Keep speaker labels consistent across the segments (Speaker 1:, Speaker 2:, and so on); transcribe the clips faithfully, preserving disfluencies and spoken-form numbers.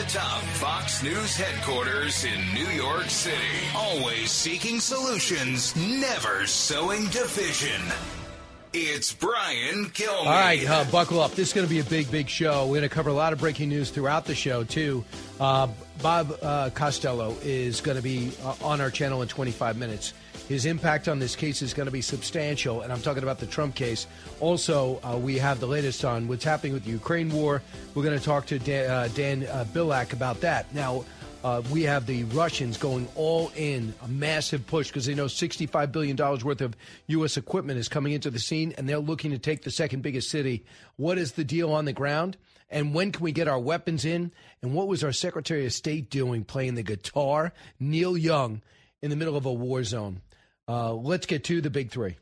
Speaker 1: atop Fox News headquarters in New York City. Always seeking solutions, never sowing division. It's Brian Kilmeade.
Speaker 2: All right, uh, buckle up. This is going to be a big, big show. We're going to cover a lot of breaking news throughout the show, too. Uh, Bob uh, Costello is going to be uh, on our channel in twenty-five minutes. His impact on this case is going to be substantial, and I'm talking about the Trump case. Also, uh, we have the latest on what's happening with the Ukraine war. We're going to talk to Dan, uh, Dan uh, Bilak about that. Now, uh, we have the Russians going all in, a massive push, because they know sixty-five billion dollars worth of U S equipment is coming into the scene, and they're looking to take the second biggest city. What is the deal on the ground? And when can we get our weapons in? And what was our Secretary of State doing playing the guitar? Neil Young in the middle of a war zone. Uh, let's get to the big three.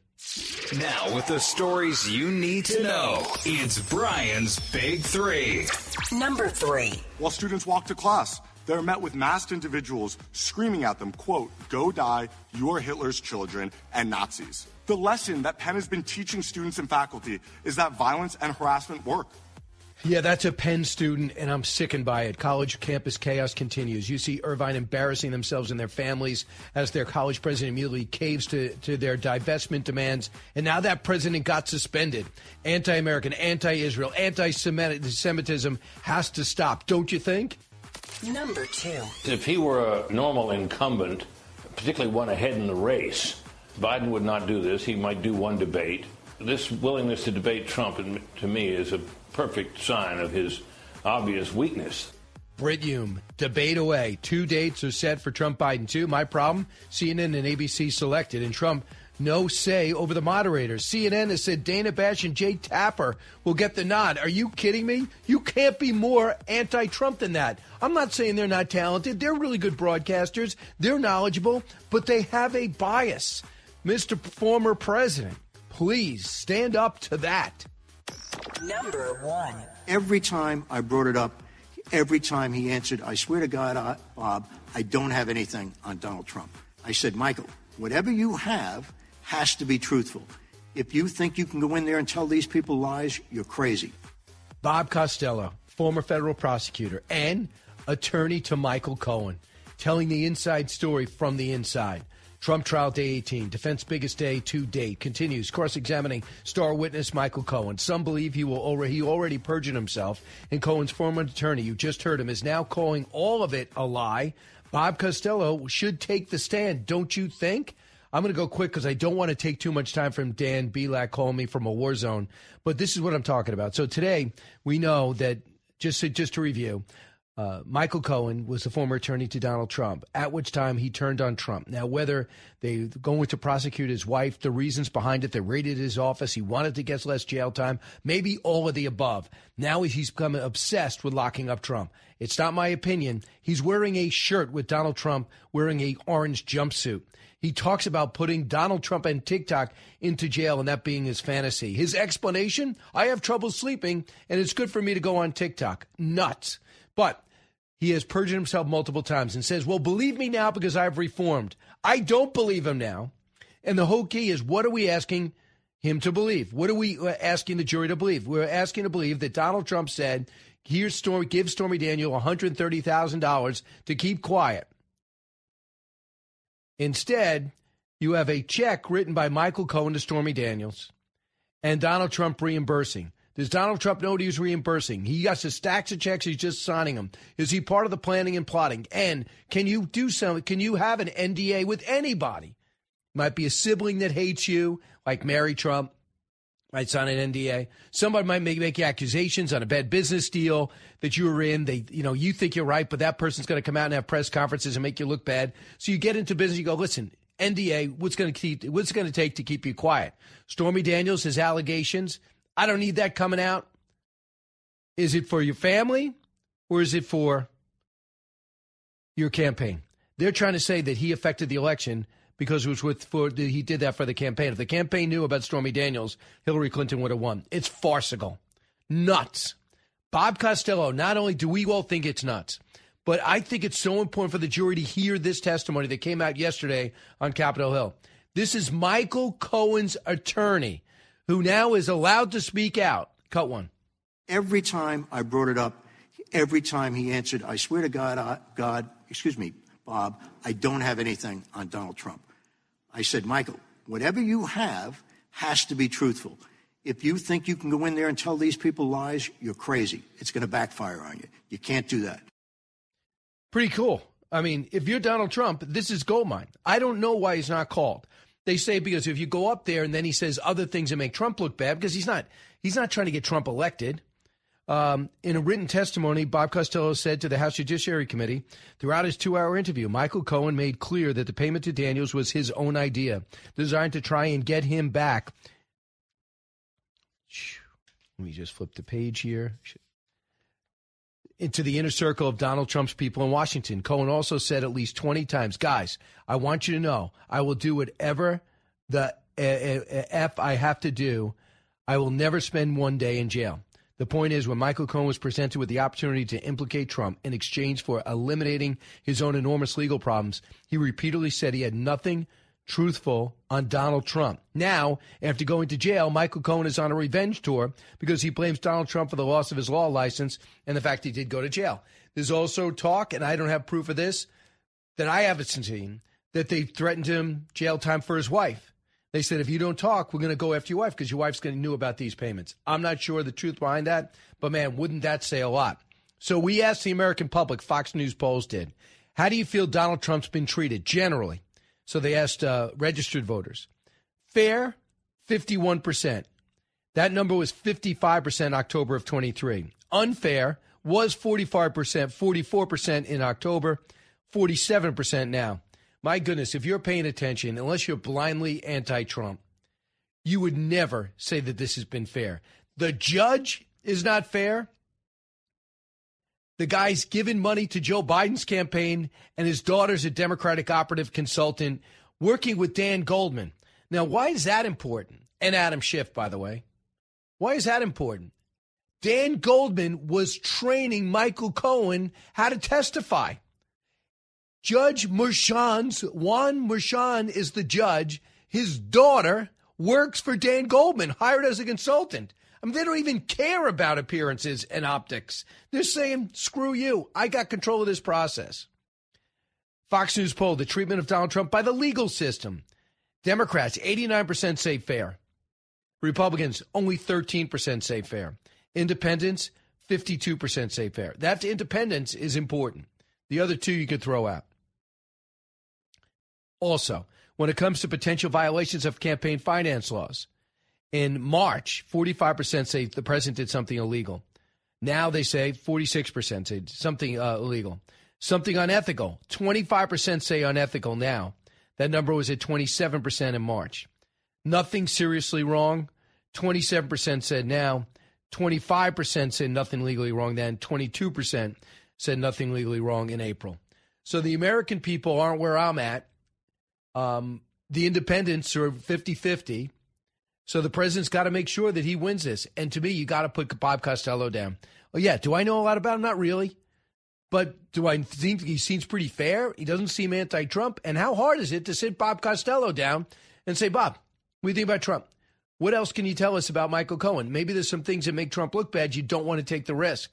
Speaker 1: Now, with the stories you need to know, it's Brian's Big Three.
Speaker 3: Number three.
Speaker 4: While students walk to class, they're met with masked individuals screaming at them, quote, "Go die, you are Hitler's children and Nazis." The lesson that Penn has been teaching students and faculty is that violence and harassment work.
Speaker 2: Yeah, that's a Penn student, and I'm sickened by it. College campus chaos continues. You see Irvine embarrassing themselves and their families as their college president immediately caves to, to their divestment demands. And now that president got suspended. Anti-American, anti-Israel, anti-Semitism has to stop, don't you think?
Speaker 3: Number two.
Speaker 5: If he were a normal incumbent, particularly one ahead in the race, Biden would not do this. He might do one debate. This willingness to debate Trump, to me, is a perfect sign of his obvious weakness.
Speaker 2: Brit Hume, debate away. Two dates are set for Trump-Biden, too. My problem, C N N and A B C selected, and Trump no say over the moderators. C N N has said Dana Bash and Jake Tapper will get the nod. Are you kidding me? You can't be more anti-Trump than that. I'm not saying they're not talented. They're really good broadcasters. They're knowledgeable, but they have a bias. Mister Former President, please stand up to that.
Speaker 3: Number one.
Speaker 6: Every time I brought it up, every time he answered, I swear to God, uh, Bob, I don't have anything on Donald Trump. I said, Michael, whatever you have has to be truthful. If you think you can go in there and tell these people lies, you're crazy.
Speaker 2: Bob Costello, former federal prosecutor and attorney to Michael Cohen, telling the inside story from the inside. Trump trial day eighteen, defense biggest day to date, continues cross-examining star witness Michael Cohen. Some believe he will already, he already perjured himself, and Cohen's former attorney, you just heard him, is now calling all of it a lie. Bob Costello should take the stand, don't you think? I'm going to go quick because I don't want to take too much time from Dan Bilak calling me from a war zone, but this is what I'm talking about. So today, we know that, just to, just to review, Uh, Michael Cohen was the former attorney to Donald Trump, at which time he turned on Trump. Now, whether they're going to prosecute his wife, the reasons behind it, they raided his office, he wanted to get less jail time, maybe all of the above. Now he's become obsessed with locking up Trump. It's not my opinion. He's wearing a shirt with Donald Trump wearing a orange jumpsuit. He talks about putting Donald Trump and TikTok into jail and that being his fantasy. His explanation, I have trouble sleeping and it's good for me to go on TikTok. Nuts. But he has perjured himself multiple times and says, well, believe me now because I've reformed. I don't believe him now. And the whole key is, what are we asking him to believe? What are we asking the jury to believe? We're asking to believe that Donald Trump said, here's Stormy, give Stormy Daniels one hundred thirty thousand dollars to keep quiet. Instead, you have a check written by Michael Cohen to Stormy Daniels and Donald Trump reimbursing. Does Donald Trump know what he's reimbursing? He got the stacks of checks. He's just signing them. Is he part of the planning and plotting? And can you do something? Can you have an N D A with anybody? Might be a sibling that hates you, like Mary Trump, might sign an N D A. Somebody might make, make accusations on a bad business deal that you were in. They, you know, you think you're right, but that person's going to come out and have press conferences and make you look bad. So you get into business. You go, listen, N D A. What's going to keep? What's it going to take to keep you quiet? Stormy Daniels, his allegations. I don't need that coming out. Is it for your family or is it for your campaign? They're trying to say that he affected the election because it was with for he did that for the campaign. If the campaign knew about Stormy Daniels, Hillary Clinton would have won. It's farcical. Nuts. Bob Costello, not only do we all think it's nuts, but I think it's so important for the jury to hear this testimony that came out yesterday on Capitol Hill. This is Michael Cohen's attorney, who now is allowed to speak out. Cut one.
Speaker 6: Every time I brought it up, Every time he answered, I swear to God, I, God, excuse me, Bob, I don't have anything on Donald Trump. I said, Michael, whatever you have has to be truthful. If you think you can go in there and tell these people lies, you're crazy. It's going to backfire on you. You can't do that.
Speaker 2: Pretty cool. I mean, if you're Donald Trump, this is goldmine. I don't know why he's not called. They say because if you go up there and then he says other things that make Trump look bad, because he's not he's not trying to get Trump elected. Um, in a written testimony, Bob Costello said to the House Judiciary Committee, throughout his two-hour interview, Michael Cohen made clear that the payment to Daniels was his own idea, designed to try and get him back. Let me just flip the page here. Into the inner circle of Donald Trump's people in Washington. Cohen also said at least twenty times, guys, I want you to know I will do whatever the uh, F I have to do. I will never spend one day in jail. The point is, when Michael Cohen was presented with the opportunity to implicate Trump in exchange for eliminating his own enormous legal problems, he repeatedly said he had nothing truthful on Donald Trump. Now, after going to jail, Michael Cohen is on a revenge tour because he blames Donald Trump for the loss of his law license and the fact he did go to jail. There's also talk, and I don't have proof of this, that I haven't seen, that they threatened him jail time for his wife. They said, if you don't talk, we're going to go after your wife because your wife's going to know about these payments. I'm not sure the truth behind that, but, man, wouldn't that say a lot? So we asked the American public, Fox News polls did, how do you feel Donald Trump's been treated generally? So they asked uh, registered voters. Fair, fifty-one percent. That number was fifty-five percent October of twenty-three. Unfair was forty-five percent, forty-four percent in October, forty-seven percent now. My goodness, if you're paying attention, unless you're blindly anti-Trump, you would never say that this has been fair. The judge is not fair. The guy's given money to Joe Biden's campaign, and his daughter's a Democratic operative consultant working with Dan Goldman. Now, why is that important? And Adam Schiff, by the way. Why is that important? Dan Goldman was training Michael Cohen how to testify. Judge Merchan's, Juan Merchan is the judge. His daughter works for Dan Goldman, hired as a consultant. I mean, they don't even care about appearances and optics. They're saying, screw you. I got control of this process. Fox News poll, the treatment of Donald Trump by the legal system. Democrats, eighty-nine percent say fair. Republicans, only thirteen percent say fair. Independents, fifty-two percent say fair. That independence is important. The other two you could throw out. Also, when it comes to potential violations of campaign finance laws, in March, forty-five percent say the president did something illegal. Now they say forty-six percent say something uh, illegal. Something unethical, twenty-five percent say unethical now. That number was at twenty-seven percent in March. Nothing seriously wrong, twenty-seven percent said now. twenty-five percent said nothing legally wrong then. twenty-two percent said nothing legally wrong in April. So the American people aren't where I'm at. Um, the independents are fifty-fifty. So the president's got to make sure that he wins this. And to me, you got to put Bob Costello down. Oh, yeah. Do I know a lot about him? Not really. But do I think he seems pretty fair? He doesn't seem anti-Trump. And how hard is it to sit Bob Costello down and say, Bob, what do you think about Trump? What else can you tell us about Michael Cohen? Maybe there's some things that make Trump look bad. You don't want to take the risk.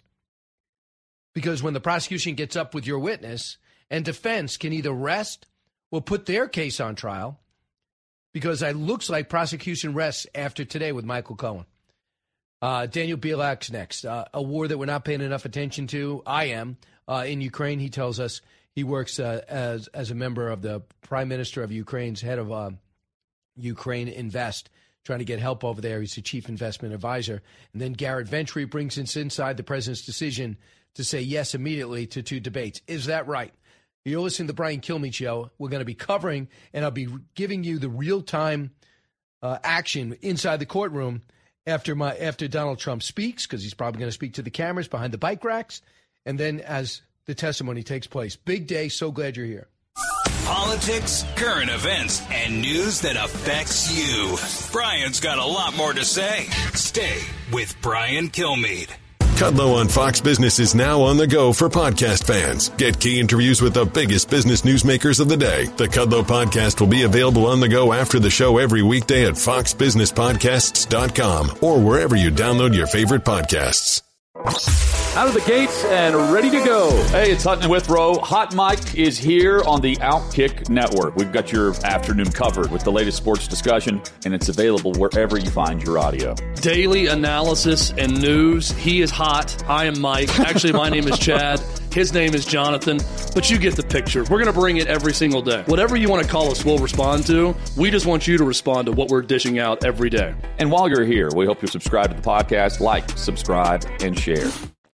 Speaker 2: Because when the prosecution gets up with your witness and defense can either rest or put their case on trial, because it looks like prosecution rests after today with Michael Cohen. Uh, Daniel Bielak's next. Uh, a war that we're not paying enough attention to. I am. Uh, in Ukraine, he tells us he works uh, as, as a member of the Prime Minister of Ukraine's head of uh, Ukraine Invest, trying to get help over there. He's the chief investment advisor. And then Garrett Ventry brings us inside the president's decision to say yes immediately to two debates. Is that right? You're listening to the Brian Kilmeade Show. We're going to be covering, and I'll be giving you the real-time uh, action inside the courtroom after my after Donald Trump speaks, because he's probably going to speak to the cameras behind the bike racks, and then as the testimony takes place. Big day. So glad you're here.
Speaker 1: Politics, current events, and news that affects you. Brian's got a lot more to say. Stay with Brian Kilmeade.
Speaker 7: Kudlow on Fox Business is now on the go for podcast fans. Get key interviews with the biggest business newsmakers of the day. The Kudlow podcast will be available on the go after the show every weekday at fox business podcasts dot com or wherever you download your favorite podcasts.
Speaker 8: out of the gates and ready to go. Hey, it's Hutton Withrow. Hot Mike is here on the Outkick Network. We've got your afternoon covered with the latest sports discussion, and it's available wherever you find your audio.
Speaker 9: Daily analysis and news. He is hot. I am Mike. Actually, my name is Chad. His name is Jonathan, but you get the picture. We're going to bring it every single day. Whatever you want to call us, we'll respond to. We just want you to respond to what we're dishing out every day.
Speaker 8: And while you're here, we hope you subscribe to the podcast, like, subscribe, and share.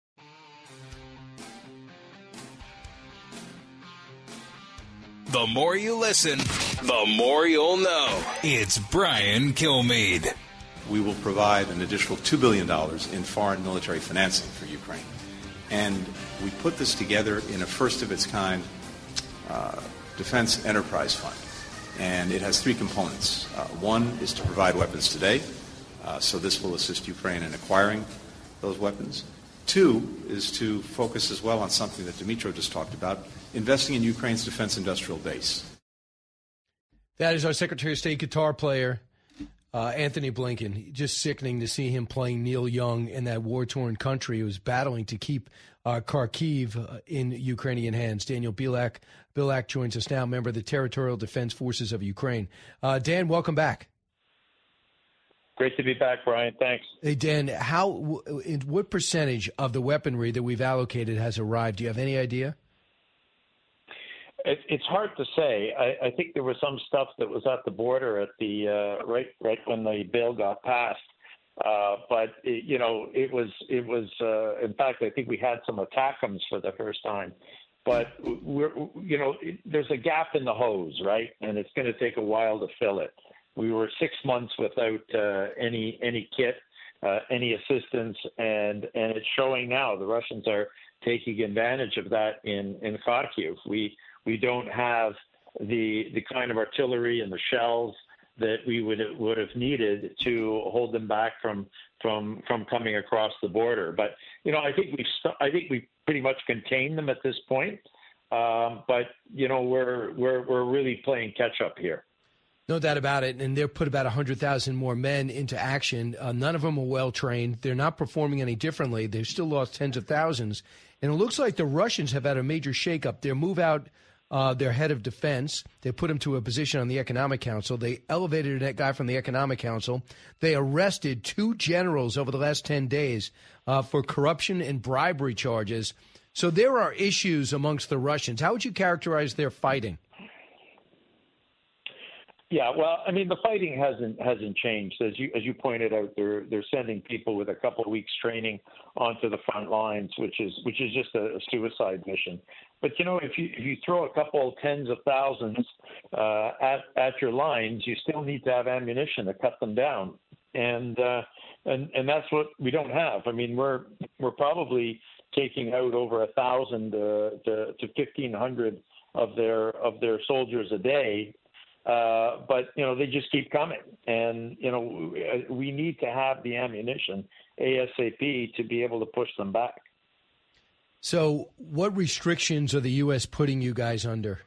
Speaker 1: The more you listen, the more you'll know. It's Brian Kilmeade.
Speaker 10: We will provide an additional two billion dollars in foreign military financing for Ukraine. And we put this together in a first-of-its-kind uh, defense enterprise fund. And it has three components. Uh, one is to provide weapons today. Uh, so this will assist Ukraine in acquiring those weapons. Two is to focus as well on something that Dmytro just talked about, investing in Ukraine's defense industrial base.
Speaker 2: That is our Secretary of State guitar player, uh, Anthony Blinken. Just sickening to see him playing Neil Young in that war-torn country who was battling to keep uh, Kharkiv uh, in Ukrainian hands. Daniel Bilak, Bilak joins us now, member of the Territorial Defense Forces of Ukraine. Uh, Dan, welcome back.
Speaker 11: Great to be back, Brian. Thanks.
Speaker 2: Hey, Dan, how, what percentage of the weaponry that we've allocated has arrived? Do you have any idea?
Speaker 11: It, it's hard to say. I, I think there was some stuff that was at the border at the uh, right right when the bill got passed. Uh, but it, you know, it was it was. Uh, in fact, I think we had some ATACMS for the first time. But we're you know, it, there's a gap in the hose, right? And it's going to take a while to fill it. We were six months without uh, any any kit, uh, any assistance, and and it's showing now. The Russians are taking advantage of that in in Kharkiv. We we don't have the the kind of artillery and the shells that we would would have needed to hold them back from from from coming across the border. But you know, I think we st- I think we pretty much contained them at this point. Um, but you know, we're we're we're really playing catch up here.
Speaker 2: No doubt about it. And they've put about one hundred thousand more men into action. Uh, none of them are well-trained. They're not performing any differently. They've still lost tens of thousands. And it looks like the Russians have had a major shakeup. They move out uh, their head of defense. They put him to a position on the Economic Council. They elevated a guy from the Economic Council. They arrested two generals over the last ten days uh, for corruption and bribery charges. So there are issues amongst the Russians. How would you characterize their fighting?
Speaker 11: Yeah, well, I mean, the fighting hasn't hasn't changed. As you as you pointed out, they're they're sending people with a couple of weeks training onto the front lines, which is which is just a, a suicide mission. But you know, if you if you throw a couple tens of thousands uh, at at your lines, you still need to have ammunition to cut them down, and uh, and and that's what we don't have. I mean, we're we're probably taking out over a thousand uh, to to fifteen hundred of their of their soldiers a day. Uh, but, you know, they just keep coming. And, you know, we need to have the ammunition ASAP to be able to push them back.
Speaker 2: So what restrictions are the U S putting you guys under?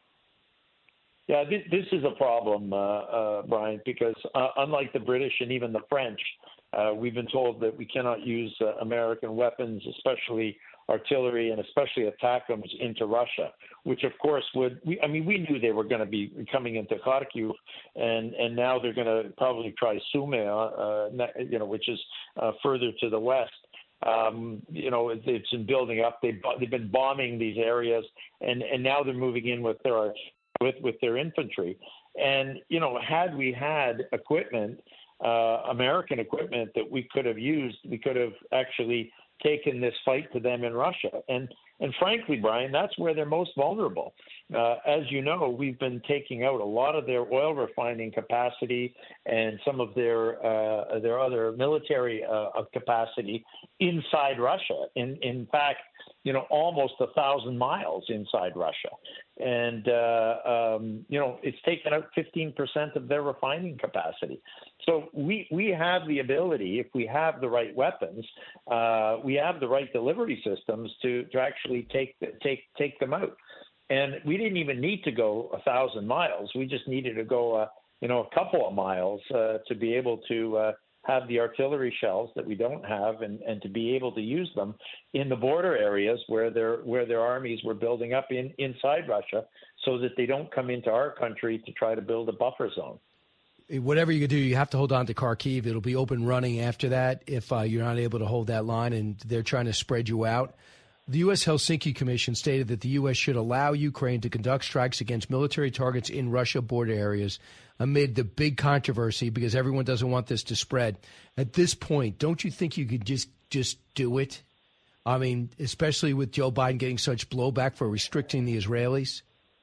Speaker 11: Yeah, this, this is a problem, uh, uh, Brian, because uh, unlike the British and even the French, uh, we've been told that we cannot use uh, American weapons, especially artillery and especially ATACMS, into Russia, which of course would, we, I mean, we knew they were going to be coming into Kharkiv, and, and now they're going to probably try Sumy, uh, you know, which is uh, further to the west. Um, you know, it, it's been building up. They've, they've been bombing these areas, and, and now they're moving in with their with, with their infantry. And, you know, had we had equipment, uh, American equipment that we could have used, we could have actually taken this fight to them in Russia. And and frankly, Brian, that's where they're most vulnerable. Uh, as you know, we've been taking out a lot of their oil refining capacity and some of their uh, their other military uh, capacity inside Russia. In in fact, you know, almost a thousand miles inside Russia. And, uh, um, you know, it's taken out fifteen percent of their refining capacity. So we, we have the ability, if we have the right weapons, uh, we have the right delivery systems to, to actually take, take, take them out. And we didn't even need to go a thousand miles. We just needed to go, uh, you know, a couple of miles uh, to be able to, uh, have the artillery shells that we don't have, and, and to be able to use them in the border areas where their where their armies were building up in inside Russia, so that they don't come into our country to try to build a buffer zone.
Speaker 2: Whatever you do, you have to hold on to Kharkiv. It'll be open running after that if uh, you're not able to hold that line and they're trying to spread you out. The U S Helsinki Commission stated that the U S should allow Ukraine to conduct strikes against military targets in Russia border areas amid the big controversy because everyone doesn't want this to spread. At this point, don't you think you could just, just do it? I mean, especially with Joe Biden getting such blowback for restricting the Israelis?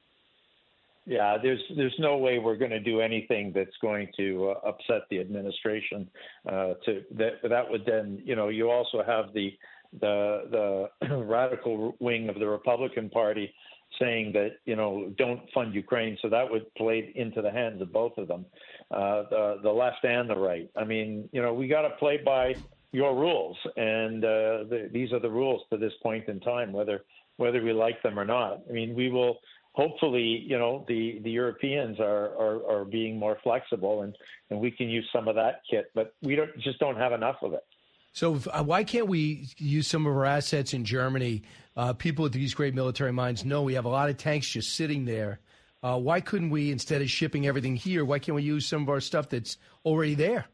Speaker 11: Yeah, there's there's no way we're going to do anything that's going to uh, upset the administration. Uh, to that that would then, you know, you also have the the the radical wing of the Republican Party saying that, you know, don't fund Ukraine. So that would play into the hands of both of them, uh, the the left and the right. I mean, you know, we got to play by your rules, and uh, the, these are the rules to this point in time, whether whether we like them or not. I mean, we will. Hopefully, you know, the, the Europeans are, are, are being more flexible, and, and we can use some of that kit, but we don't just don't have enough of it.
Speaker 2: So uh, why can't we use some of our assets in Germany? Uh, people with these great military minds know we have a lot of tanks just sitting there. Uh, why couldn't we, instead of shipping everything here, why can't we use some of our stuff that's already there?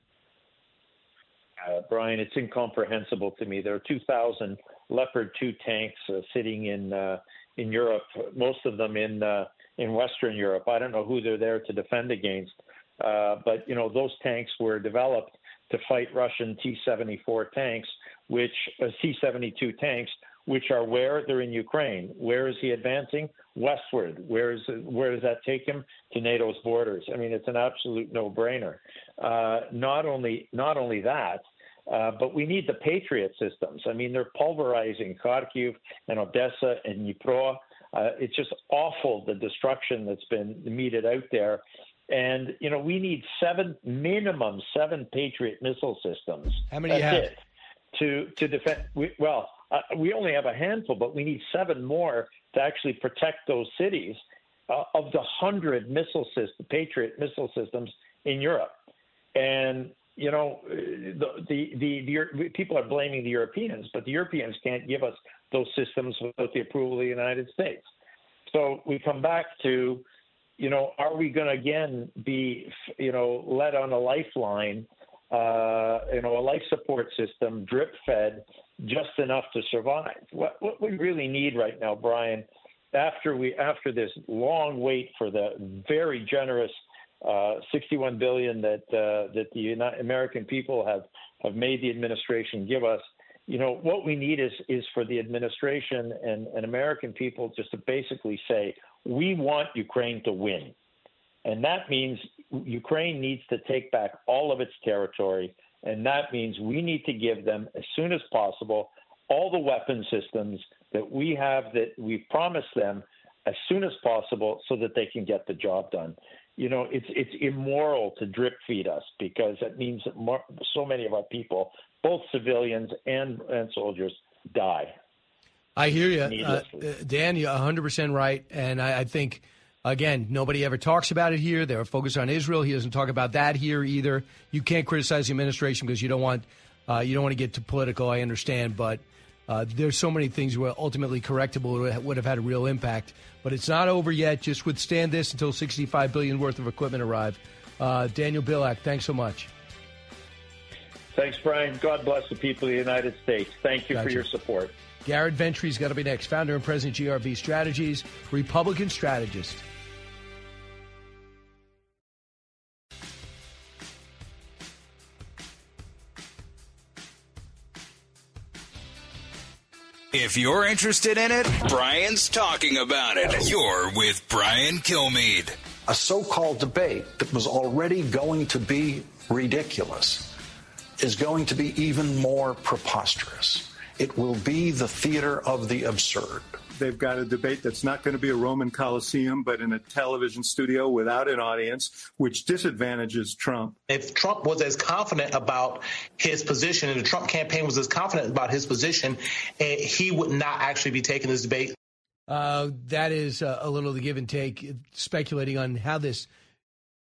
Speaker 11: Uh, Brian, it's incomprehensible to me. There are two thousand Leopard two tanks uh, sitting in uh, in Europe, most of them in uh, in Western Europe. I don't know who they're there to defend against, uh, but you know those tanks were developed to fight Russian T seventy-four tanks, which uh, T seventy-two tanks, which are where they're in Ukraine. Where is he advancing? Westward. Where is where does that take him? To NATO's borders. I mean, it's an absolute no-brainer. Uh, not only not only that. Uh, but we need the Patriot systems. I mean, they're pulverizing Kharkiv and Odessa and Dnipro. Uh, it's just awful, the destruction that's been meted out there. And, you know, we need seven, minimum seven Patriot missile systems.
Speaker 2: How many
Speaker 11: That's
Speaker 2: you have?
Speaker 11: it, to, to defend. We, well, uh, we only have a handful, but we need seven more to actually protect those cities uh, of the hundred missile system, Patriot missile systems in Europe. And, you know, the, the, the, the people are blaming the Europeans, but the Europeans can't give us those systems without the approval of the United States. So we come back to, you know, are we going to again be, you know, led on a lifeline, uh, you know, a life support system, drip fed, just enough to survive? What, what we really need right now, Brian, after we after this long wait for the very generous Uh, sixty-one billion dollars that uh, that the United American people have, have made the administration give us. You know, what we need is is for the administration and, and American people just to basically say, we want Ukraine to win. And that means Ukraine needs to take back all of its territory. And that means we need to give them, as soon as possible, all the weapon systems that we have, that we've promised them, as soon as possible, so that they can get the job done. You know, it's it's immoral to drip feed us, because it means that more, so many of our people, both civilians and, and soldiers, die.
Speaker 2: I hear you. Uh, Dan, you're one hundred percent right. And I, I think, again, nobody ever talks about it here. They're focused on Israel. He doesn't talk about that here either. You can't criticize the administration because you don't want uh, you don't want to get too political, I understand. But uh, there's so many things that were ultimately correctable that would have had a real impact. But it's not over yet. Just withstand this until sixty-five billion dollars worth of equipment arrive. Uh, Daniel Bilak, thanks so much.
Speaker 11: Thanks, Brian. God bless the people of the United States. Thank you
Speaker 2: Gotcha.
Speaker 11: for your support.
Speaker 2: Garrett Ventry's got to be next. Founder and president, G R V Strategies, Republican strategist.
Speaker 1: If you're interested in it, Brian's talking about it. You're with Brian Kilmeade.
Speaker 12: A so-called debate that was already going to be ridiculous is going to be even more preposterous. It will be the theater of the absurd.
Speaker 13: They've got a debate that's not going to be a Roman Coliseum, but in a television studio without an audience, which disadvantages Trump.
Speaker 14: If Trump was as confident about his position and the Trump campaign was as confident about his position, he would not actually be taking this debate.
Speaker 2: Uh, that is uh, a little the give and take, speculating on how this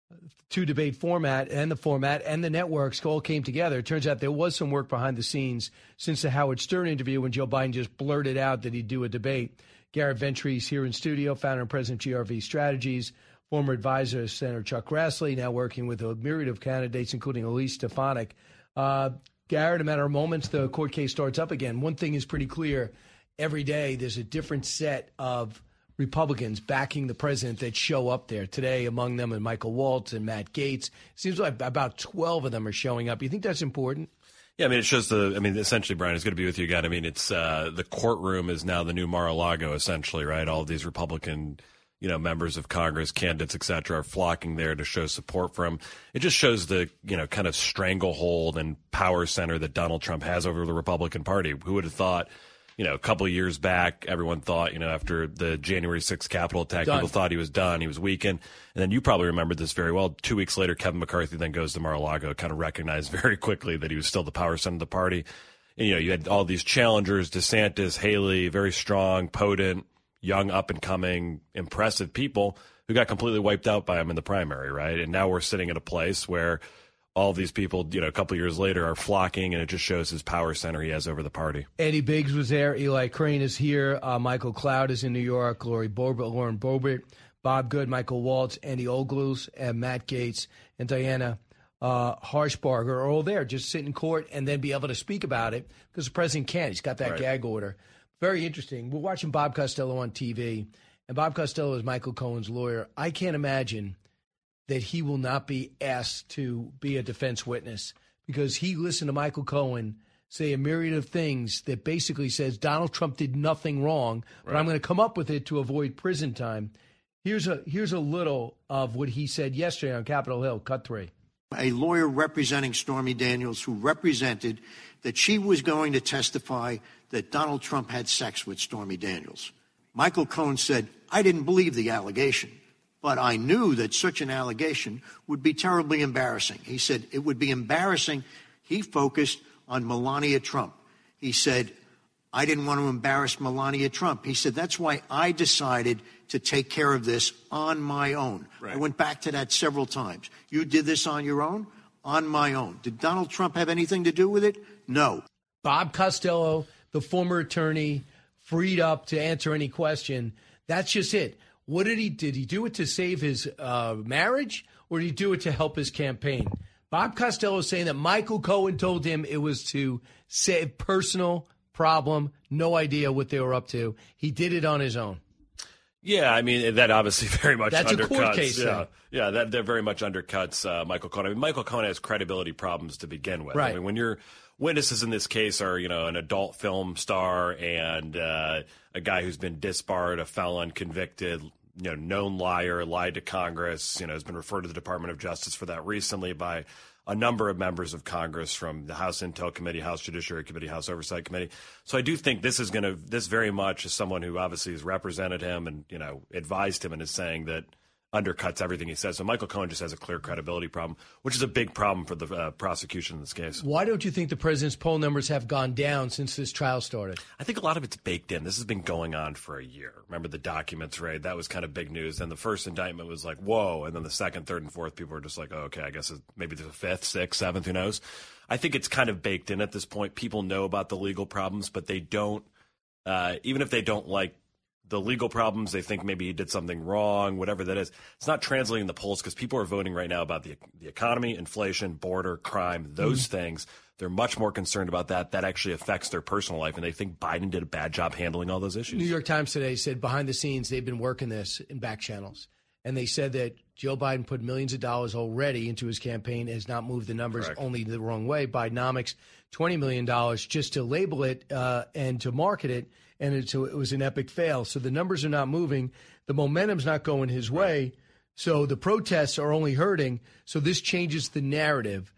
Speaker 2: two-debate format and the format and the networks all came together. It turns out there was some work behind the scenes since the Howard Stern interview when Joe Biden just blurted out that he'd do a debate. Garrett Ventries here in studio, founder and president of G R V Strategies, former advisor to Senator Chuck Grassley, now working with a myriad of candidates, including Elise Stefanik. Uh, Garrett, in a matter of moments, the court case starts up again. One thing is pretty clear. Every day there's a different set of Republicans backing the president that show up there. Today, among them are Michael Waltz and Matt Gaetz. It seems like about twelve of them are showing up. You think that's important?
Speaker 15: Yeah, I mean, it shows the, I mean, essentially, Brian, it's good to be with you again. I mean, it's, uh, the courtroom is now the new Mar-a-Lago, essentially, right? All of these Republican, you know, members of Congress, candidates, et cetera, are flocking there to show support for him. It just shows the, you know, kind of stranglehold and power center that Donald Trump has over the Republican Party. Who would have thought? You know, a couple of years back, everyone thought, you know, after the January sixth Capitol attack, done. people thought he was done. He was weakened. And then you probably remember this very well. Two weeks later, Kevin McCarthy then goes to Mar-a-Lago, kind of recognized very quickly that he was still the power center of the party. And, you know, you had all these challengers, DeSantis, Haley, very strong, potent, young, up-and-coming, impressive people who got completely wiped out by him in the primary, right? And now we're sitting at a place where all these people, you know, a couple of years later are flocking, and it just shows his power center he has over the party.
Speaker 2: Eddie Biggs was there. Eli Crane is here. Uh, Michael Cloud is in New York. Lori Boebert, Lauren Boebert, Bob Good, Michael Waltz, Andy Ogles, and Matt Gaetz, and Diana uh, Harshbarger are all there. Just sit in court and then be able to speak about it because the president can't. He's got that right. gag order. Very interesting. We're watching Bob Costello on T V, and Bob Costello is Michael Cohen's lawyer. I can't imagine that he will not be asked to be a defense witness because he listened to Michael Cohen say a myriad of things that basically says Donald Trump did nothing wrong, but right. I'm going to come up with it to avoid prison time. Here's a here's a little of what he said yesterday on Capitol Hill. Cut three.
Speaker 6: A lawyer representing Stormy Daniels who represented that she was going to testify that Donald Trump had sex with Stormy Daniels. Michael Cohen said, I didn't believe the allegation. But I knew that such an allegation would be terribly embarrassing. He said it would be embarrassing. He focused on Melania Trump. He said, I didn't want to embarrass Melania Trump. He said, that's why I decided to take care of this on my own. Right. I went back to that several times. You did this on your own? On my own. Did Donald Trump have anything to do with it? No.
Speaker 2: Bob Costello, the former attorney, freed up to answer any question. That's just it. What did he did he do it to save his uh, marriage, or did he do it to help his campaign? Bob Costello is saying that Michael Cohen told him it was to save personal problem, no idea what they were up to. He did it on his own.
Speaker 15: Yeah, I mean, that obviously very much
Speaker 2: That's
Speaker 15: undercuts.
Speaker 2: a court case,
Speaker 15: yeah,
Speaker 2: though.
Speaker 15: yeah, that, that very much undercuts uh, Michael Cohen. I mean, Michael Cohen has credibility problems to begin with.
Speaker 2: Right.
Speaker 15: I mean, when your witnesses in this case are, you know, an adult film star and uh, a guy who's been disbarred, a felon, convicted, you know, known liar, lied to Congress, you know, has been referred to the Department of Justice for that recently by a number of members of Congress from the House Intel Committee, House Judiciary Committee, House Oversight Committee. So I do think this is going to, this very much is someone who obviously has represented him and, you know, advised him and is saying that undercuts everything he says. So Michael Cohen just has a clear credibility problem, which is a big problem for the uh, prosecution in this case.
Speaker 2: Why don't you think the president's poll numbers have gone down since this trial started?
Speaker 15: I think a lot of it's baked in. This has been going on for a year. Remember the documents raid? That was kind of big news. Then the first indictment was like, whoa. And then the second, third, and fourth, people were just like, oh, okay, I guess maybe there's a fifth, sixth, seventh, who knows? I think it's kind of baked in at this point. People know about the legal problems, but they don't, uh, even if they don't like the legal problems, they think maybe he did something wrong, whatever that is. It's not translating the polls because people are voting right now about the the economy, inflation, border, crime, those mm-hmm. things. They're much more concerned about that. That actually affects their personal life, and they think Biden did a bad job handling all those issues.
Speaker 2: New York Times today said behind the scenes they've been working this in back channels, and they said that Joe Biden put millions of dollars already into his campaign, has not moved the numbers Correct. Only the wrong way. Bidenomics, twenty million dollars just to label it uh, and to market it. And it, so it was an epic fail. So the numbers are not moving. The momentum's not going his way. So the protests are only hurting. So this changes the narrative.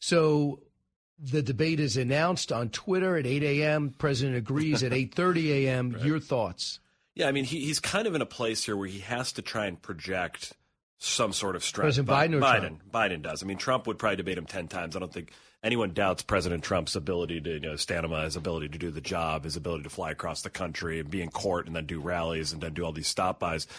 Speaker 2: So the debate is announced on Twitter at eight a.m. President agrees at eight thirty a.m. Right. Your thoughts?
Speaker 15: Yeah, I mean, he, he's kind of in a place here where he has to try and project some sort of strength.
Speaker 2: President Biden or
Speaker 15: Biden,
Speaker 2: Trump?
Speaker 15: Biden does. I mean, Trump would probably debate him ten times. I don't think anyone doubts President Trump's ability to, you know, stand him, his ability to do the job, his ability to fly across the country and be in court and then do rallies and then do all these stop-bys.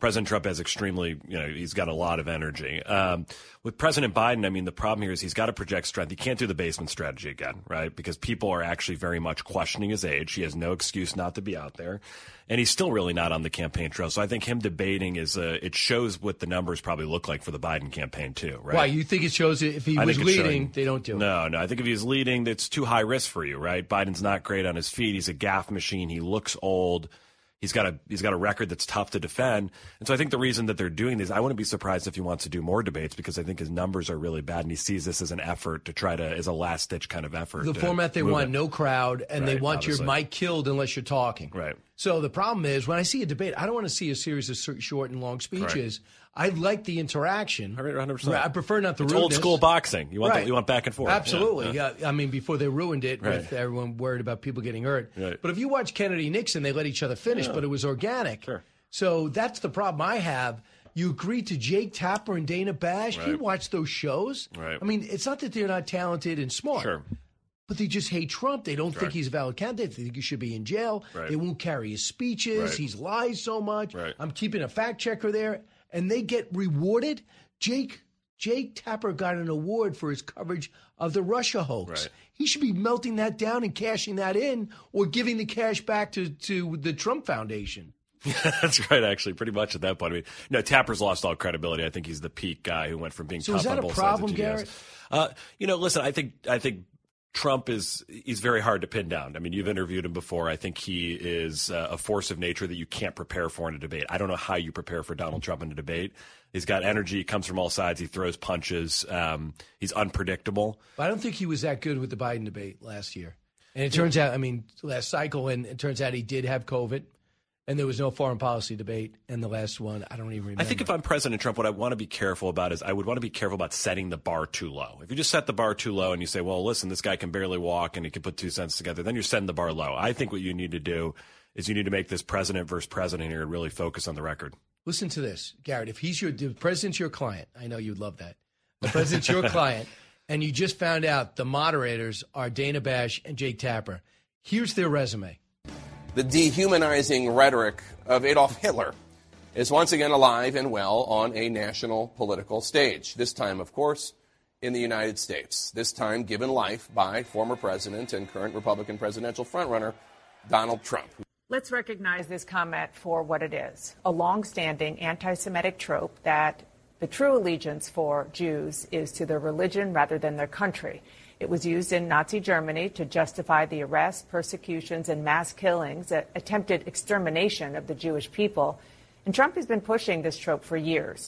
Speaker 15: President Trump has extremely, you know, he's got a lot of energy. Um, with President Biden, I mean, the problem here is he's got to project strength. He can't do the basement strategy again, right? Because people are actually very much questioning his age. He has no excuse not to be out there. And he's still really not on the campaign trail. So I think him debating is a, it shows what the numbers probably look like for the Biden campaign too, right?
Speaker 2: Why? You think it shows it if he
Speaker 15: I
Speaker 2: was leading,
Speaker 15: showing,
Speaker 2: they don't do it?
Speaker 15: No, no. I think if he's leading, it's too high risk for you, right? Biden's not great on his feet. He's a gaffe machine. He looks old. He's got a he's got a record that's tough to defend. And so I think the reason that they're doing this, I wouldn't be surprised if he wants to do more debates because I think his numbers are really bad and he sees this as an effort to try to, as a last ditch kind of effort.
Speaker 2: The format they want,
Speaker 15: it.
Speaker 2: no crowd, and
Speaker 15: right,
Speaker 2: they want
Speaker 15: obviously.
Speaker 2: your mic killed unless you're talking.
Speaker 15: Right.
Speaker 2: So the problem is when I see a debate, I don't want to see a series of short and long speeches.
Speaker 15: Correct.
Speaker 2: I like the interaction.
Speaker 15: one hundred percent.
Speaker 2: I prefer not the
Speaker 15: it's
Speaker 2: rudeness.
Speaker 15: old school boxing. You want
Speaker 2: right.
Speaker 15: the, you want back and forth.
Speaker 2: Absolutely.
Speaker 15: Yeah, yeah.
Speaker 2: yeah. I mean, before they ruined it
Speaker 15: right.
Speaker 2: with everyone worried about people getting hurt.
Speaker 15: Right.
Speaker 2: But if you watch Kennedy Nixon, they let each other finish,
Speaker 15: yeah.
Speaker 2: but it was organic.
Speaker 15: Sure.
Speaker 2: So that's the problem I have. You agreed to Jake Tapper and Dana Bash.
Speaker 15: Right.
Speaker 2: You watch those shows.
Speaker 15: Right.
Speaker 2: I mean, it's not that they're not talented and smart.
Speaker 15: Sure.
Speaker 2: But they just hate Trump. They don't
Speaker 15: right.
Speaker 2: think he's a valid candidate. They think he should be in jail.
Speaker 15: Right.
Speaker 2: They won't carry his speeches.
Speaker 15: Right.
Speaker 2: He's lies so much.
Speaker 15: Right.
Speaker 2: I'm keeping a fact checker there. And they get rewarded. Jake Jake Tapper got an award for his coverage of the Russia hoax.
Speaker 15: Right.
Speaker 2: He should be melting that down and cashing that in or giving the cash back to, to the Trump Foundation.
Speaker 15: That's right, actually, pretty much at that point. I mean, no, Tapper's lost all credibility. I think he's the peak guy who went from being
Speaker 2: so
Speaker 15: tough
Speaker 2: is that
Speaker 15: on
Speaker 2: a
Speaker 15: both
Speaker 2: problem,
Speaker 15: sides of T D S.
Speaker 2: Garrett?
Speaker 15: Uh, you know, listen, I think I think Trump is he's very hard to pin down. I mean, you've interviewed him before. I think he is uh, a force of nature that you can't prepare for in a debate. I don't know how you prepare for Donald Trump in a debate. He's got energy. He comes from all sides. He throws punches. Um, he's unpredictable.
Speaker 2: But I don't think he was that good with the Biden debate last year. And it turns out, I mean, last cycle, and it turns out he did have COVID. And there was no foreign policy debate. And the last one, I don't even remember.
Speaker 15: I think if I'm President Trump, what I want to be careful about is I would want to be careful about setting the bar too low. If you just set the bar too low and you say, well, listen, this guy can barely walk and he can put two cents together, then you're setting the bar low. I think what you need to do is you need to make this president versus president here and really focus on the record.
Speaker 2: Listen to this, Garrett. If he's your the president's your client, I know you'd love that. The president's your client, and you just found out the moderators are Dana Bash and Jake Tapper. Here's their resume.
Speaker 16: The dehumanizing rhetoric of Adolf Hitler is once again alive and well on a national political stage. This time, of course, in the United States. This time given life by former president and current Republican presidential frontrunner Donald Trump.
Speaker 17: Let's recognize this comment for what it is, a long-standing anti-Semitic trope that the true allegiance for Jews is to their religion rather than their country. It was used in Nazi Germany to justify the arrests, persecutions, and mass killings, attempted extermination of the Jewish people. And Trump has been pushing this trope for years.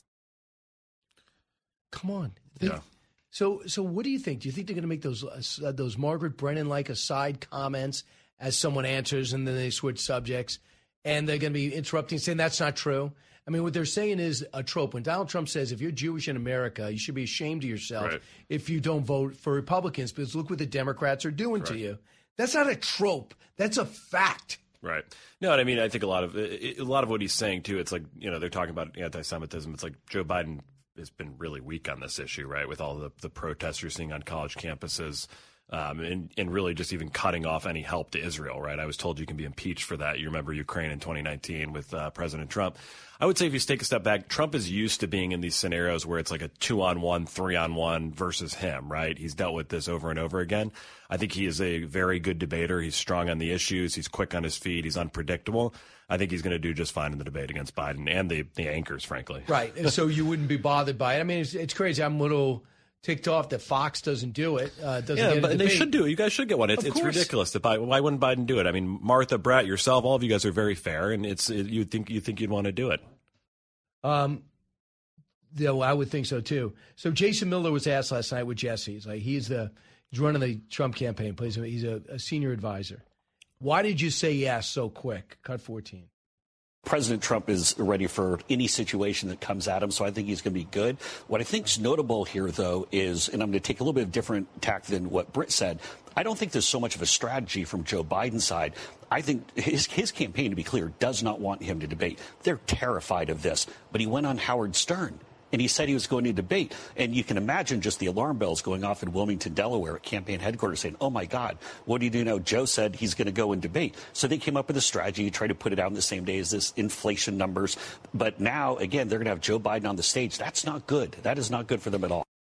Speaker 2: Come on. They, yeah. So, so what do you think? Do you think they're going to make those uh, those Margaret Brennan-like aside comments as someone answers and then they switch subjects, and they're going to be interrupting, saying that's not true? I mean, what they're saying is a trope. When Donald Trump says, if you're Jewish in America, you should be ashamed of yourself right. if you don't vote for Republicans, because look what the Democrats are doing right. to you. That's not a trope. That's a fact.
Speaker 15: Right. No, and I mean, I think a lot of a lot of what he's saying, too, it's like, you know, they're talking about anti-Semitism. It's like Joe Biden has been really weak on this issue, right, with all the, the protests you're seeing on college campuses. Um, and, and really just even cutting off any help to Israel, right? I was told you can be impeached for that. You remember Ukraine in twenty nineteen with uh, President Trump. I would say if you take a step back, Trump is used to being in these scenarios where it's like a two-on-one, three-on-one versus him, right? He's dealt with this over and over again. I think he is a very good debater. He's strong on the issues. He's quick on his feet. He's unpredictable. I think he's going to do just fine in the debate against Biden and the, the anchors, frankly.
Speaker 2: Right, and so you wouldn't be bothered by it. I mean, it's, it's crazy. I'm a little ticked off that Fox doesn't do it. Uh, doesn't
Speaker 15: yeah,
Speaker 2: get
Speaker 15: but
Speaker 2: a
Speaker 15: they should do it. You guys should get one. It's, it's ridiculous. That Biden, why wouldn't Biden do it? I mean, Martha, Brett, yourself, all of you guys are very fair, and it's it, you think you think you'd want to do it.
Speaker 2: Um, yeah, well, I would think so too. So Jason Miller was asked last night with Jesse. He's like, he's the he's running the Trump campaign. Plays he's a, a senior advisor. Why did you say yes so quick? Cut fourteen.
Speaker 18: President Trump is ready for any situation that comes at him, so I think he's going to be good. What I think is notable here, though, is, and I'm going to take a little bit of different tack than what Britt said, I don't think there's so much of a strategy from Joe Biden's side. I think his, his campaign, to be clear, does not want him to debate. They're terrified of this. But he went on Howard Stern and he said he was going to debate. And you can imagine just the alarm bells going off in Wilmington, Delaware at campaign headquarters saying, oh, my God, what do you do now? Joe said he's going to go and debate. So they came up with a strategy, try to put it out in the same day as this inflation numbers. But now, again, they're going to have Joe Biden on the stage. That's not good. That is not good for them at all.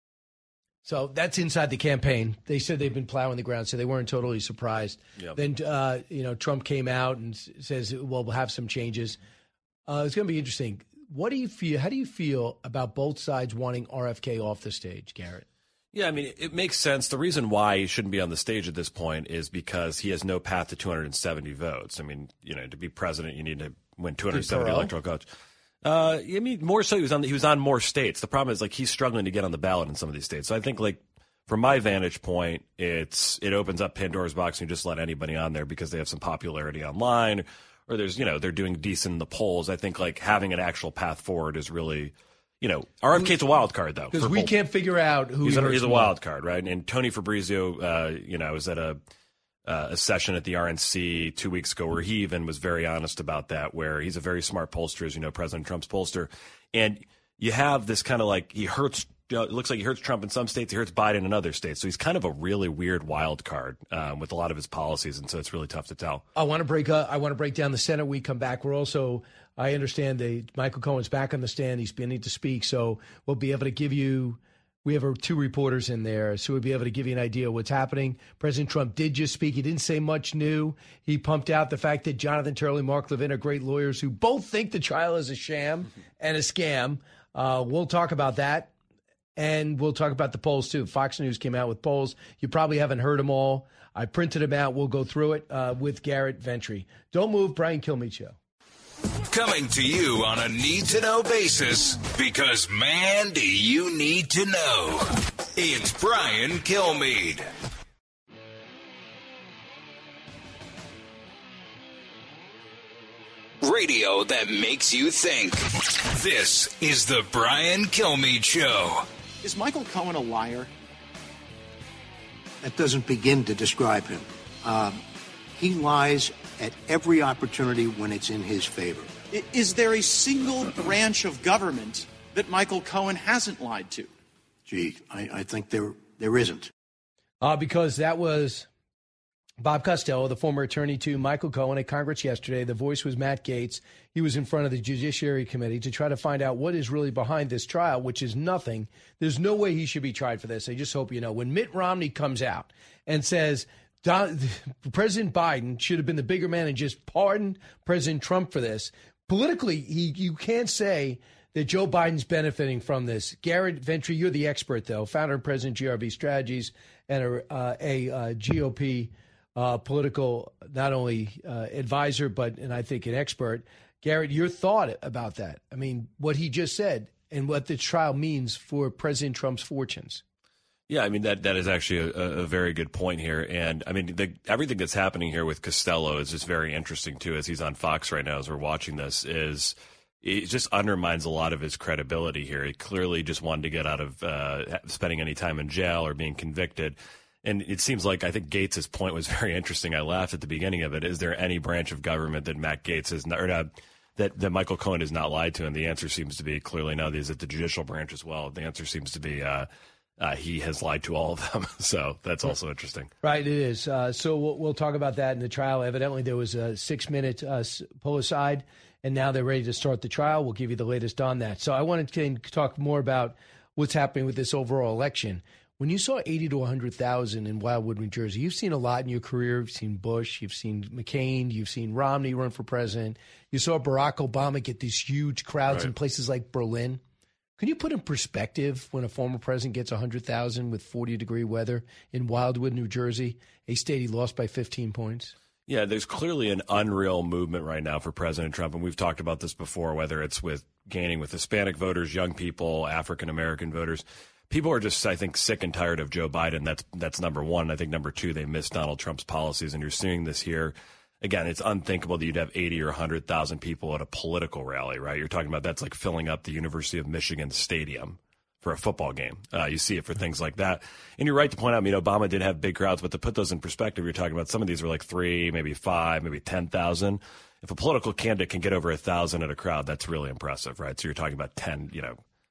Speaker 2: So that's inside the campaign. They said they've been plowing the ground, so they weren't totally surprised. Yep. Then, uh, you know, Trump came out and says, well, we'll have some changes. Uh, it's going to be interesting. What do you feel? How do you feel about both sides wanting R F K off the stage, Garrett?
Speaker 15: Yeah, I mean, it makes sense. The reason why he shouldn't be on the stage at this point is because he has no path to two hundred seventy votes. I mean, you know, to be president, you need to win two hundred seventy electoral votes. Uh, I mean, more so he was on he was on more states. The problem is, like, he's struggling to get on the ballot in some of these states. So I think, like, from my vantage point, it's it opens up Pandora's box and you just let anybody on there because they have some popularity online, or there's, you know, they're doing decent in the polls. I think, like, having an actual path forward is really, you know, R F K's a wild card, though.
Speaker 2: Because we both. can't figure out who
Speaker 15: he's,
Speaker 2: he
Speaker 15: a, he's a
Speaker 2: more.
Speaker 15: wild card, right? And Tony Fabrizio, uh, you know, was at a Uh, a session at the R N C two weeks ago where he even was very honest about that, where he's a very smart pollster, as you know, President Trump's pollster. And you have this kind of like, he hurts, uh, it looks like he hurts Trump in some states, he hurts Biden in other states. So he's kind of a really weird wild card um, with a lot of his policies. And so it's really tough to tell.
Speaker 2: I want to break up, I want to break down the Senate. We come back. We're also, I understand that Michael Cohen's back on the stand. He's beginning to speak. So we'll be able to give you, we have our two reporters in there, so we'll be able to give you an idea of what's happening. President Trump did just speak. He didn't say much new. He pumped out the fact that Jonathan Turley, Mark Levin are great lawyers who both think the trial is a sham and a scam. Uh, we'll talk about that, and we'll talk about the polls, too. Fox News came out with polls. You probably haven't heard them all. I printed them out. We'll go through it uh, with Garrett Ventry. Don't move, Brian Kilmeade Show.
Speaker 1: Coming to you on a need-to-know basis, because, man, do you need to know. It's Brian Kilmeade. Radio that makes you think. This is the Brian Kilmeade Show.
Speaker 6: Is Michael Cohen a liar? That doesn't begin to describe him. Um, he lies at every opportunity when it's in his favor.
Speaker 19: Is there a single branch of government that Michael Cohen hasn't lied to?
Speaker 6: Gee, I, I think there there isn't.
Speaker 2: Uh, because that was Bob Costello, the former attorney to Michael Cohen at Congress yesterday. The voice was Matt Gaetz. He was in front of the Judiciary Committee to try to find out what is really behind this trial, which is nothing. There's no way he should be tried for this. I just hope you know. When Mitt Romney comes out and says Don, President Biden should have been the bigger man and just pardoned President Trump for this, politically, he, you can't say that Joe Biden's benefiting from this. Garrett Ventry, you're the expert, though, founder and president of G R V Strategies and a, uh, a uh, G O P uh, political, not only uh, advisor, but, and I think, an expert. Garrett, your thought about that? I mean, what he just said and what the trial means for President Trump's fortunes.
Speaker 15: Yeah, I mean, that that is actually a, a very good point here. And, I mean, the, everything that's happening here with Costello is just very interesting, too, as he's on Fox right now as we're watching this, is it just undermines a lot of his credibility here. He clearly just wanted to get out of uh, spending any time in jail or being convicted. And it seems like, I think Gates' point was very interesting. I laughed at the beginning of it. Is there any branch of government that Matt Gaetz has not, or not, that, that Michael Cohen has not lied to? And the answer seems to be clearly no. Is it the judicial branch as well? The answer seems to be uh, Uh, he has lied to all of them. So that's also interesting.
Speaker 2: Right, it is. Uh, so we'll, we'll talk about that in the trial. Evidently, there was a six-minute uh, pull aside, and now they're ready to start the trial. We'll give you the latest on that. So I wanted to talk more about what's happening with this overall election. When you saw eighty to one hundred thousand in Wildwood, New Jersey, you've seen a lot in your career. You've seen Bush, you've seen McCain, you've seen Romney run for president. You saw Barack Obama get these huge crowds right. in places like Berlin. Can you put in perspective when a former president gets one hundred thousand with forty-degree weather in Wildwood, New Jersey, a state he lost by fifteen points?
Speaker 15: Yeah, there's clearly an unreal movement right now for President Trump, and we've talked about this before, whether it's with gaining with Hispanic voters, young people, African-American voters. People are just, I think, sick and tired of Joe Biden. That's that's number one. I think number two, they miss Donald Trump's policies, and you're seeing this here. Again, it's unthinkable that you'd have eighty or one hundred thousand people at a political rally, right? You're talking about that's like filling up the University of Michigan stadium for a football game. Uh, you see it for things like that. And you're right to point out, I mean, Obama did have big crowds, but to put those in perspective, you're talking about some of these were like three, maybe five, maybe ten thousand. If a political candidate can get over a thousand at a crowd, that's really impressive, right? So you're talking about ten, you know,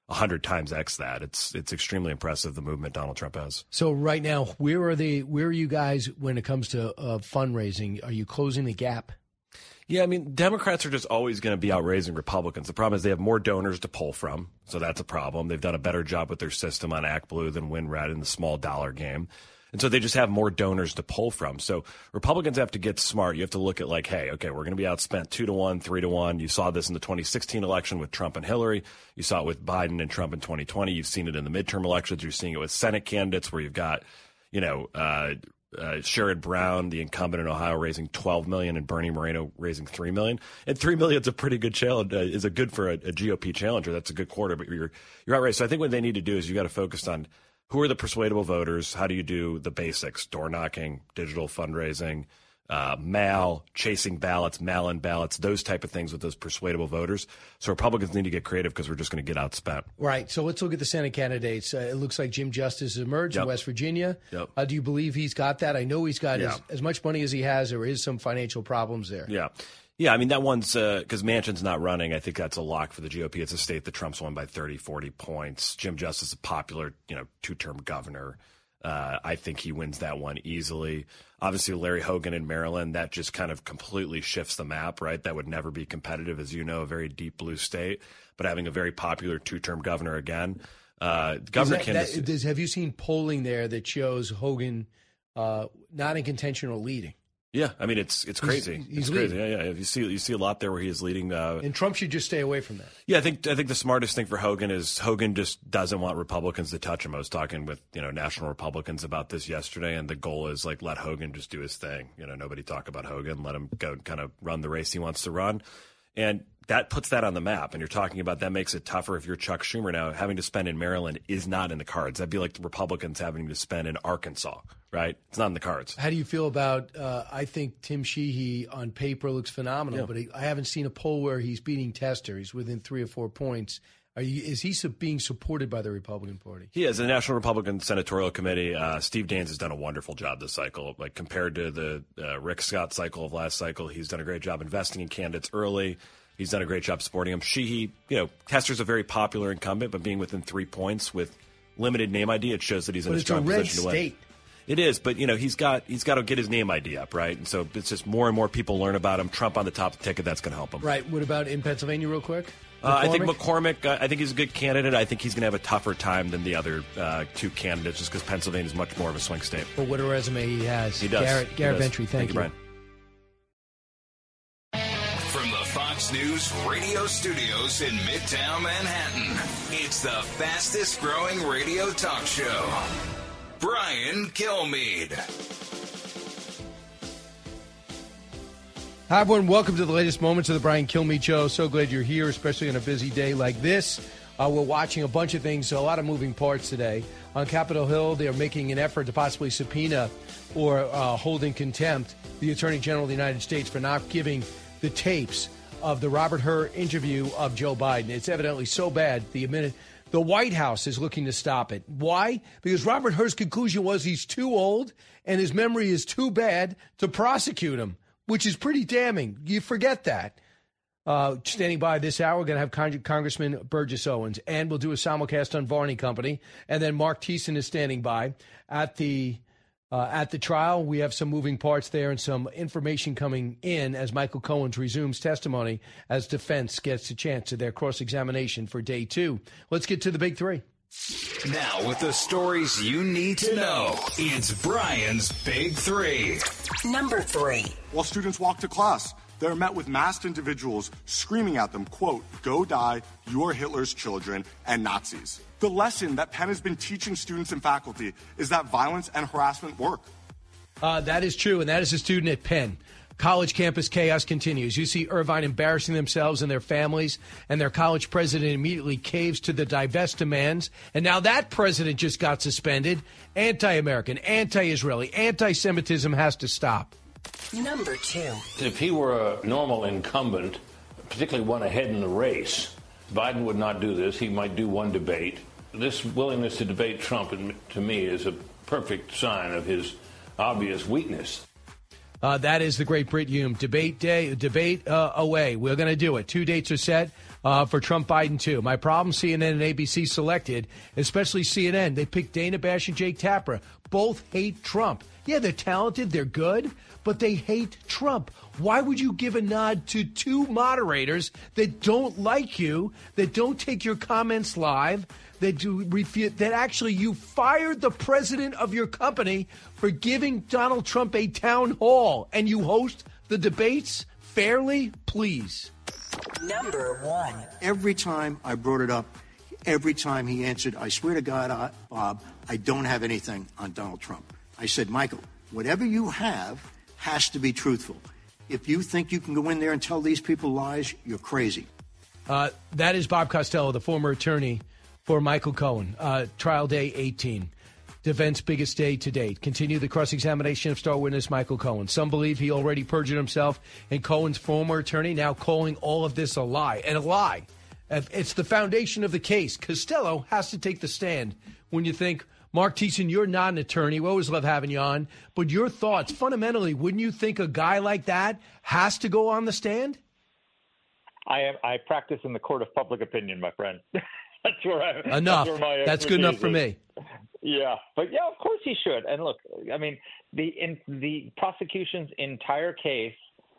Speaker 15: one hundred times X that. It's it's extremely impressive, the movement Donald Trump has.
Speaker 2: So right now, where are the where are you guys when it comes to uh, fundraising? Are you closing the gap?
Speaker 15: Yeah, I mean, Democrats are just always going to be outraising Republicans. The problem is they have more donors to pull from, so that's a problem. They've done a better job with their system on ActBlue than WinRed in the small dollar game. And so they just have more donors to pull from. So Republicans have to get smart. You have to look at like, hey, okay, we're going to be outspent two to one, three to one. You saw this in the twenty sixteen election with Trump and Hillary. You saw it with Biden and Trump in twenty twenty. You've seen it in the midterm elections. You're seeing it with Senate candidates where you've got, you know, uh, uh, Sherrod Brown, the incumbent in Ohio, raising twelve million dollars and Bernie Moreno raising three million dollars. And three million dollars is a pretty good challenge, uh, is a good for a, a G O P challenger. That's a good quarter, but you're, you're outright. So I think what they need to do is you got to focus on who are the persuadable voters? How do you do the basics? Door knocking, digital fundraising, uh, mail, chasing ballots, mail-in ballots, those type of things with those persuadable voters. So Republicans need to get creative because we're just going to get outspent.
Speaker 2: Right. So let's look at the Senate candidates. Uh, it looks like Jim Justice has emerged
Speaker 15: Yep.
Speaker 2: in West Virginia.
Speaker 15: Yep.
Speaker 2: Uh, do you believe he's got that? I know he's got
Speaker 15: Yeah.
Speaker 2: as, as much money as he has. There is some financial problems there.
Speaker 15: Yeah. Yeah, I mean, that one's because uh, Manchin's not running. I think that's a lock for the G O P. It's a state that Trump's won by thirty, forty points. Jim Justice is a popular, you know, two-term governor. Uh, I think he wins that one easily. Obviously, Larry Hogan in Maryland, that just kind of completely shifts the map, right? That would never be competitive, as you know, a very deep blue state. But having a very popular two-term governor again. Uh, governor
Speaker 2: Is that-
Speaker 15: candidacy.
Speaker 2: that- does- have you seen polling there that shows Hogan uh, not in contention or leading?
Speaker 15: Yeah, I mean, it's it's crazy.
Speaker 2: He's- he's
Speaker 15: it's crazy.
Speaker 2: leading.
Speaker 15: Yeah, yeah. You see, you see a lot there where he is leading. Uh,
Speaker 2: And Trump should just stay away from that.
Speaker 15: Yeah, I think I think the smartest thing for Hogan is Hogan just doesn't want Republicans to touch him. I was talking with, you know, national Republicans about this yesterday, and the goal is like let Hogan just do his thing. You know, nobody talk about Hogan. Let him go kind of run the race he wants to run. And that puts that on the map. And you're talking about that makes it tougher if you're Chuck Schumer now. Having to spend in Maryland is not in the cards. That'd be like the Republicans having to spend in Arkansas, right? It's not in the cards.
Speaker 2: How do you feel about, uh, I think Tim Sheehy on paper looks phenomenal,
Speaker 15: Yeah.
Speaker 2: but he, I haven't seen a poll where he's beating Tester. He's within three or four points. Are you, is he su- being supported by the Republican Party?
Speaker 15: He is. The National Republican Senatorial Committee, uh, Steve Daines has done a wonderful job this cycle. Like compared to the uh, Rick Scott cycle of last cycle, he's done a great job investing in candidates early. He's done a great job supporting him. Sheehy, you know, Tester's a very popular incumbent, but being within three points with limited name I D, it shows that he's in
Speaker 2: But
Speaker 15: a
Speaker 2: it's a
Speaker 15: strong
Speaker 2: red
Speaker 15: position to win.
Speaker 2: state.
Speaker 15: It is, but you know, he's got he's got to get his name I D up, right? And so it's just more and more people learn about him. Trump on the top of the ticket, that's going to help him.
Speaker 2: Right. What about in Pennsylvania, real quick?
Speaker 15: Uh, I think
Speaker 2: McCormick?
Speaker 15: McCormick, uh, I think he's a good candidate. I think he's going to have a tougher time than the other uh, two candidates just because Pennsylvania is much more of a swing state.
Speaker 2: But what a resume he has.
Speaker 15: He does.
Speaker 2: Garrett,
Speaker 15: He
Speaker 2: Garrett
Speaker 15: does.
Speaker 2: Ventry, thank,
Speaker 15: Thank you, Brian.
Speaker 1: From the Fox News radio studios in Midtown Manhattan, it's the fastest growing radio talk show. Brian Kilmeade.
Speaker 2: Hi, everyone. Welcome to the latest moments of the Brian Kilmeade Show. So glad you're here, especially on a busy day like this. Uh, we're watching a bunch of things, so a lot of moving parts today. On Capitol Hill, they are making an effort to possibly subpoena or uh, hold in contempt the Attorney General of the United States for not giving the tapes of the Robert Hur interview of Joe Biden. It's evidently so bad, the minute the White House is looking to stop it. Why? Because Robert Hur's conclusion was he's too old and his memory is too bad to prosecute him, which is pretty damning. You forget that. Uh, standing by this hour, we're going to have Con- Congressman Burgess Owens, and we'll do a simulcast on Varney Company. And then Mark Thiessen is standing by at the uh, at the trial. We have some moving parts there and some information coming in as Michael Cohen resumes testimony as defense gets a chance to their cross-examination for day two. Let's get to the big three.
Speaker 1: Now, with the stories you need to know, it's Brian's Big Three.
Speaker 3: Number three.
Speaker 4: While students walk to class, they're met with masked individuals screaming at them, quote, "Go die, you are Hitler's children," and Nazis. The lesson that Penn has been teaching students and faculty is that violence and harassment work.
Speaker 2: Uh, that is true, and that is a student at Penn. College campus chaos continues. You see Irvine embarrassing themselves and their families, and their college president immediately caves to the divest demands. And now that president just got suspended. Anti-American, anti-Israeli, anti-Semitism has to stop.
Speaker 3: Number two.
Speaker 5: If he were a normal incumbent, particularly one ahead in the race, Biden would not do this. He might do one debate. This willingness to debate Trump, to me, is a perfect sign of his obvious weakness.
Speaker 2: Uh, that is the great Brit Hume. Debate day, debate uh, away. We're going to do it. Two dates are set. uh, for Trump Biden, too. My problem, C N N and A B C selected, especially C N N. They picked Dana Bash and Jake Tapper. Both hate Trump. Yeah, they're talented, they're good, but they hate Trump. Why would you give a nod to two moderators that don't like you, that don't take your comments live, that do refute, that actually you fired the president of your company for giving Donald Trump a town hall, and you host the debates fairly? Please.
Speaker 3: Number one.
Speaker 6: Every time I brought it up, every time he answered, I swear to God, uh, Bob, I don't have anything on Donald Trump. I said, Michael, whatever you have has to be truthful. If you think you can go in there and tell these people lies, you're crazy.
Speaker 2: Uh, that is Bob Costello, the former attorney for Michael Cohen. Uh, trial day eighteen. Defense biggest day to date. Continue the cross-examination of star witness Michael Cohen. Some believe he already perjured himself, and Cohen's former attorney now calling all of this a lie. And a lie. It's the foundation of the case. Costello has to take the stand when you think, Mark Thiessen, you're not an attorney. We always love having you on. But your thoughts, fundamentally, wouldn't you think a guy like that has to go on the stand?
Speaker 20: I am, I practice in the court of public opinion, my friend. That's where I.
Speaker 2: Enough.
Speaker 20: That's, where my
Speaker 2: that's good enough for me.
Speaker 20: Yeah, but yeah, of course he should. And look, I mean, the in, the prosecution's entire case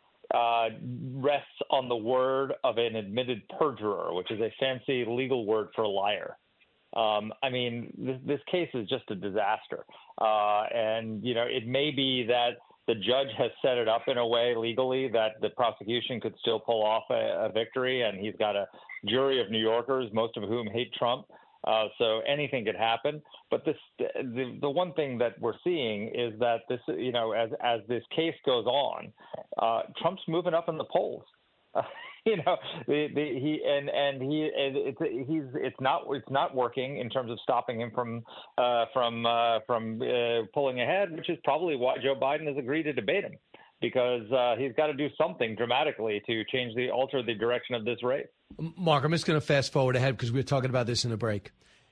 Speaker 20: uh, rests on the word of an admitted perjurer, which is a fancy legal word for a liar. Um, I mean, this, this case is just a disaster. Uh, and, you know, it may be that the judge has set it up in a way legally that the prosecution could still pull off a, a victory, and he's got a jury of New Yorkers, most of whom hate Trump. Uh, so anything could happen. But this, the, the one thing that we're seeing is that this, you know, as as this case goes on, uh, Trump's moving up in the polls. Uh, you know, the, the, he and and he it's he's it's not it's not working in terms of stopping him from uh, from uh, from uh, pulling ahead, which is probably why Joe Biden has agreed to debate him, because uh, he's got to do something dramatically to change the alter the direction of this race.
Speaker 2: Mark, I'm just going to fast forward ahead because we were talking about this in the break.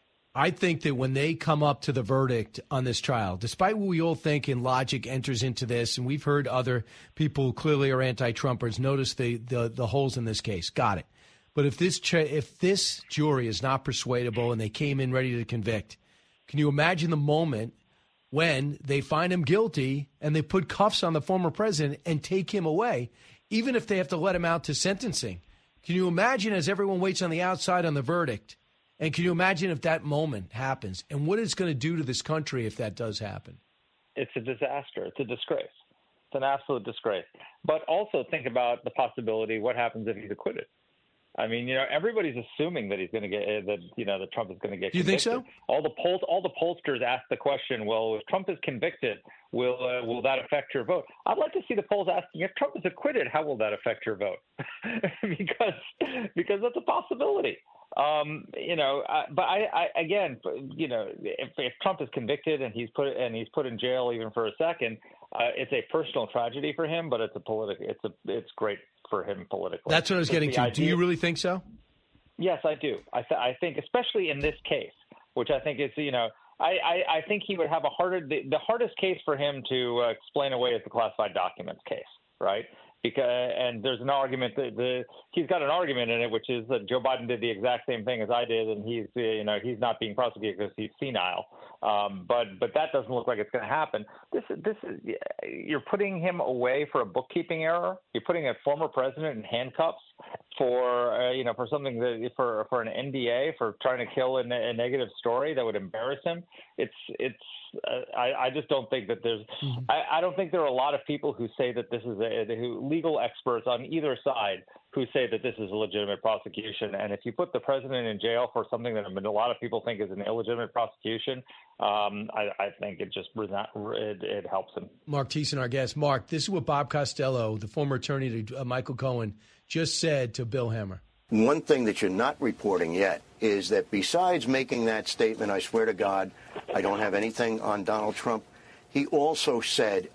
Speaker 2: I think that when they come up to the verdict on this trial, despite what we all think and logic enters into this, and we've heard other people who clearly are anti-Trumpers notice the, the, the holes in this case. Got it. But if this ch- if this jury is not persuadable and they came in ready to convict, can you imagine the moment when they find him guilty and they put cuffs on the former president and take him away, even if they have to let him out to sentencing? Can you imagine as everyone waits on the outside on the verdict? And can you imagine if that moment happens and what it's going to do to this country if that does happen?
Speaker 20: It's a disaster. It's a disgrace. It's an absolute disgrace. But also think about the possibility, what happens if he's acquitted? I mean, you know, everybody's assuming that he's going to get that. You know, that Trump is going to get.
Speaker 2: Do you
Speaker 20: convicted.
Speaker 2: think so?
Speaker 20: All the polls, all the pollsters ask the question: well, if Trump is convicted, will uh, will that affect your vote? I'd like to see the polls asking if Trump is acquitted, how will that affect your vote? because because that's a possibility. Um, you know, uh, but I, I again, you know, if, if Trump is convicted and he's put and he's put in jail even for a second, uh, it's a personal tragedy for him, but it's a political. It's a it's great for him politically.
Speaker 2: That's what I was getting to.
Speaker 20: Idea.
Speaker 2: Do you really think so?
Speaker 20: Yes, I do. I, th- I think, especially in this case, which I think is, you know, I, I, I think he would have a harder, the, the hardest case for him to uh, explain away is the classified documents case, right? Because, and there's an argument that the he's got an argument in it, which is that Joe Biden did the exact same thing as I did, and he's uh, you know he's not being prosecuted because he's senile. Um, but but that doesn't look like it's going to happen. This this is you're putting him away for a bookkeeping error. You're putting a former president in handcuffs for uh, you know for something that for for an N D A for trying to kill a, a negative story that would embarrass him. It's it's. Uh, I, I just don't think that there's mm-hmm. I, I don't think there are a lot of people who say that this is a who legal experts on either side who say that this is a legitimate prosecution. And if you put the president in jail for something that a lot of people think is an illegitimate prosecution, um, I, I think it just it, it helps him.
Speaker 2: Mark Thiessen, our guest. Mark, this is what Bob Costello, the former attorney to uh, Michael Cohen, just said to Bill Hemmer.
Speaker 6: One thing that you're not reporting yet is that besides making that statement, I swear to God, I don't have anything on Donald Trump, he also said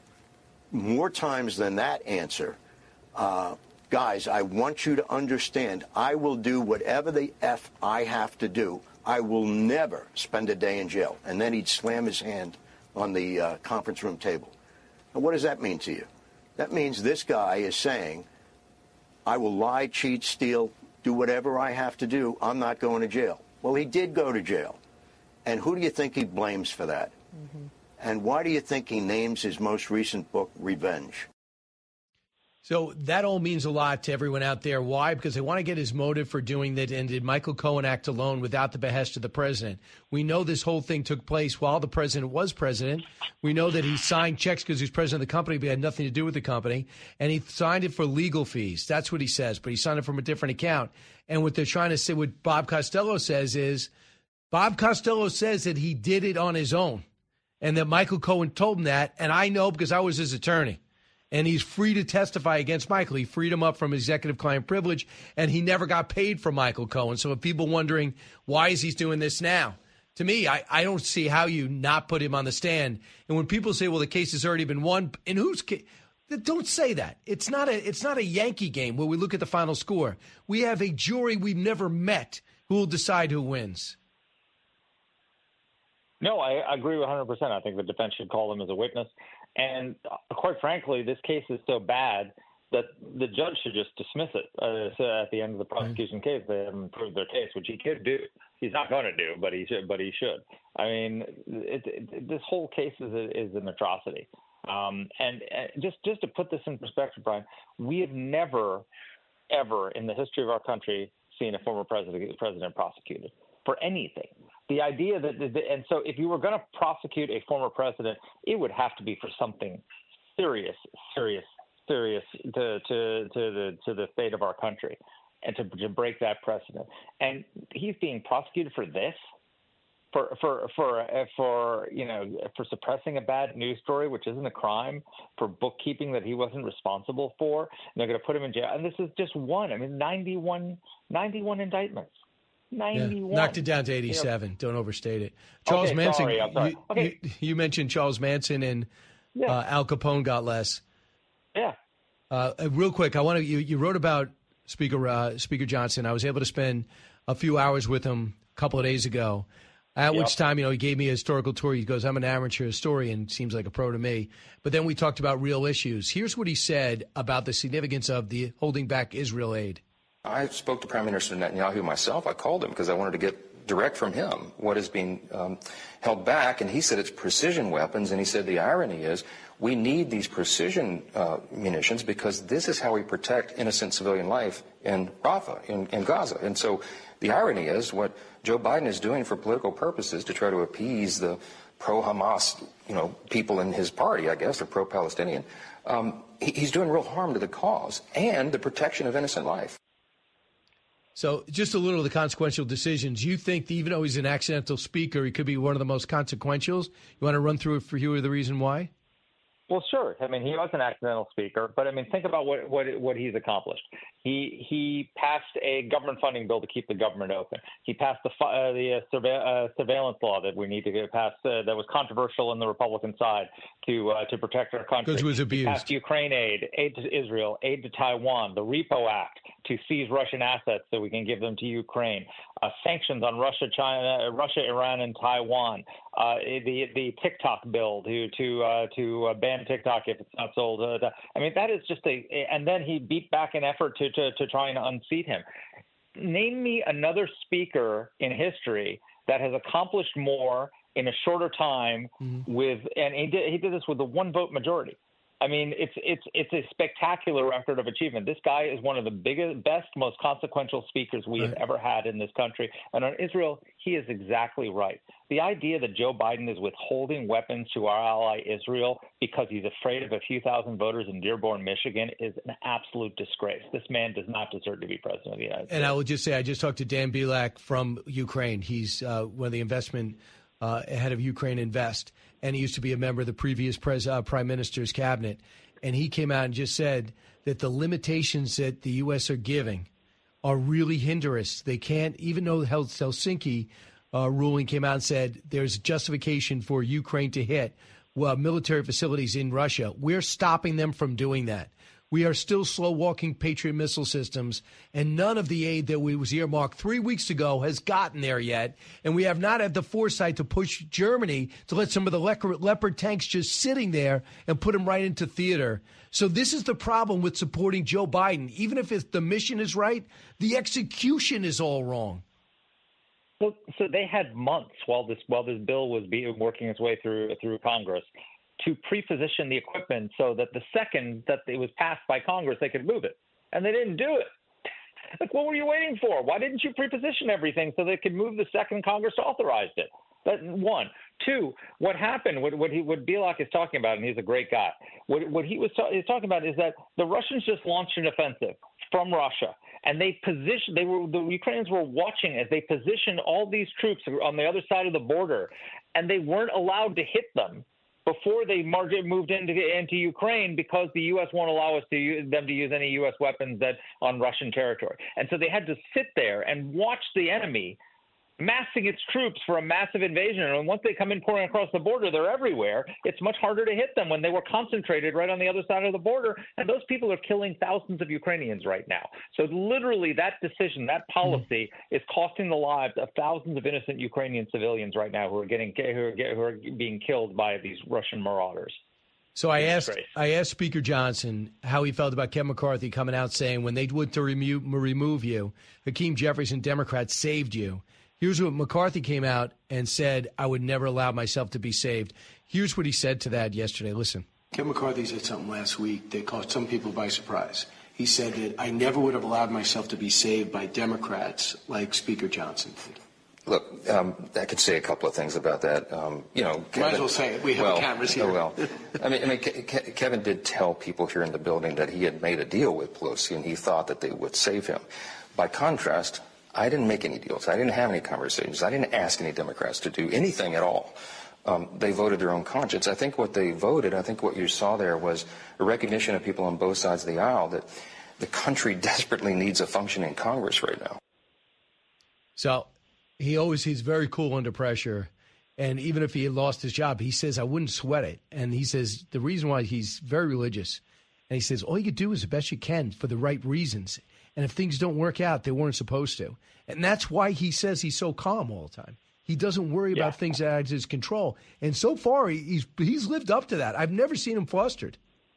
Speaker 6: more times than that answer, uh, guys, I want you to understand, I will do whatever the F I have to do. I will never spend a day in jail. And then he'd slam his hand on the uh, conference room table. Now, what does that mean to you? That means this guy is saying, I will lie, cheat, steal, do whatever I have to do. I'm not going to jail. Well, he did go to jail. And who do you think he blames for that? Mm-hmm. And why do you think he names his most recent book Revenge?
Speaker 2: So that all means a lot to everyone out there. Why? Because they want to get his motive for doing that. And did Michael Cohen act alone without the behest of the president? We know this whole thing took place while the president was president. We know that he signed checks because he was president of the company, but he had nothing to do with the company. And he signed it for legal fees. That's what he says. But he signed it from a different account. And what they're trying to say, what Bob Costello says is, Bob Costello says that he did it on his own and that Michael Cohen told him that. And I know because I was his attorney. And he's free to testify against Michael. He freed him up from executive client privilege, and he never got paid for Michael Cohen. So if people wondering why is he doing this now, to me, I, I don't see how you not put him on the stand. And when people say, well, the case has already been won, in whose case? Don't say that. It's not a it's not a Yankee game where we look at the final score. We have a jury we've never met who will decide who wins.
Speaker 20: No, I agree one hundred percent. I think the defense should call him as a witness. And uh, quite frankly, this case is so bad that the judge should just dismiss it. Uh, so at the end of the prosecution case, they haven't proved their case, which he could do. He's not going to do, but he should. But he should. I mean, it, it, this whole case is a, is an atrocity. Um, and, and just just to put this in perspective, Brian, we have never, ever in the history of our country seen a former president president prosecuted for anything. The idea that, and so if you were going to prosecute a former president, it would have to be for something serious, serious, serious to to to the to the fate of our country, and to, to break that precedent. And he's being prosecuted for this, for for for for you know for suppressing a bad news story, which isn't a crime, for bookkeeping that he wasn't responsible for. And they're going to put him in jail. And this is just one. I mean, ninety-one, ninety-one indictments. ninety-one.
Speaker 2: Yeah, knocked it down to eighty-seven. You know, don't overstate it. Charles
Speaker 20: okay,
Speaker 2: Manson.
Speaker 20: Sorry, I'm sorry.
Speaker 2: You,
Speaker 20: okay.
Speaker 2: you, you mentioned Charles Manson and
Speaker 20: yeah.
Speaker 2: uh, Al Capone got less.
Speaker 20: Yeah.
Speaker 2: Uh, real quick, I want to. You, you wrote about Speaker uh, Speaker Johnson. I was able to spend a few hours with him a couple of days ago. At yep. which time, you know, he gave me a historical tour. He goes, "I'm an amateur historian. Seems like a pro to me." But then we talked about real issues. Here's what he said about the significance of the holding back Israel aid.
Speaker 21: I spoke to Prime Minister Netanyahu myself. I called him because I wanted to get direct from him what is being um, held back. And he said it's precision weapons. And he said the irony is we need these precision uh, munitions because this is how we protect innocent civilian life in Rafah, in, in Gaza. And so the irony is what Joe Biden is doing for political purposes to try to appease the pro-Hamas, you know, people in his party, I guess, or pro-Palestinian. Um, he, he's doing real harm to the cause and the protection of innocent life.
Speaker 2: So just a little of the consequential decisions. You think that even though he's an accidental speaker, he could be one of the most consequential? You want to run through it for you the reason why?
Speaker 20: Well, sure. I mean, he was an accidental speaker, but I mean, think about what what what he's accomplished. He he passed a government funding bill to keep the government open. He passed the uh, the uh, surve- uh, surveillance law that we need to get passed uh, that was controversial in the Republican side to uh, to protect our country.
Speaker 2: Because it was abused.
Speaker 20: He passed Ukraine aid, aid to Israel, aid to Taiwan, the Repo Act to seize Russian assets so we can give them to Ukraine, uh, sanctions on Russia, China, Russia, Iran, and Taiwan. Uh, the the TikTok bill to to uh, to uh, ban TikTok if it's not sold. Uh, I mean, that is just a. And then he beat back an effort to, to to try and unseat him. Name me another speaker in history that has accomplished more in a shorter time mm-hmm. with, and he did he did this with a one vote majority. I mean, it's it's it's a spectacular record of achievement. This guy is one of the biggest, best, most consequential speakers we right. have ever had in this country. And on Israel, he is exactly right. The idea that Joe Biden is withholding weapons to our ally Israel because he's afraid of a few thousand voters in Dearborn, Michigan, is an absolute disgrace. This man does not deserve to be president of the United States.
Speaker 2: And I will just say, I just talked to Dan Bilak from Ukraine. He's uh, one of the investment uh, head of Ukraine Invest. And he used to be a member of the previous pres- uh, prime minister's cabinet. And he came out and just said that the limitations that the U S are giving are really hinder us. They can't, even though the Helsinki uh, ruling came out and said there's justification for Ukraine to hit well, military facilities in Russia, we're stopping them from doing that. We are still slow-walking Patriot missile systems, and none of the aid that we was earmarked three weeks ago has gotten there yet. And we have not had the foresight to push Germany to let some of the Leopard tanks just sitting there and put them right into theater. So this is the problem with supporting Joe Biden. Even if it's, the mission is right, the execution is all wrong.
Speaker 20: So, so they had months while this while this bill was being working its way through through Congress to pre-position the equipment so that the second that it was passed by Congress, they could move it. And they didn't do it. Like, what were you waiting for? Why didn't you pre-position everything so they could move the second Congress authorized it? That one. Two, what happened, what, what, he, what Bielak is talking about, and he's a great guy, what, what he was ta- he's talking about is that the Russians just launched an offensive from Russia. And they positioned, they were, the Ukrainians were watching as they positioned all these troops on the other side of the border, and they weren't allowed to hit them before they moved into into Ukraine because the U S won't allow us to use, them to use any U S weapons that on Russian territory. And so they had to sit there and watch the enemy massing its troops for a massive invasion. And once they come in pouring across the border, they're everywhere. It's much harder to hit them when they were concentrated right on the other side of the border. And those people are killing thousands of Ukrainians right now. So literally that decision, that policy mm-hmm. is costing the lives of thousands of innocent Ukrainian civilians right now who are getting who are, who are being killed by these Russian marauders.
Speaker 2: So I asked I asked Speaker Johnson how he felt about Kevin McCarthy coming out saying when they went to remove, remove you, Hakeem Jeffries, Democrats saved you. Here's what McCarthy came out and said, I would never allow myself to be saved. Here's what he said to that yesterday. Listen.
Speaker 7: Kevin McCarthy said something last week that caught some people by surprise. He said that I never would have allowed myself to be saved by Democrats like Speaker Johnson did.
Speaker 21: Look, um, I could say a couple of things about that. Um, you know, Kevin,
Speaker 7: might as well say it. We have
Speaker 21: well,
Speaker 7: cameras here.
Speaker 21: Oh, well, I mean, I mean, Ke- Ke- Kevin did tell people here in the building that he had made a deal with Pelosi and he thought that they would save him. By contrast, I didn't make any deals. I didn't have any conversations. I didn't ask any Democrats to do anything at all. Um, they voted their own conscience. I think what they voted, I think what you saw there was a recognition of people on both sides of the aisle that the country desperately needs a functioning Congress right now.
Speaker 2: So he always, he's very cool under pressure. And even if he had lost his job, he says, I wouldn't sweat it. And he says the reason why he's very religious. And he says, all you do is the best you can for the right reasons. And if things don't work out, they weren't supposed to. And that's why he says he's so calm all the time. He doesn't worry yeah. about things out of his control. And so far, he's he's lived up to that. I've never seen him flustered.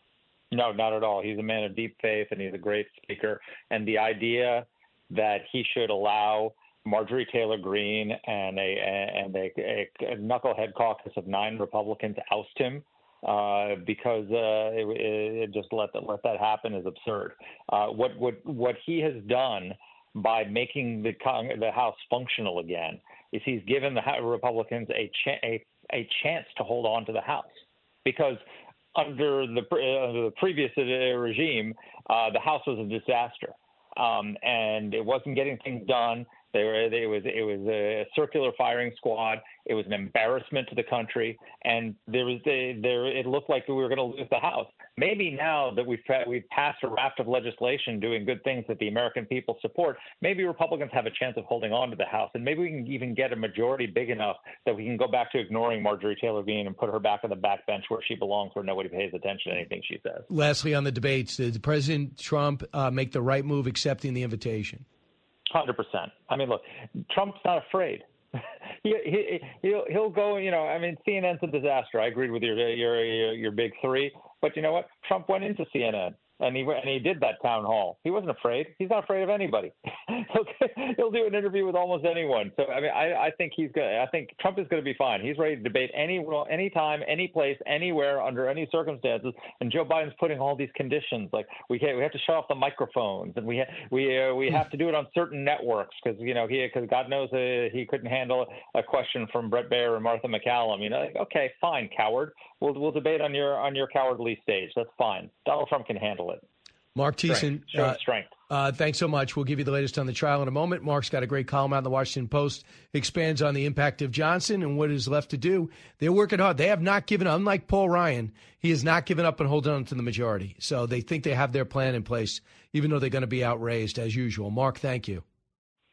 Speaker 20: No, not at all. He's a man of deep faith, and he's a great speaker. And the idea that he should allow Marjorie Taylor Greene and a and a, a, a knucklehead caucus of nine Republicans oust him uh, because uh, it, it just let that let that happen is absurd. Uh, what what what he has done by making the Cong- the House functional again is he's given the Republicans a, cha- a a chance to hold on to the House, because under the uh, under the previous regime, uh, the House was a disaster, um, and it wasn't getting things done. They were, it was it was a circular firing squad. It was an embarrassment to the country, and there was a, there. It looked like we were going to lose the House. Maybe now that we've we've passed a raft of legislation doing good things that the American people support, maybe Republicans have a chance of holding on to the House, and maybe we can even get a majority big enough that we can go back to ignoring Marjorie Taylor Greene and put her back on the back bench where she belongs, where nobody pays attention to anything she says.
Speaker 2: Lastly, on the debates, did President Trump uh, make the right move accepting the invitation?
Speaker 20: one hundred percent. I mean, look, Trump's not afraid. he, he, he'll, he'll go, you know, I mean, C N N's a disaster. I agreed with your, your, your, your big three. But you know what? Trump went into C N N. And he and he did that town hall. He wasn't afraid. He's not afraid of anybody. he'll, he'll do an interview with almost anyone. So I mean, I, I think he's going. I think Trump is going to be fine. He's ready to debate any any time, any place, anywhere, under any circumstances. And Joe Biden's putting all these conditions, like we can't, we have to shut off the microphones, and we ha- we uh, we have to do it on certain networks because you know he because God knows uh, he couldn't handle a question from Brett Baer and Martha McCallum. You know, like, okay, fine, coward. We'll we'll debate on your on your cowardly stage. That's fine. Donald Trump can handle it.
Speaker 2: Mark Thiessen,
Speaker 20: uh, strength.
Speaker 2: Uh, thanks so much. We'll give you the latest on the trial in a moment. Mark's got a great column out in the Washington Post, expands on the impact of Johnson and what is left to do. They're working hard. They have not given up. Unlike Paul Ryan, he has not given up and holding on to the majority. So they think they have their plan in place, even though they're going to be outraised as usual. Mark, thank you.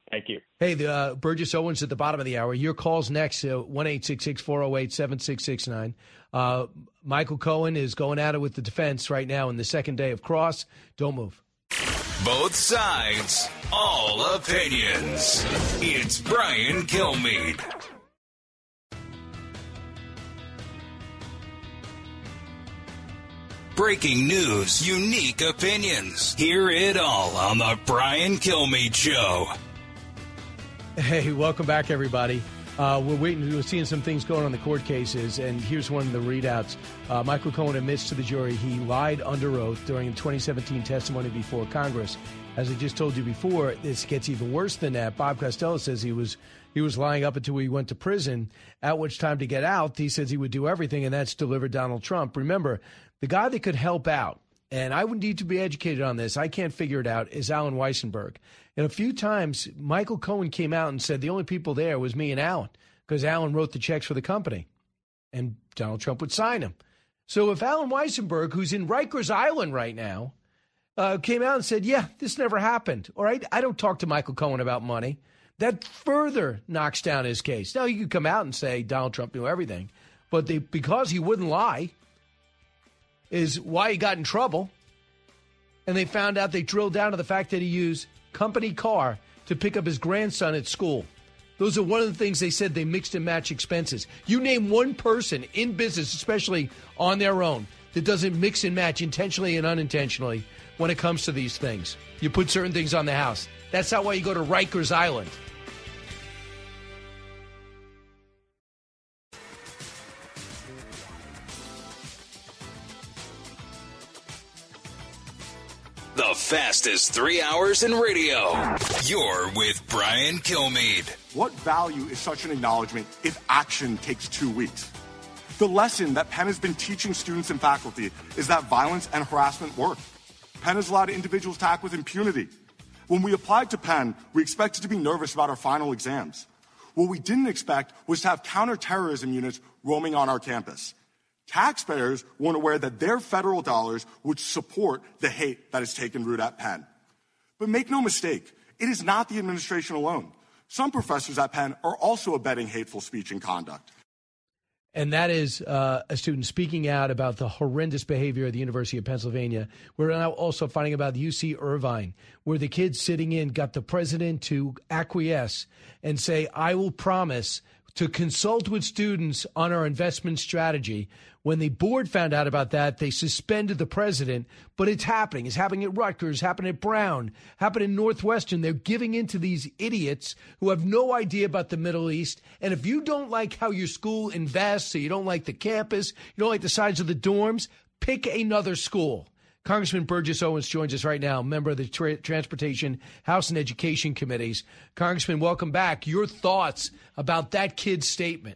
Speaker 20: Thank you.
Speaker 2: Hey, the uh, Burgess Owens at the bottom of the hour. Your call's next, uh, one eight six six, four oh eight, seven six six nine. Uh, Michael Cohen is going at it with the defense right now in the second day of cross. Don't move.
Speaker 1: Both sides, all opinions. It's Brian Kilmeade. Breaking news, unique opinions. Hear it all on the Brian Kilmeade Show.
Speaker 2: Hey, welcome back, everybody. Uh, we're waiting. We're seeing some things going on in the court cases, and here's one of the readouts. Uh, Michael Cohen admits to the jury he lied under oath during twenty seventeen testimony before Congress. As I just told you before, this gets even worse than that. Bob Costello says he was he was lying up until he went to prison, at which time to get out, he says he would do everything, and that's deliver Donald Trump. Remember, the guy that could help out, and I would need to be educated on this, I can't figure it out, is Alan Weissenberg. And a few times, Michael Cohen came out and said the only people there was me and Alan, because Alan wrote the checks for the company, and Donald Trump would sign them. So if Alan Weissenberg, who's in Rikers Island right now, uh, came out and said, yeah, this never happened, all right, I don't talk to Michael Cohen about money, that further knocks down his case. Now, you could come out and say Donald Trump knew everything, but they, because he wouldn't lie, is why he got in trouble. And they found out, they drilled down to the fact that he used company car to pick up his grandson at school. Those are one of the things they said they mixed and match expenses. You name one person in business, especially on their own, that doesn't mix and match intentionally and unintentionally when it comes to these things. You put certain things on the house. That's not why you go to Rikers Island.
Speaker 1: The fastest three hours in radio. You're with Brian Kilmeade.
Speaker 4: What value is such an acknowledgement if action takes two weeks? The lesson that Penn has been teaching students and faculty is that violence and harassment work. Penn has allowed individuals to act with impunity. When we applied to Penn, we expected to be nervous about our final exams. What we didn't expect was to have counterterrorism units roaming on our campus. Taxpayers weren't aware that their federal dollars would support the hate that has taken root at Penn. But make no mistake, it is not the administration alone. Some professors at Penn are also abetting hateful speech and conduct.
Speaker 2: And that is uh, a student speaking out about the horrendous behavior at the University of Pennsylvania. We're now also finding about U C Irvine, where the kids sitting in got the president to acquiesce and say, I will promise to consult with students on our investment strategy. When the board found out about that, they suspended the president. But it's happening. It's happening at Rutgers, happening at Brown, happening in Northwestern. They're giving in to these idiots who have no idea about the Middle East. And if you don't like how your school invests, or you don't like the campus, you don't like the size of the dorms, pick another school. Congressman Burgess Owens joins us right now, member of the Tra- Transportation, House and Education Committees. Congressman, welcome back. Your thoughts about that kid's statement?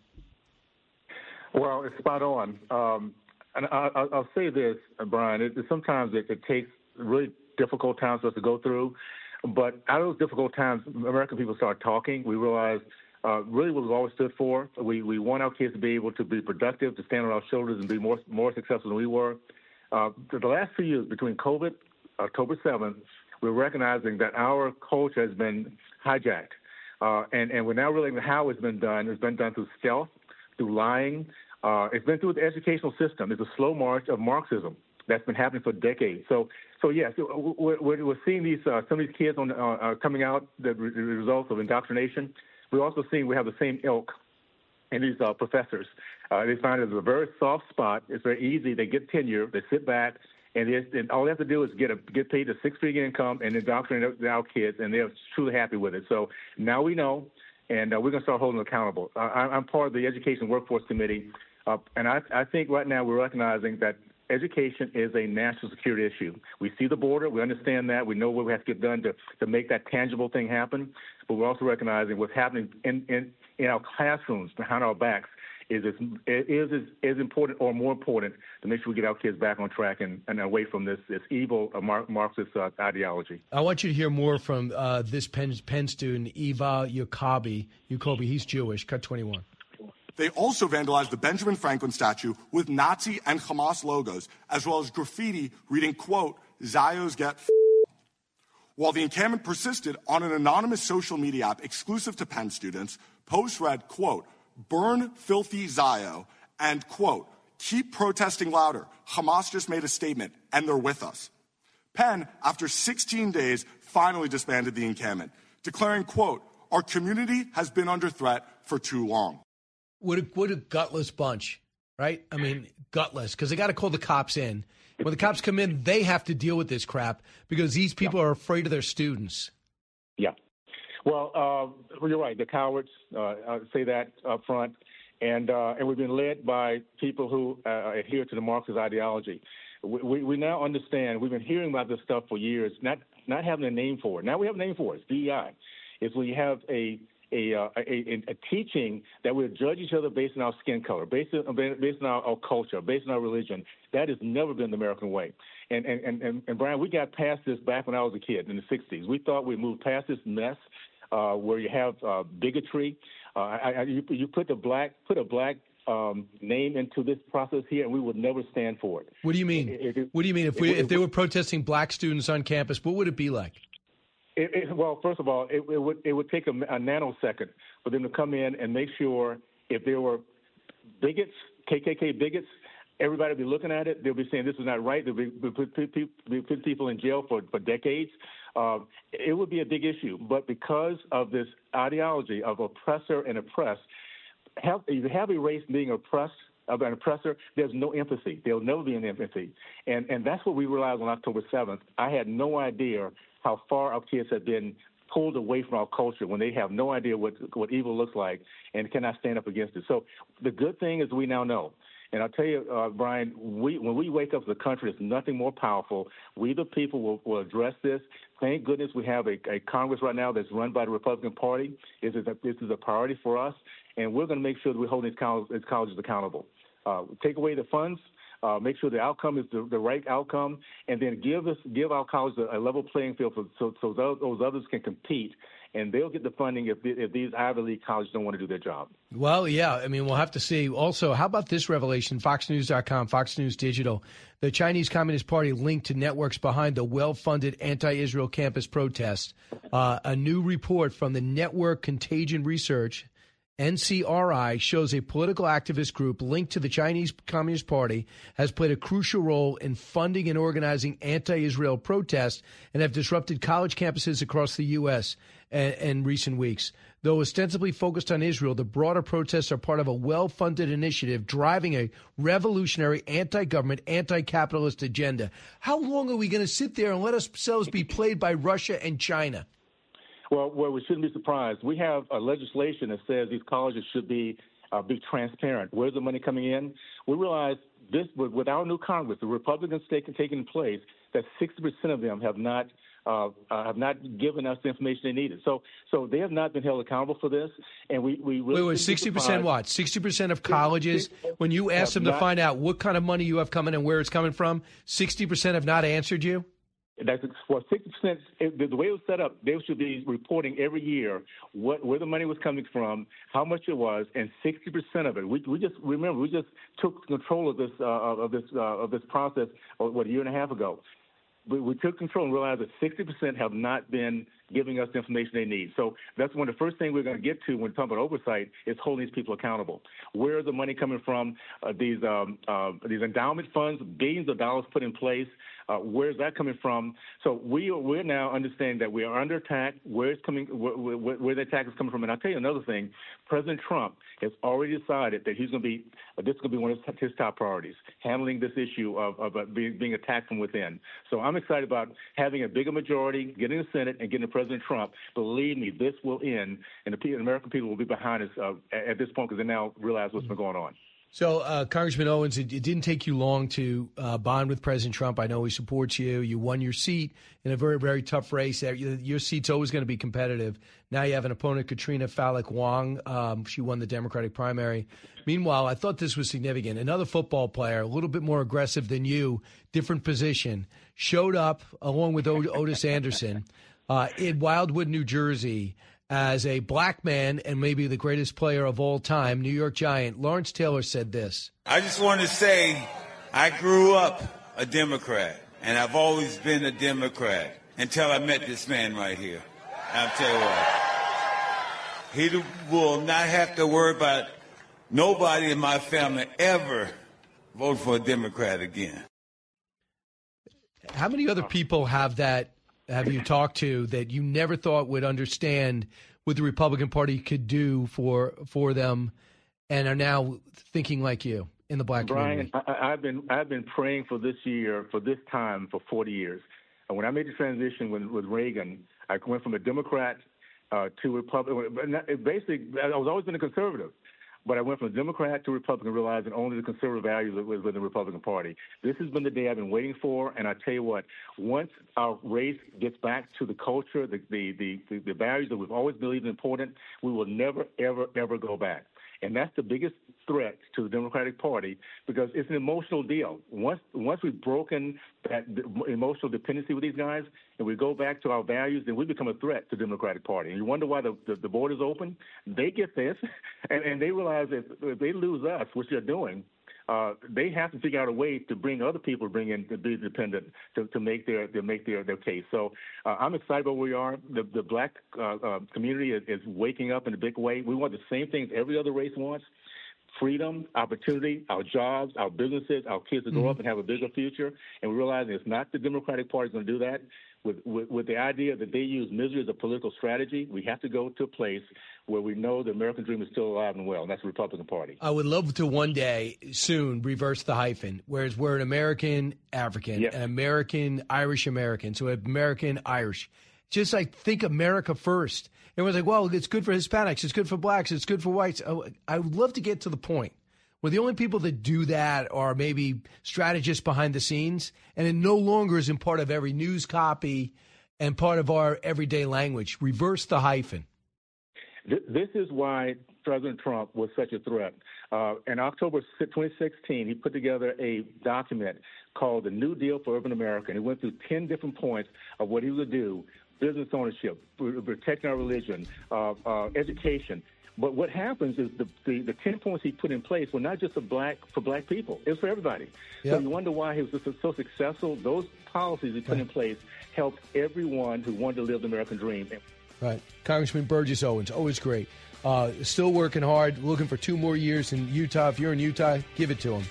Speaker 9: Well, it's spot on. Um, and I, I, I'll say this, Brian, it, sometimes it, it takes really difficult times for us to go through. But out of those difficult times, American people start talking. We realize uh, really what we've always stood for. We, we want our kids to be able to be productive, to stand on our shoulders and be more, more successful than we were. Uh, the last few years, between COVID, October seventh, we're recognizing that our culture has been hijacked. Uh, and, and we're now realizing how it's been done. It's been done through stealth, through lying. Uh, it's been through the educational system. It's a slow march of Marxism that's been happening for decades. So, so yes, we're, we're, we're seeing these uh, some of these kids on, uh, uh, coming out, the, the results of indoctrination. We're also seeing we have the same ilk in these uh, professors. Uh, they find it's a very soft spot. It's very easy. They get tenure. They sit back, and, and all they have to do is get a, get paid a six-figure income and indoctrinate our kids, and they're truly happy with it. So now we know, and uh, we're going to start holding them accountable. Uh, I'm part of the Education Workforce Committee, uh, and I, I think right now we're recognizing that education is a national security issue. We see the border. We understand that. We know what we have to get done to, to make that tangible thing happen. But we're also recognizing what's happening in, in, in our classrooms behind our backs is as, is as, as important or more important to make sure we get our kids back on track and, and away from this, this evil uh, Mar- Marxist uh, ideology.
Speaker 2: I want you to hear more from uh, this Penn, Penn student, Eva Yacobi. Yacobi, he's Jewish. Cut twenty-one.
Speaker 4: They also vandalized the Benjamin Franklin statue with Nazi and Hamas logos, as well as graffiti reading, quote, Zios get f***. While the encampment persisted on an anonymous social media app exclusive to Penn students, posts read, quote, burn filthy Zio, and, quote, keep protesting louder. Hamas just made a statement, and they're with us. Penn, after sixteen days, finally disbanded the encampment, declaring, quote, our community has been under threat for too long.
Speaker 2: What a, what a gutless bunch, right? I mean, gutless, because they got to call the cops in. When the cops come in, they have to deal with this crap because these people yeah. are afraid of their students.
Speaker 9: Yeah. Well, uh, you're right. The cowards uh, I say that up front. And, uh, and we've been led by people who uh, adhere to the Marxist ideology. We, we, we now understand, we've been hearing about this stuff for years, not, not having a name for it. Now we have a name for it. It's D E I. It's when you have a A, uh, a, a teaching that we'll judge each other based on our skin color, based on, based on our, our culture, based on our religion. That has never been the American way. And, and, and, and Brian, we got past this back when I was a kid in the sixties. We thought we moved past this mess uh, where you have uh, bigotry. Uh, I, I, you, you put the black put a black um, name into this process here, and we would never stand for it.
Speaker 2: What do you mean? It, it, what do you mean? If we it, if they were protesting black students on campus, what would it be like?
Speaker 9: It, it, well, first of all, it, it would it would take a, a nanosecond for them to come in and make sure if there were bigots, K K K bigots, everybody would be looking at it. They'll be saying this is not right. They'll be, be, put, be put people in jail for, for decades. Uh, it would be a big issue. But because of this ideology of oppressor and oppressed, have, you have a race being oppressed, of an oppressor, there's no empathy. There'll never be an empathy. And, and that's what we realized on October seventh. I had no idea how far our kids have been pulled away from our culture when they have no idea what what evil looks like and cannot stand up against it. So the good thing is we now know. And I'll tell you, uh, Brian, we, when we wake up as a country, there's nothing more powerful. We, the people, will, will address this. Thank goodness we have a, a Congress right now that's run by the Republican Party. This is a, this is a priority for us, and we're going to make sure that we hold these colleges, these colleges accountable. Uh, take away the funds. Uh, make sure the outcome is the, the right outcome, and then give us give our colleges a, a level playing field for, so, so those, those others can compete, and they'll get the funding if, if these Ivy League colleges don't want to do their job.
Speaker 2: Well, yeah, I mean, we'll have to see. Also, how about this revelation? Fox News dot com, Fox News Digital. The Chinese Communist Party linked to networks behind the well-funded anti-Israel campus protest. Uh, a new report from the Network Contagion Research, N C R I, shows a political activist group linked to the Chinese Communist Party has played a crucial role in funding and organizing anti-Israel protests and have disrupted college campuses across the U S in recent weeks. Though ostensibly focused on Israel, the broader protests are part of a well-funded initiative driving a revolutionary anti-government, anti-capitalist agenda. How long are we going to sit there and let ourselves be played by Russia and China?
Speaker 9: Well, well, we shouldn't be surprised. We have a legislation that says these colleges should be uh, be transparent. Where's the money coming in? We realize this with our new Congress, the Republicans taking taking place, that sixty percent of them have not uh, uh, have not given us the information they needed. So, so they have not been held accountable for this. And we we really
Speaker 2: wait, wait, sixty percent what? Sixty percent of colleges, when you ask them to not, find out what kind of money you have coming and where it's coming from, sixty percent have not answered you.
Speaker 9: That's for sixty percent. The way it was set up, they should be reporting every year what where the money was coming from, how much it was, and sixty percent of it. We, we just remember we just took control of this uh, of this uh, of this process what a year and a half ago. We, we took control and realized that sixty percent have not been giving us the information they need. So that's one of the first things we're going to get to when we talk about oversight is holding these people accountable. Where is the money coming from? Uh, these um, uh, these endowment funds, billions of dollars put in place. Uh, where is that coming from? So we are, we're now understanding that we are under attack. Where it's coming, where, where, where the attack is coming from. And I'll tell you another thing. President Trump has already decided that he's going to be uh, this is going to be one of his, his top priorities, handling this issue of, of uh, being, being attacked from within. So I'm excited about having a bigger majority, getting the Senate, and getting President Trump. Believe me, this will end, and the, the American people will be behind us uh, at this point because they now realize what's been going on.
Speaker 2: So, uh, Congressman Owens, it, it didn't take you long to uh, bond with President Trump. I know he supports you. You won your seat in a very, very tough race. Your seat's always going to be competitive. Now you have an opponent, Katrina Fallick Wong. Um, she won the Democratic primary. Meanwhile, I thought this was significant. Another football player, a little bit more aggressive than you, different position, showed up along with Otis Anderson uh, in Wildwood, New Jersey, as a black man and maybe the greatest player of all time, New York Giant. Lawrence Taylor said this.
Speaker 8: I just want to say I grew up a Democrat, and I've always been a Democrat. until I met this man right here. I'll tell you what. He will not have to worry about nobody in my family ever vote for a Democrat again.
Speaker 2: How many other people have that, have you talked to, that you never thought would understand what the Republican Party could do for for them and are now thinking like you in the black
Speaker 9: Brian,
Speaker 2: community?
Speaker 9: I, I've been I've been praying for this year, for this time, for forty years. And when I made the transition with, with Reagan, I went from a Democrat uh, to Republican. Basically, I was always been a conservative. But I went from Democrat to Republican, realizing only the conservative values was within the Republican Party. This has been the day I've been waiting for, and I tell you what, once our race gets back to the culture, the the the, the values that we've always believed important, we will never, ever, ever go back. And that's the biggest threat to the Democratic Party because it's an emotional deal. Once once we've broken that emotional dependency with these guys and we go back to our values, then we become a threat to the Democratic Party. And you wonder why the, the, the border's open? They get this, and, and they realize that if they lose us, which they're doing, uh, they have to figure out a way to bring other people, bring in to be dependent to, to make their to make their, their case. So uh, I'm excited about where we are. The the black uh, uh, community is, is waking up in a big way. We want the same things every other race wants: freedom, opportunity, our jobs, our businesses, our kids to grow mm-hmm. up and have a bigger future. And we realize it's not the Democratic Party going to do that. With, with, with the idea that they use misery as a political strategy, we have to go to a place where we know the American dream is still alive and well, and that's the Republican Party.
Speaker 2: I would love to one day soon reverse the hyphen, whereas we're an American African, yep. an American Irish American, so American Irish. Just like think America first. Everyone's like, well, it's good for Hispanics, it's good for blacks, it's good for whites. I would love to get to the point where the only people that do that are maybe strategists behind the scenes, and it no longer is in part of every news copy and part of our everyday language. Reverse the hyphen.
Speaker 9: This is why President Trump was such a threat. Uh, in October twenty sixteen, he put together a document called the New Deal for Urban America, and he went through ten different points of what he would do: business ownership, protecting our religion, uh, uh, education. But what happens is the, the, the ten points he put in place were not just for black for black people; it was for everybody. Yep. So you wonder why he was so, so successful. Those policies he put right. in place helped everyone who wanted to live the American dream.
Speaker 2: Right, Congressman Burgess Owens, always great. Uh, still working hard, looking for two more years in Utah. If you're in Utah, give it to him.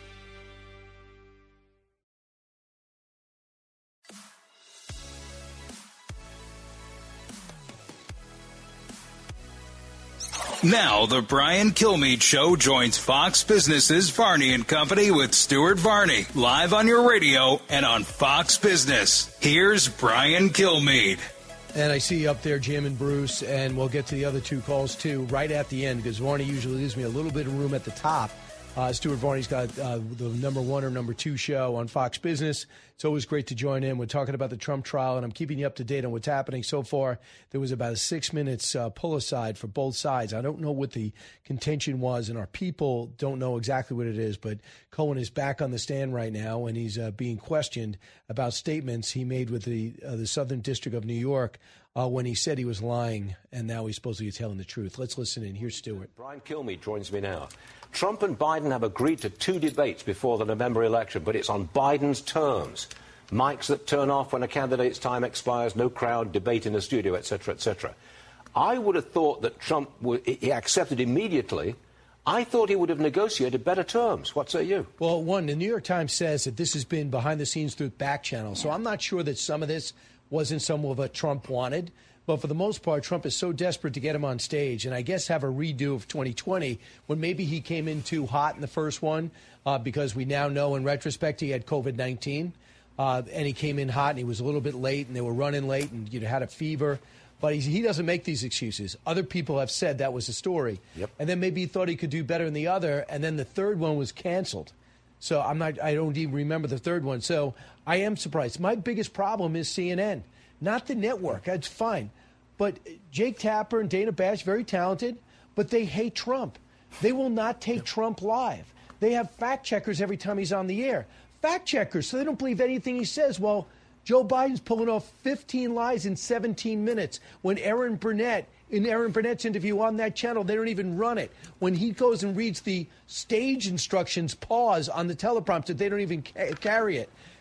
Speaker 1: Now, the Brian Kilmeade Show joins Fox Business's Varney and Company with Stuart Varney, live on your radio and on Fox Business. Here's Brian Kilmeade.
Speaker 2: And I see up there Jim and Bruce, and we'll get to the other two calls, too, right at the end, because Varney usually leaves me a little bit of room at the top. Uh, Stuart Varney's got uh, the number one or number two show on Fox Business. It's always great to join in. We're talking about the Trump trial, and I'm keeping you up to date on what's happening so far. There was about a six minutes uh, pull aside for both sides. I don't know what the contention was, and our people don't know exactly what it is, but Cohen is back on the stand right now, and he's uh, being questioned about statements he made with the uh, the Southern District of New York uh, when he said he was lying, and now he's supposedly telling the truth. Let's listen in. Here's Stuart.
Speaker 22: Brian Kilmeade joins me now. Trump and Biden have agreed to two debates before the November election, but it's on Biden's terms. Mics that turn off when a candidate's time expires, no crowd, debate in the studio, et cetera, et cetera. I would have thought that Trump would, he accepted immediately. I thought he would have negotiated better terms. What say you?
Speaker 2: Well, one, the New York Times says that this has been behind the scenes through back channels, so I'm not sure that some of this wasn't some of what Trump wanted. But for the most part, Trump is so desperate to get him on stage, and I guess have a redo of twenty twenty when maybe he came in too hot in the first one uh, because we now know in retrospect he had COVID nineteen, uh, and he came in hot and he was a little bit late and they were running late and you know, had a fever. But he's, he doesn't make these excuses. Other people have said that was the story.
Speaker 22: Yep.
Speaker 2: And then maybe he thought he could do better in the other, and then the third one was canceled. So I'm not, I don't even remember the third one. So I am surprised. My biggest problem is C N N. Not the network. That's fine. But Jake Tapper and Dana Bash, very talented, but they hate Trump. They will not take Trump live. They have fact checkers every time he's on the air. Fact checkers, so they don't believe anything he says. Well, Joe Biden's pulling off fifteen lies in seventeen minutes. When Aaron Burnett, in Aaron Burnett's interview on that channel, they don't even run it. When he goes and reads the stage instructions, pause on the teleprompter, they don't even ca- carry it.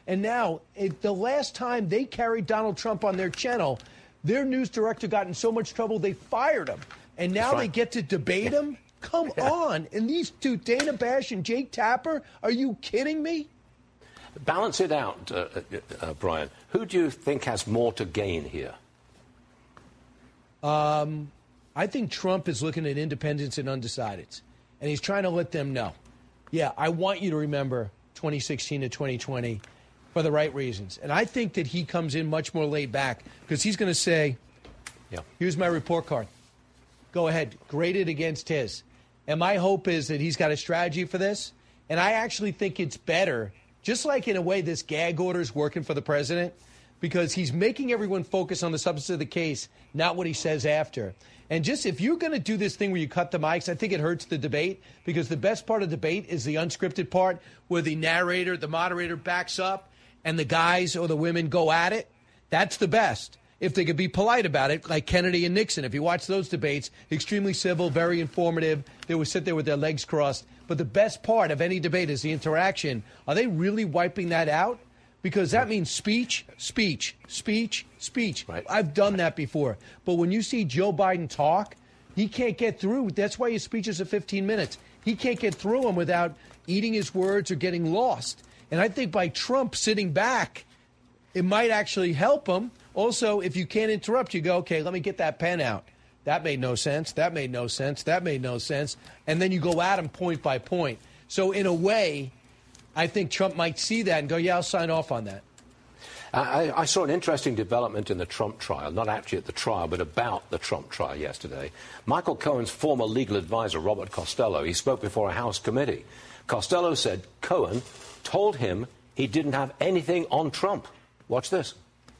Speaker 2: And now, it, the last time they carried Donald Trump on their channel, their news director got in so much trouble they fired him. And now
Speaker 22: right.
Speaker 2: they get to debate him? Come yeah. on. And these two, Dana Bash and Jake Tapper, are you kidding me?
Speaker 22: Balance it out, uh, uh, Brian. Who do you think has more to gain here?
Speaker 2: Um, I think Trump is looking at independents and undecideds, and he's trying to let them know, yeah, I want you to remember twenty sixteen to twenty twenty for the right reasons. And I think that he comes in much more laid back because he's going to say, yeah. here's my report card. Go ahead, grade it against his. And my hope is that he's got a strategy for this, and I actually think it's better, just like in a way this gag order is working for the president, because he's making everyone focus on the substance of the case, not what he says after. And just if you're going to do this thing where you cut the mics, I think it hurts the debate, because the best part of debate is the unscripted part where the narrator, the moderator backs up and the guys or the women go at it. That's the best. If they could be polite about it, like Kennedy and Nixon. If you watch those debates, extremely civil, very informative. They would sit there with their legs crossed. But the best part of any debate is the interaction. Are they really wiping that out? Because that means speech, speech, speech, speech. Right. I've done that before. But when you see Joe Biden talk, he can't get through. That's why his speeches are fifteen minutes. He can't get through them without eating his words or getting lost. And I think by Trump sitting back, it might actually help him. Also, if you can't interrupt, you go, okay, let me get that pen out. That made no sense. That made no sense. That made no sense. And then you go at him point by point. So in a way, I think Trump might see that and go, yeah, I'll sign off on that.
Speaker 22: I, I saw an interesting development in the Trump trial, not actually at the trial, but about the Trump trial yesterday. Michael Cohen's former legal advisor, Robert Costello, he spoke before a House committee. Costello said Cohen told him he didn't have anything on Trump. Watch this.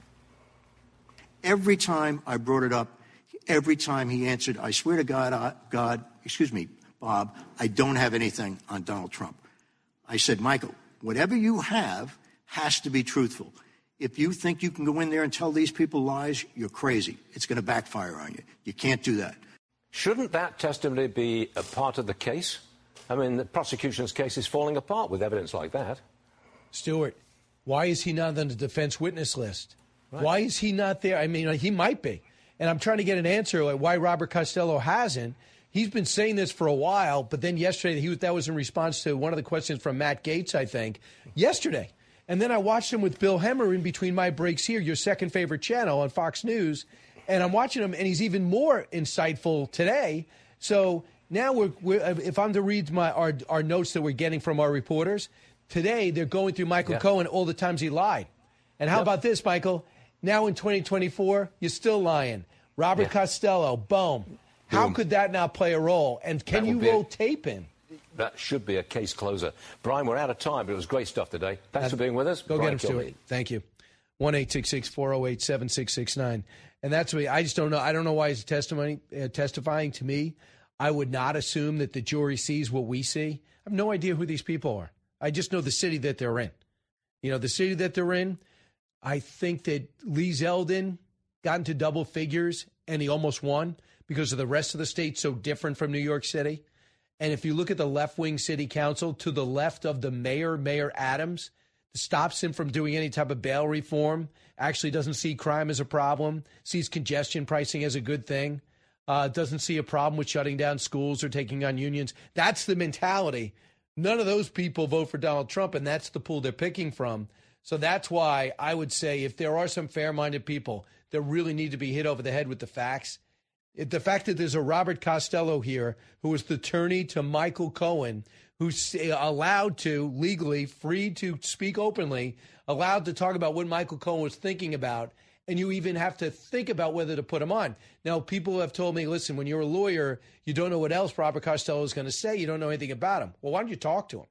Speaker 6: Every time I brought it up, every time he answered, I swear to God, I, God, excuse me, Bob, I don't have anything on Donald Trump. I said, Michael, whatever you have has to be truthful. If you think you can go in there and tell these people lies, you're crazy. It's going to backfire on you. You can't do that.
Speaker 22: Shouldn't that testimony be a part of the case? I mean, the prosecution's case is falling apart with evidence like that.
Speaker 2: Stuart, why is he not on the defense witness list? Right. Why is he not there? I mean, he might be. And I'm trying to get an answer like why Robert Costello hasn't. He's been saying this for a while, but then yesterday, he was, that was in response to one of the questions from Matt Gaetz, I think, yesterday. And then I watched him with Bill Hemmer in between my breaks here, your second favorite channel on Fox News. And I'm watching him, and he's even more insightful today. So now, we're, we're, if I'm to read my our, our notes that we're getting from our reporters, today they're going through Michael yeah. Cohen all the times he lied. And how yep. about this, Michael? Now in twenty twenty-four, you're still lying. Robert yeah. Costello, boom. How could that now play a role? And can you roll a, tape in?
Speaker 22: That should be a case closer. Brian, we're out of time, but it was great stuff today. Thanks That's, for being with us.
Speaker 2: Go
Speaker 22: Brian
Speaker 2: get him, Stuart. Thank you. one eight six six, four oh eight, seven six six nine. And that's what I just don't know. I don't know why he's testimony, uh, testifying to me. I would not assume that the jury sees what we see. I have no idea who these people are. I just know the city that they're in. You know, the city that they're in, I think that Lee Zeldin got into double figures and he almost won because of the rest of the state so different from New York City. And if you look at the left-wing city council to the left of the mayor, Mayor Adams, stops him from doing any type of bail reform, actually doesn't see crime as a problem, sees congestion pricing as a good thing, uh, doesn't see a problem with shutting down schools or taking on unions. That's the mentality. None of those people vote for Donald Trump, and that's the pool they're picking from. So that's why I would say if there are some fair-minded people that really need to be hit over the head with the facts, the fact that there's a Robert Costello here who was the attorney to Michael Cohen, who's allowed to, legally, free to speak openly, allowed to talk about what Michael Cohen was thinking about, and you even have to think about whether to put him on. Now, people have told me, listen, when you're a lawyer, you don't know what else Robert Costello is going to say. You don't know anything about him. Well, why don't you talk to him?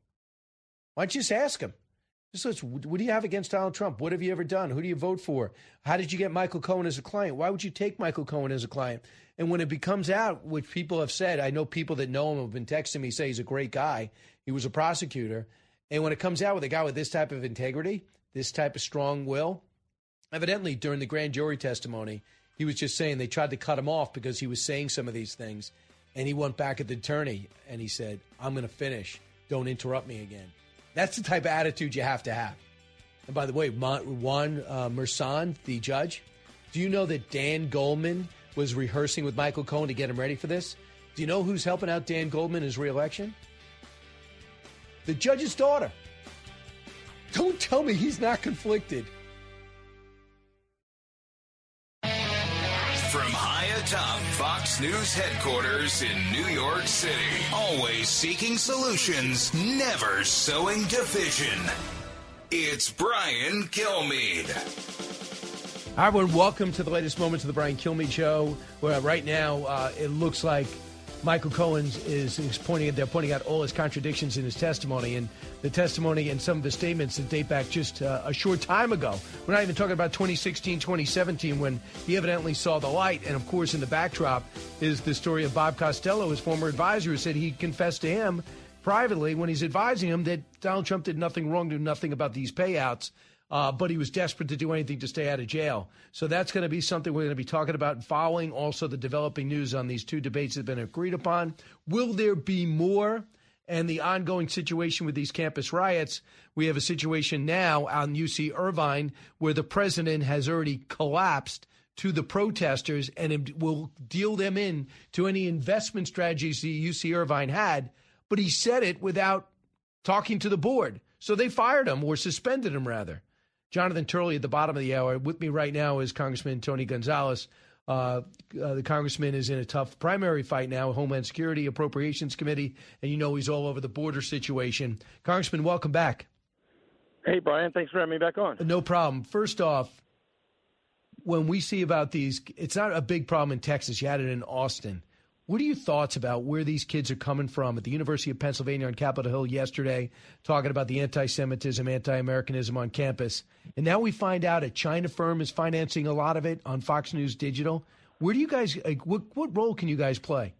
Speaker 2: Why don't you just ask him? Just listen, what do you have against Donald Trump? What have you ever done? Who do you vote for? How did you get Michael Cohen as a client? Why would you take Michael Cohen as a client? And when it becomes out, which people have said, I know people that know him have been texting me, say he's a great guy. He was a prosecutor. And when it comes out with a guy with this type of integrity, this type of strong will, evidently during the grand jury testimony, he was just saying they tried to cut him off because he was saying some of these things. And he went back at the attorney and he said, I'm going to finish. Don't interrupt me again. That's the type of attitude you have to have. And by the way, Juan uh, Mersan, the judge, do you know that Dan Goldman was rehearsing with Michael Cohen to get him ready for this? Do you know who's helping out Dan Goldman in his reelection? The judge's daughter. Don't tell me he's not conflicted.
Speaker 1: From high atop Fox News headquarters in New York City, always seeking solutions, never sowing division. It's Brian Kilmeade.
Speaker 2: Hi, everyone. Welcome to the latest moments of the Brian Kilmeade Show, where right now uh, it looks like Michael Cohen is, is pointing at, they're pointing out all his contradictions in his testimony, and the testimony and some of his statements that date back just uh, a short time ago. We're not even talking about twenty sixteen, twenty seventeen, when he evidently saw the light. And of course, in the backdrop is the story of Bob Costello, his former advisor, who said he confessed to him privately when he's advising him that Donald Trump did nothing wrong, knew nothing about these payouts. Uh, but he was desperate to do anything to stay out of jail. So that's going to be something we're going to be talking about and following. Also, the developing news on these two debates that have been agreed upon. Will there be more? And the ongoing situation with these campus riots. We have a situation now on U C Irvine where the president has already collapsed to the protesters and will deal them in to any investment strategies the U C Irvine had. But he said it without talking to the board. So they fired him, or suspended him, rather. Jonathan Turley at the bottom of the hour. With me right now is Congressman Tony Gonzalez. Uh, uh, the congressman is in a tough primary fight now, Homeland Security, Appropriations Committee, and you know he's all over the border situation. Congressman, welcome back.
Speaker 10: Hey, Brian. Thanks for having me back on.
Speaker 2: No problem. First off, when we see about these, it's not a big problem in Texas. You had it in Austin. What are your thoughts about where these kids are coming from at the University of Pennsylvania on Capitol Hill yesterday, talking about the anti-Semitism, anti-Americanism on campus? And now we find out a China firm is financing a lot of it on Fox News Digital. Where do you guys, like, what, what role can you guys play?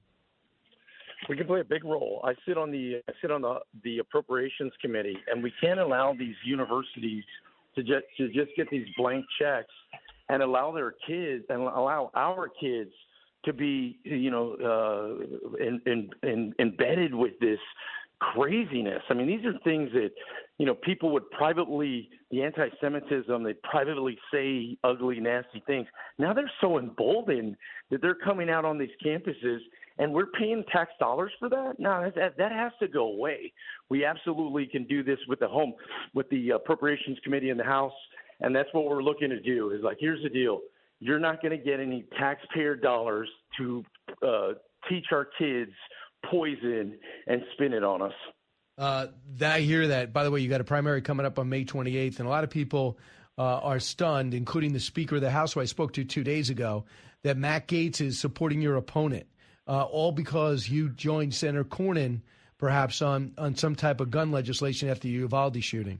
Speaker 10: We can play a big role. I sit on the I sit on the, the Appropriations Committee, and we can't allow these universities to just to just get these blank checks and allow their kids and allow our kids to be, you know, uh, in, in, in, embedded with this craziness. I mean, these are things that, you know, people would privately, the anti-Semitism, they privately say ugly, nasty things. Now they're so emboldened that they're coming out on these campuses, and we're paying tax dollars for that? No, that, that has to go away. We absolutely can do this with the home, with the Appropriations Committee in the House, and that's what we're looking to do. Is like, here's the deal. You're not going to get any taxpayer dollars to uh, teach our kids poison and spin it on us.
Speaker 2: Uh, I hear that. By the way, you got a primary coming up on May twenty-eighth, and a lot of people uh, are stunned, including the Speaker of the House, who I spoke to two days ago, that Matt Gaetz is supporting your opponent, uh, all because you joined Senator Cornyn, perhaps, on, on some type of gun legislation after the Uvalde shooting.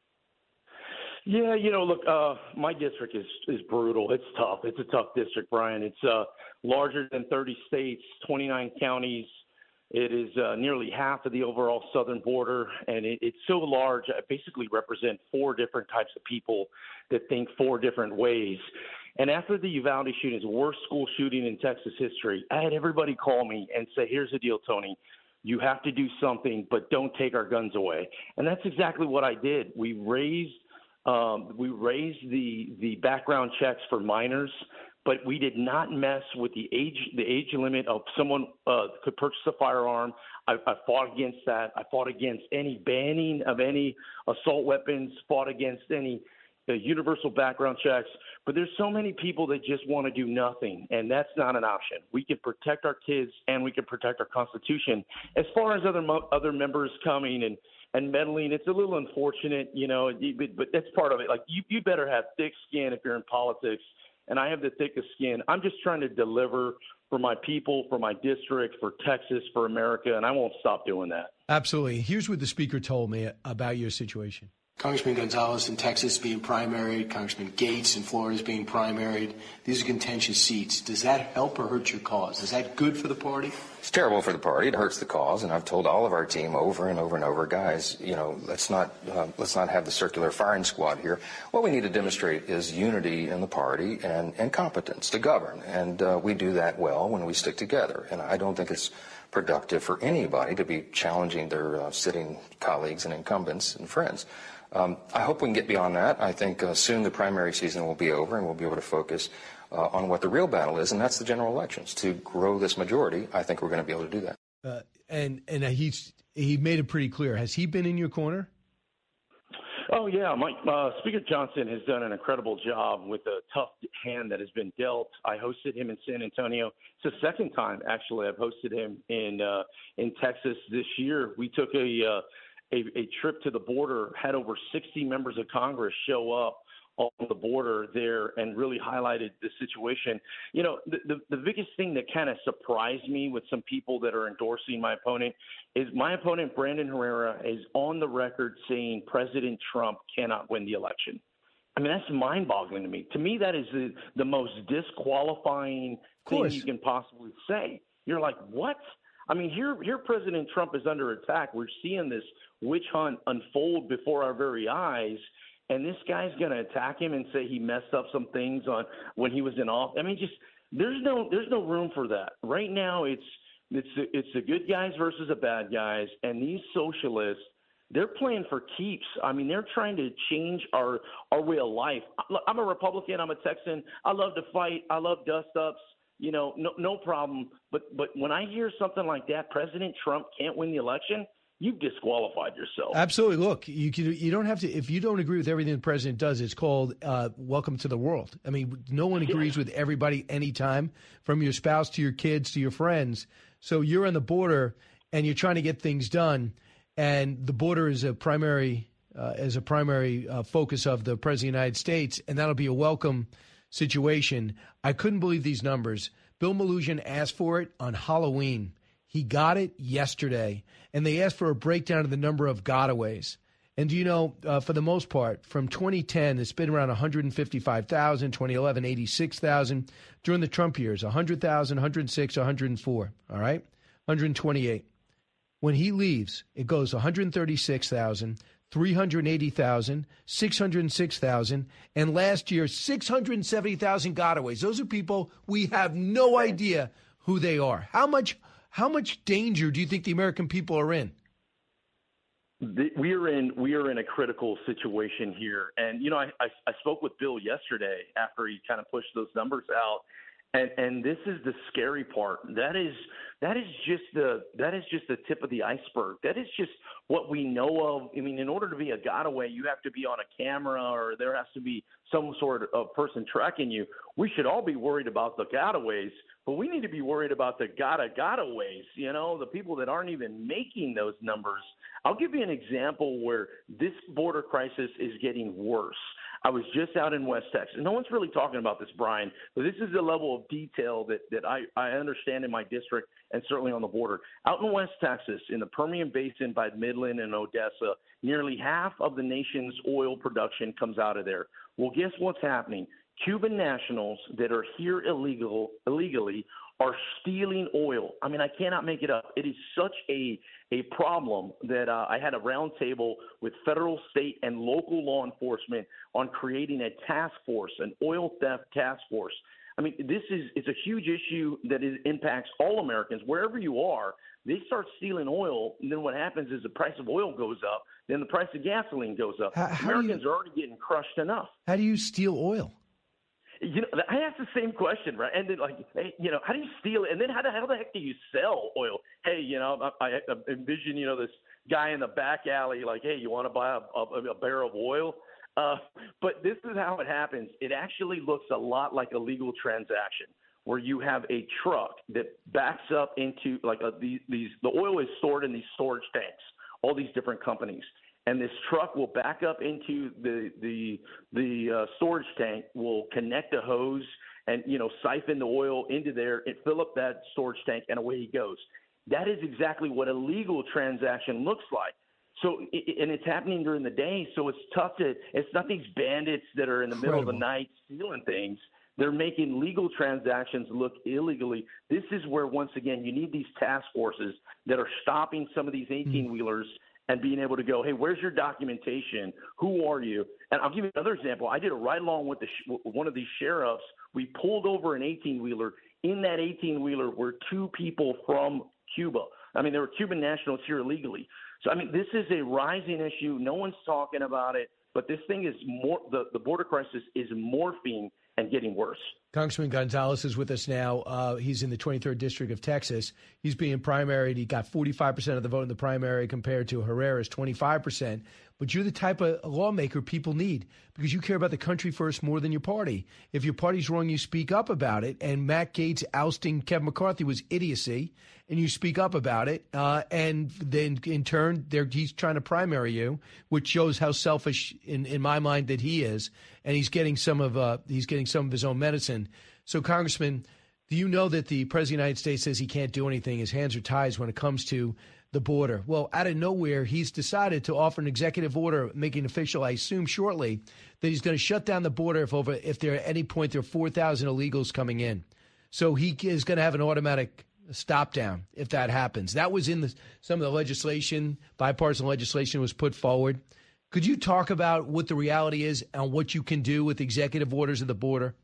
Speaker 10: Yeah, you know, look, uh, my district is, is brutal. It's tough. It's a tough district, Brian. It's uh, larger than thirty states, twenty-nine counties. It is uh, nearly half of the overall southern border, and it, it's so large. I basically represent four different types of people that think four different ways. And after the Uvalde shooting, the worst school shooting in Texas history, I had everybody call me and say, here's the deal, Tony. You have to do something, but don't take our guns away. And that's exactly what I did. We raised Um, we raised the, the background checks for minors, but we did not mess with the age the age limit of someone uh, could purchase a firearm. I, I fought against that. I fought against any banning of any assault weapons, fought against any uh, universal background checks. But there's so many people that just want to do nothing, and that's not an option. We can protect our kids, and we can protect our Constitution. As far as other mo- other members coming and And meddling, it's a little unfortunate, you know, but, but that's part of it. Like, you, you better have thick skin if you're in politics, and I have the thickest skin. I'm just trying to deliver for my people, for my district, for Texas, for America, and I won't stop doing that.
Speaker 2: Absolutely. Here's what the Speaker told me about your situation.
Speaker 7: Congressman Gonzalez in Texas being primaried, Congressman Gaetz in Florida is being primaried. These are contentious seats. Does that help or hurt your cause? Is that good for the party?
Speaker 21: It's terrible for the party. It hurts the cause, and I've told all of our team over and over and over, guys, you know, let's not uh, let's not have the circular firing squad here. What we need to demonstrate is unity in the party and, and competence to govern, and uh, we do that well when we stick together. And I don't think it's productive for anybody to be challenging their uh, sitting colleagues and incumbents and friends. Um, I hope we can get beyond that. I think uh, soon the primary season will be over and we'll be able to focus uh, on what the real battle is, and that's the general elections. To grow this majority, I think we're going to be able to do that.
Speaker 2: Uh, and and he's he made it pretty clear. Has he been in your corner?
Speaker 10: Oh, yeah. Mike, uh, Speaker Johnson has done an incredible job with the tough hand that has been dealt. I hosted him in San Antonio. It's the second time, actually, I've hosted him in uh, in Texas this year. We took a, uh, a a trip to the border, had over sixty members of Congress show up on the border there and really highlighted the situation. You know, the, the, the biggest thing that kind of surprised me with some people that are endorsing my opponent is my opponent, Brandon Herrera, is on the record saying President Trump cannot win the election. I mean, that's mind-boggling to me. To me, that is the, the most disqualifying thing you can possibly say. You're like, what? I mean, here, here President Trump is under attack. We're seeing this witch hunt unfold before our very eyes. And this guy's going to attack him and say he messed up some things on when he was in office. I mean, just there's no there's no room for that right now. It's it's it's the good guys versus the bad guys, and these socialists, they're playing for keeps. I mean, they're trying to change our our way of life. I'm a Republican. I'm a Texan. I love to fight. I love dust ups. You know, no no problem. But but when I hear something like that, President Trump can't win the election, you've disqualified yourself.
Speaker 2: Absolutely. Look, you can, you don't have to, if you don't agree with everything the president does, it's called uh, welcome to the world. I mean, no one agrees with everybody anytime, from your spouse to your kids to your friends. So you're on the border and you're trying to get things done, and the border is a primary uh, as a primary uh, focus of the president of the United States, and that'll be a welcome situation. I couldn't believe these numbers. Bill Melugin asked for it on Halloween. He got it yesterday, and they asked for a breakdown of the number of gotaways. And do you know, uh, for the most part, from twenty ten, it's been around one hundred fifty-five thousand, twenty eleven, eighty-six thousand. During the Trump years, one hundred thousand, one hundred six, one hundred four, all right? one hundred twenty-eight. When he leaves, it goes one hundred thirty-six thousand, three hundred eighty thousand, six hundred six thousand, and last year, six hundred seventy thousand gotaways. Those are people we have no idea who they are. How much... How much danger do you think the American people are in?
Speaker 10: We are in we are in a critical situation here, and you know I, I, I spoke with Bill yesterday after he kind of pushed those numbers out, and and this is the scary part. That is that is just the that is just the tip of the iceberg. That is just what we know of. I mean, in order to be a gotaway, you have to be on a camera, or there has to be some sort of person tracking you. We should all be worried about the gotaways. But we need to be worried about the gotta gotaways, you know, the people that aren't even making those numbers. I'll give you an example where this border crisis is getting worse. I was just out in West Texas. No one's really talking about this, Brian, but this is the level of detail that, that I, I understand in my district and certainly on the border. Out in West Texas, in the Permian Basin by Midland and Odessa, nearly half of the nation's oil production comes out of there. Well, guess what's happening? Cuban nationals that are here illegal illegally are stealing oil. I mean, I cannot make it up. It is such a a problem that uh, I had a roundtable with federal, state, and local law enforcement on creating a task force, an oil theft task force. I mean, this is it's a huge issue that is, impacts all Americans. Wherever you are, they start stealing oil, and then what happens is the price of oil goes up, then the price of gasoline goes up.
Speaker 2: How, how
Speaker 10: Americans
Speaker 2: you,
Speaker 10: are already getting crushed enough.
Speaker 2: How do you steal oil?
Speaker 10: You know, I asked the same question, right? And then, like, hey, you know, how do you steal it? And then how the, how the heck do you sell oil? Hey, you know, I, I envision, you know, this guy in the back alley, like, hey, you want to buy a, a, a barrel of oil? Uh, but this is how it happens. It actually looks a lot like a legal transaction where you have a truck that backs up into, like, a, these, these the oil is stored in these storage tanks, all these different companies. And this truck will back up into the the the uh, storage tank, will connect a hose and, you know, siphon the oil into there and fill up that storage tank, and away he goes. That is exactly what a legal transaction looks like. So, and it's happening during the day, so it's tough to – it's not these bandits that are in the Incredible. middle of the night stealing things. They're making legal transactions look illegally. This is where, once again, you need these task forces that are stopping some of these eighteen-wheelers – and being able to go, hey, where's your documentation? Who are you? And I'll give you another example. I did a ride-along with the sh- one of these sheriffs. We pulled over an eighteen-wheeler. In that eighteen-wheeler were two people from Cuba. I mean, there were Cuban nationals here illegally. So, I mean, this is a rising issue. No one's talking about it, but this thing is more, the, the border crisis is morphing and getting worse.
Speaker 2: Congressman Gonzalez is with us now. Uh, he's in the twenty-third District of Texas. He's being primaried. He got forty-five percent of the vote in the primary compared to Herrera's twenty-five percent. But you're the type of lawmaker people need because you care about the country first more than your party. If your party's wrong, you speak up about it. And Matt Gaetz ousting Kevin McCarthy was idiocy, and you speak up about it. Uh, and then in turn, he's trying to primary you, which shows how selfish, in, in my mind, that he is. And he's getting some of uh, he's getting some of his own medicine. So, Congressman, do you know that the President of the United States says he can't do anything? His hands are tied when it comes to the border. Well, out of nowhere, he's decided to offer an executive order, making official, I assume shortly, that he's going to shut down the border if over if there at any point there are four thousand illegals coming in. So he is going to have an automatic stop down if that happens. That was in the, some of the legislation, bipartisan legislation was put forward. Could you talk about what the reality is and what you can do with executive orders at the border?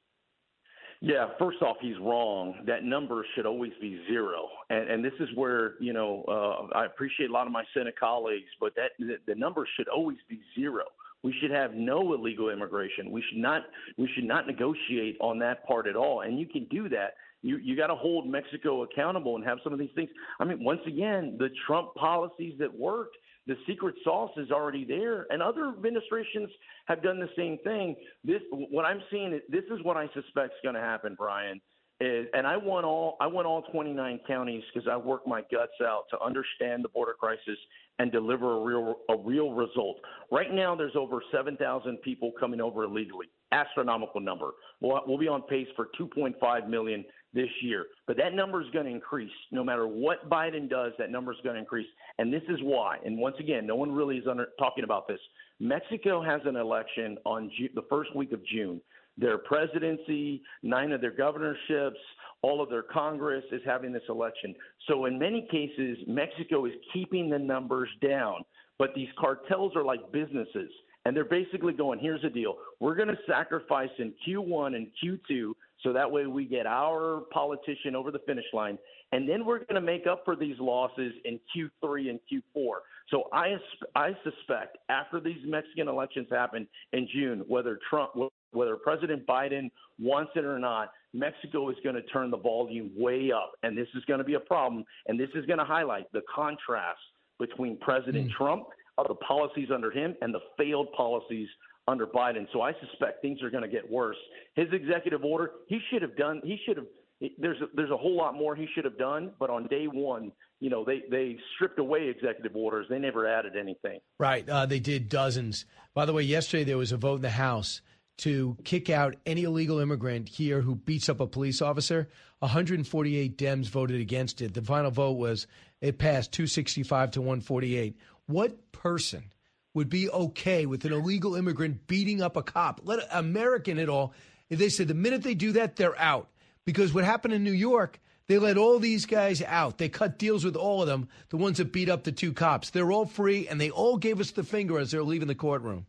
Speaker 10: Yeah, first off, he's wrong. That number should always be zero. And, and this is where, you know, uh, I appreciate a lot of my Senate colleagues, but that the, the number should always be zero. We should have no illegal immigration. We should not we should not negotiate on that part at all. And you can do that. You you got to hold Mexico accountable and have some of these things. I mean, once again, the Trump policies that worked, the secret sauce is already there, and other administrations have done the same thing. This, what I'm seeing, this is what I suspect is going to happen, Brian. Is, and I want all, I want all twenty-nine counties because I work my guts out to understand the border crisis and deliver a real, a real result. Right now, there's over seven thousand people coming over illegally. Astronomical number. We'll, we'll be on pace for two point five million this year. But that number is going to increase. No matter what Biden does, that number is going to increase. And this is why. And once again, no one really is under, talking about this. Mexico has an election on Ju- the first week of June. Their presidency, nine of their governorships, all of their Congress is having this election. So in many cases, Mexico is keeping the numbers down. But these cartels are like businesses. And they're basically going, here's the deal. We're going to sacrifice in Q one and Q two so that way we get our politician over the finish line. And then we're going to make up for these losses in Q three and Q four. So I, I suspect after these Mexican elections happen in June, whether Trump, whether President Biden wants it or not, Mexico is going to turn the volume way up. And this is going to be a problem. And this is going to highlight the contrast between President mm. Trump, of the policies under him, and the failed policies under Biden. So I suspect things are going to get worse. His executive order, he should have done, he should have, there's a, there's a whole lot more he should have done, but on day one, you know, they, they stripped away executive orders. They never added anything.
Speaker 2: Right. Uh, they did dozens. By the way, yesterday there was a vote in the House to kick out any illegal immigrant here who beats up a police officer. one hundred forty-eight Dems voted against it. The final vote was it passed two sixty-five to one forty-eight. What person would be okay with an illegal immigrant beating up a cop? Let American at all. They said the minute they do that, they're out. Because what happened in New York, they let all these guys out. They cut deals with all of them, the ones that beat up the two cops. They're all free, and they all gave us the finger as they're leaving the courtroom.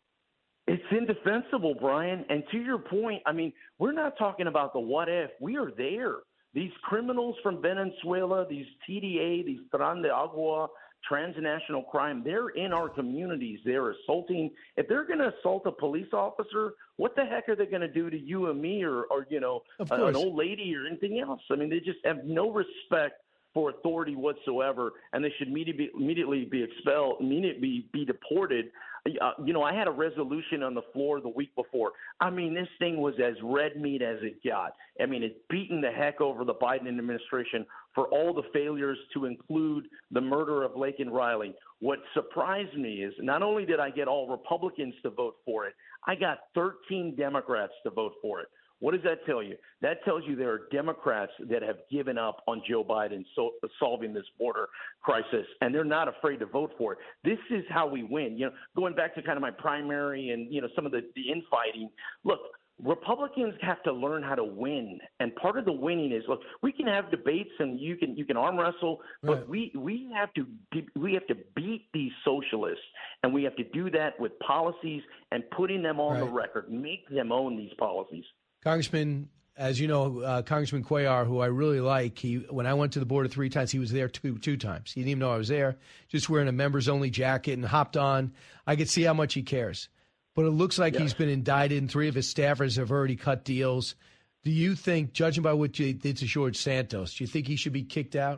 Speaker 10: It's indefensible, Brian. And to your point, I mean, we're not talking about the what if. We are there. These criminals from Venezuela, these T D A, these Tran de Agua, transnational crime, they're in our communities. They're assaulting. If they're going to assault a police officer, what the heck are they going to do to you and me or, or you know, an old lady or anything else? I mean, they just have no respect for authority whatsoever, and they should immediately, immediately be expelled, immediately be deported. Uh, you know, I had a resolution on the floor the week before. I mean, this thing was as red meat as it got. I mean, it's beaten the heck over the Biden administration for all the failures to include the murder of Laken Riley. What surprised me is not only did I get all Republicans to vote for it, I got thirteen Democrats to vote for it. What does that tell you? That tells you there are Democrats that have given up on Joe Biden so, solving this border crisis, and they're not afraid to vote for it. This is how we win. You know, going back to kind of my primary and, you know, some of the, the infighting, look, Republicans have to learn how to win, and part of the winning is, look, we can have debates and you can you can arm wrestle, but right. we we have to we have to beat these socialists, and we have to do that with policies and putting them on right. the record, make them own these policies.
Speaker 2: Congressman, As you know, uh, Congressman Cuellar, who I really like, he when I went to the border three times, he was there two two times. He didn't even know I was there, just wearing a members-only jacket and hopped on. I could see how much he cares. But it looks like yeah. he's been indicted, and three of his staffers have already cut deals. Do you think, judging by what you did to George Santos, do you think he should be kicked out?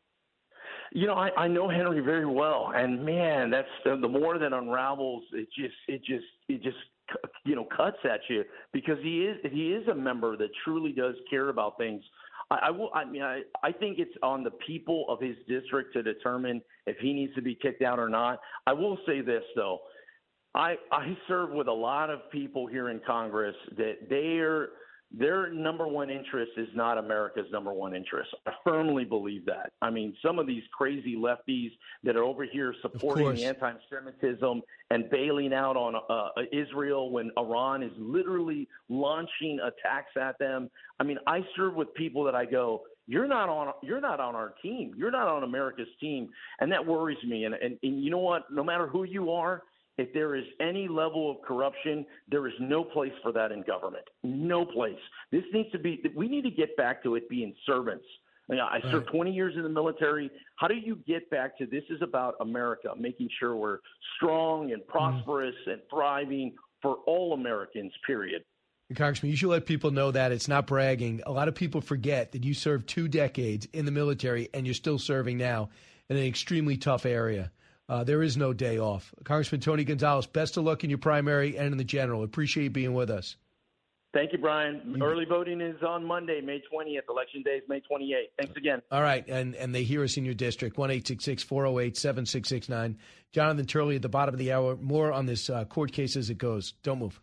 Speaker 10: You know, I, I know Henry very well, and man, that's the, the more that unravels, it just, it just, it just, you know, cuts at you because he is, he is a member that truly does care about things. I, I will, I mean, I, I think it's on the people of his district to determine if he needs to be kicked out or not. I will say this though, I, I serve with a lot of people here in Congress that they are. Their number one interest is not America's number one interest. I firmly believe that. I mean, some of these crazy lefties that are over here supporting anti-Semitism and bailing out on uh, Israel when Iran is literally launching attacks at them. I mean, I serve with people that I go, you're not on, you're not on our team. You're not on America's team, and that worries me. And, and, and you know what? No matter who you are, if there is any level of corruption, there is no place for that in government. No place. This needs to be – we need to get back to it being servants. I, mean, I served twenty years in the military. How do you get back to this is about America, making sure we're strong and prosperous mm. and thriving for all Americans, period.
Speaker 2: Congressman, you should let people know that. It's not bragging. A lot of people forget that you served two decades in the military and you're still serving now in an extremely tough area. Uh, there is no day off. Congressman Tony Gonzalez, best of luck in your primary and in the general. Appreciate you being with us.
Speaker 10: Thank you, Brian. Early voting is on Monday, May twentieth. Election day is May twenty-eighth. Thanks again.
Speaker 2: All right, and, and they hear us in your district, one eight six six, four oh eight, seven six six nine. Jonathan Turley at the bottom of the hour. More on this uh, court case as it goes. Don't move.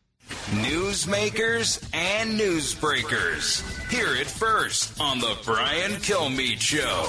Speaker 1: Newsmakers and newsbreakers. Hear it first on the Brian Kilmeade Show.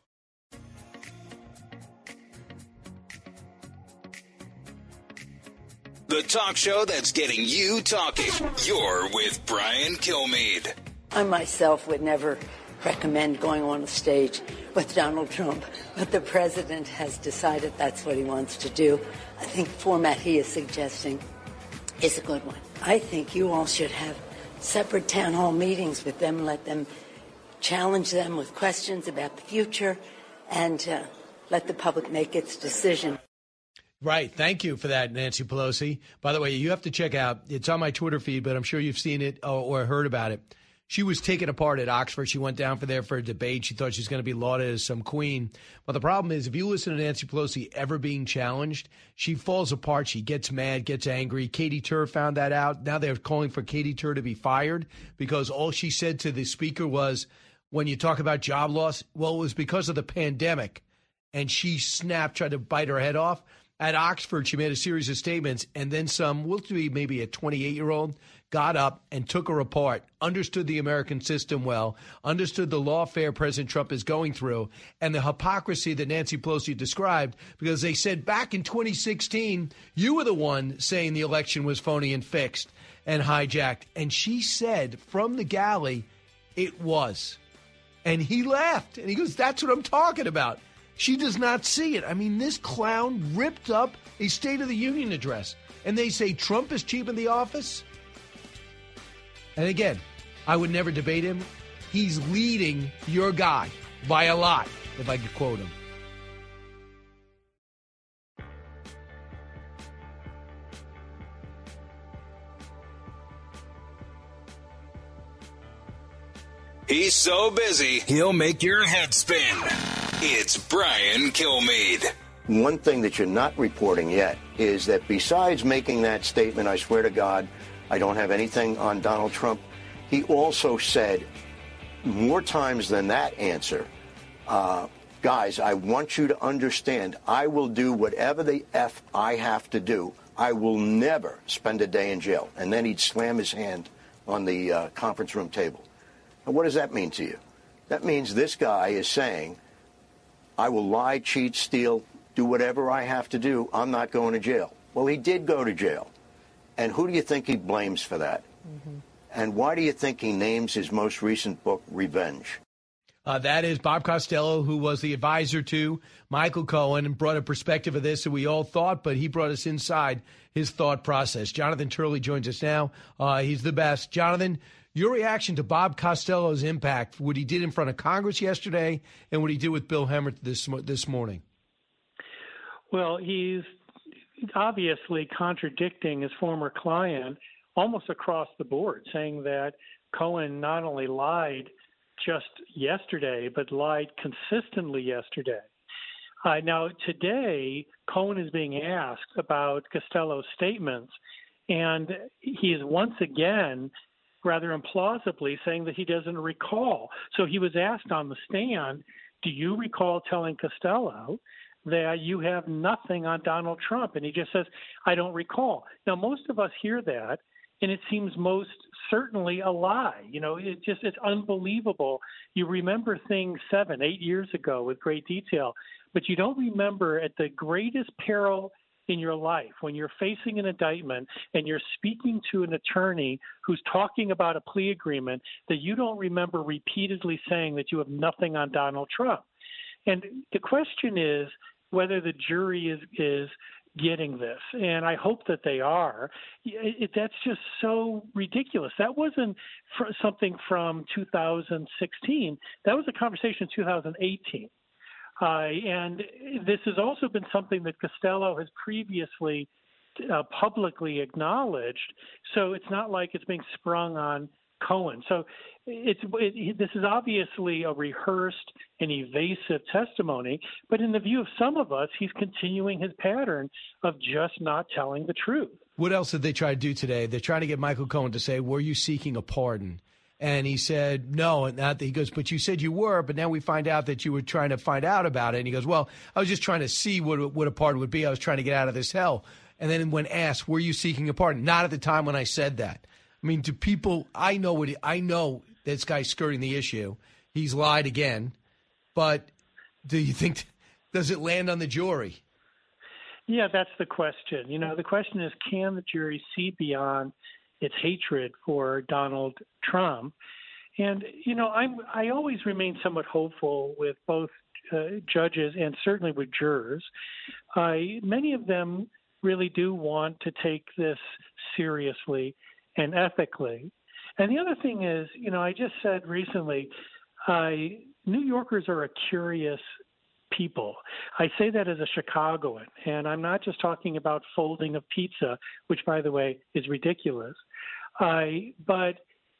Speaker 1: The talk show that's getting you talking. You're with Brian Kilmeade.
Speaker 3: I myself would never recommend going on a stage with Donald Trump, but the president has decided that's what he wants to do. I think the format he is suggesting is a good one. I think you all should have separate town hall meetings with them, let them challenge them with questions about the future, and uh, let the public make its decision.
Speaker 2: Right. Thank you for that, Nancy Pelosi. By the way, you have to check out, it's on my Twitter feed, but I'm sure you've seen it or, or heard about it. She was taken apart at Oxford. She went down for there for a debate. She thought she was going to be lauded as some queen. But the problem is, if you listen to Nancy Pelosi ever being challenged, she falls apart. She gets mad, gets angry. Katie Tur found that out. Now they're calling for Katie Tur to be fired because all she said to the speaker was, when you talk about job loss, well, it was because of the pandemic. And she snapped, tried to bite her head off. At Oxford, she made a series of statements, and then some, will be maybe a twenty-eight-year-old, got up and took her apart, understood the American system well, understood the lawfare President Trump is going through, and the hypocrisy that Nancy Pelosi described, because they said back in twenty sixteen, you were the one saying the election was phony and fixed and hijacked. And she said from the galley, it was. And he laughed, and he goes, that's what I'm talking about. She does not see it. I mean, this clown ripped up a State of the Union address. And they say Trump is cheap in the office? And again, I would never debate him. He's leading your guy by a lot, if I could quote him.
Speaker 1: He's so busy, he'll make your head spin. It's Brian Kilmeade.
Speaker 6: One thing that you're not reporting yet is that besides making that statement, I swear to God, I don't have anything on Donald Trump, he also said more times than that answer, uh, guys, I want you to understand, I will do whatever the F I have to do. I will never spend a day in jail. And then he'd slam his hand on the uh, conference room table. And what does that mean to you? That means this guy is saying, I will lie, cheat, steal, do whatever I have to do. I'm not going to jail. Well, he did go to jail. And who do you think he blames for that? Mm-hmm. And why do you think he names his most recent book, Revenge?
Speaker 2: Uh, that is Bob Costello, who was the advisor to Michael Cohen and brought a perspective of this that we all thought, but he brought us inside his thought process. Jonathan Turley joins us now. Uh, he's the best. Jonathan, Your reaction to Bob Costello's impact, what he did in front of Congress yesterday and what he did with Bill Hemmer this this morning?
Speaker 11: Well, he's obviously contradicting his former client almost across the board, saying that Cohen not only lied just yesterday, but lied consistently yesterday. Uh, now, today, Cohen is being asked about Costello's statements, and he is once again, rather implausibly, saying that he doesn't recall. So he was asked on the stand, do you recall telling Costello that you have nothing on Donald Trump? And he just says, I don't recall. Now, most of us hear that, and it seems most certainly a lie. You know, it just, it's unbelievable. You remember things seven, eight years ago with great detail, but you don't remember at the greatest peril in your life, when you're facing an indictment and you're speaking to an attorney who's talking about a plea agreement, that you don't remember repeatedly saying that you have nothing on Donald Trump. And the question is whether the jury is, is getting this, and I hope that they are. It, it, that's just so ridiculous. That wasn't fr- something from two thousand sixteen. That was a conversation in two thousand eighteen. Uh, and this has also been something that Costello has previously uh, publicly acknowledged. So it's not like it's being sprung on Cohen. So it's it, this is obviously a rehearsed and evasive testimony, but in the view of some of us, he's continuing his pattern of just not telling the truth.
Speaker 2: What else did they try to do today? They're trying to get Michael Cohen to say, were you seeking a pardon? And he said, no. And that, he goes, but you said you were, but now we find out that you were trying to find out about it. And he goes, well, I was just trying to see what, what a pardon would be. I was trying to get out of this hell. And then when asked, were you seeking a pardon? Not at the time when I said that. I mean, to people, I know what he, I know this guy's skirting the issue. He's lied again. But do you think, does it land on the jury?
Speaker 11: Yeah, that's the question. You know, the question is, can the jury see beyond its hatred for Donald Trump? And, you know, I'm, I always remain somewhat hopeful with both uh, judges and certainly with jurors. Uh, many of them really do want to take this seriously and ethically. And the other thing is, you know, I just said recently, uh, New Yorkers are a curious people. I say that as a Chicagoan, and I'm not just talking about folding of pizza, which, by the way, is ridiculous. Uh, but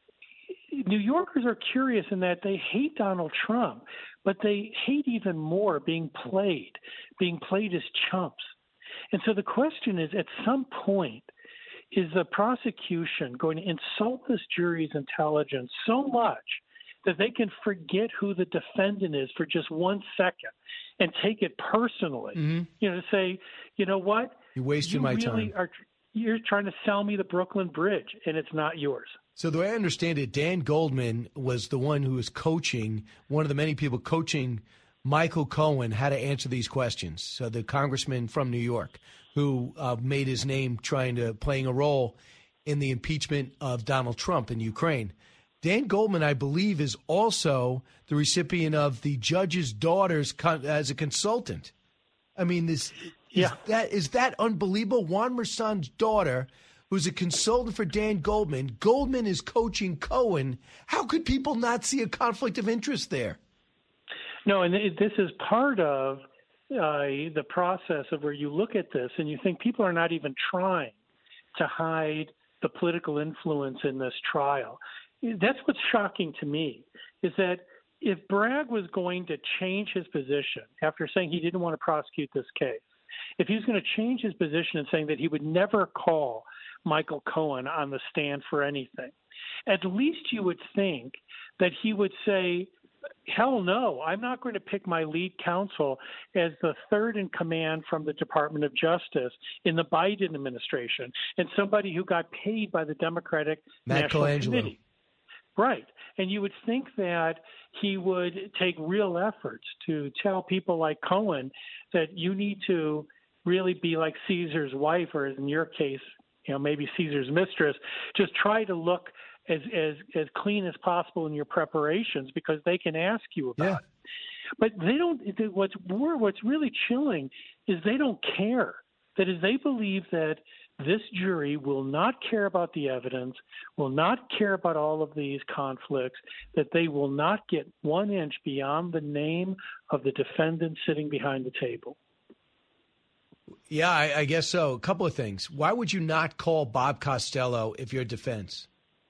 Speaker 11: New Yorkers are curious in that they hate Donald Trump, but they hate even more being played, being played as chumps. And so the question is, at some point, is the prosecution going to insult this jury's intelligence so much that they can forget who the defendant is for just one second and take it personally? Mm-hmm. You know, to say, you know what?
Speaker 2: You wasted
Speaker 11: you
Speaker 2: my
Speaker 11: really
Speaker 2: time.
Speaker 11: Are, you're trying to sell me the Brooklyn Bridge, and it's not yours.
Speaker 2: So the way I understand it, Dan Goldman was the one who was coaching, one of the many people coaching Michael Cohen how to answer these questions. So the congressman from New York who uh, made his name trying to playing a role in the impeachment of Donald Trump in Ukraine. Dan Goldman, I believe, is also the recipient of the judge's daughter's con- as a consultant. I mean, this yeah. is that is that unbelievable? Juan Mersan's daughter, who's a consultant for Dan Goldman. Goldman is coaching Cohen. How could people not see a conflict of interest there?
Speaker 11: No, and this is part of uh, the process of where you look at this and you think people are not even trying to hide the political influence in this trial. That's what's shocking to me, is that if Bragg was going to change his position after saying he didn't want to prosecute this case, if he was going to change his position and saying that he would never call Michael Cohen on the stand for anything, at least you would think that he would say, hell no, I'm not going to pick my lead counsel as the third in command from the Department of Justice in the Biden administration and somebody who got paid by the Democratic
Speaker 2: Matt
Speaker 11: National
Speaker 2: Colangelo.
Speaker 11: Committee. Right. And you would think that he would take real efforts to tell people like Cohen that you need to really be like Caesar's wife, or in your case, you know, maybe Caesar's mistress. Just try to look as as as clean as possible in your preparations, because they can ask you about yeah. it. But they don't. What's what's really chilling is they don't care. That is, they believe that this jury will not care about the evidence, will not care about all of these conflicts, that they will not get one inch beyond the name of the defendant sitting behind the table.
Speaker 2: Yeah, I, I guess so. A couple of things. Why would you not call Bob Costello if you're defense?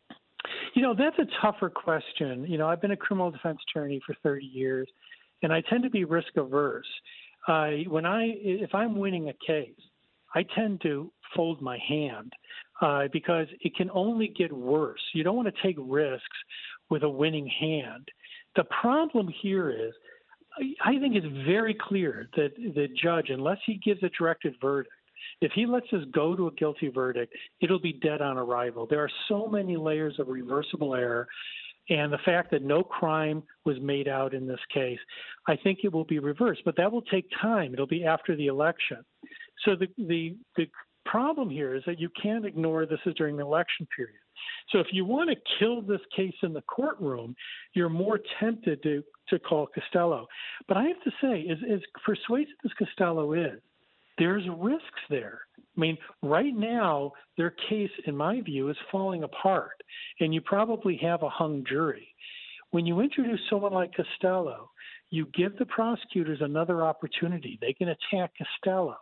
Speaker 11: You know, that's a tougher question. You know, I've been a criminal defense attorney for thirty years, and I tend to be risk averse. Uh, when I, if I'm winning a case, I tend to fold my hand uh, because it can only get worse. You don't want to take risks with a winning hand. The problem here is, I think it's very clear that the judge, unless he gives a directed verdict, if he lets us go to a guilty verdict, it'll be dead on arrival. There are so many layers of reversible error, and the fact that no crime was made out in this case, I think it will be reversed. But that will take time. It'll be after the election. So the the, the problem here is that you can't ignore this is during the election period. So if you want to kill this case in the courtroom, you're more tempted to, to call Costello. But I have to say, as, as persuasive as Costello is, there's risks there. I mean, right now, their case, in my view, is falling apart, and you probably have a hung jury. When you introduce someone like Costello, you give the prosecutors another opportunity. They can attack Costello,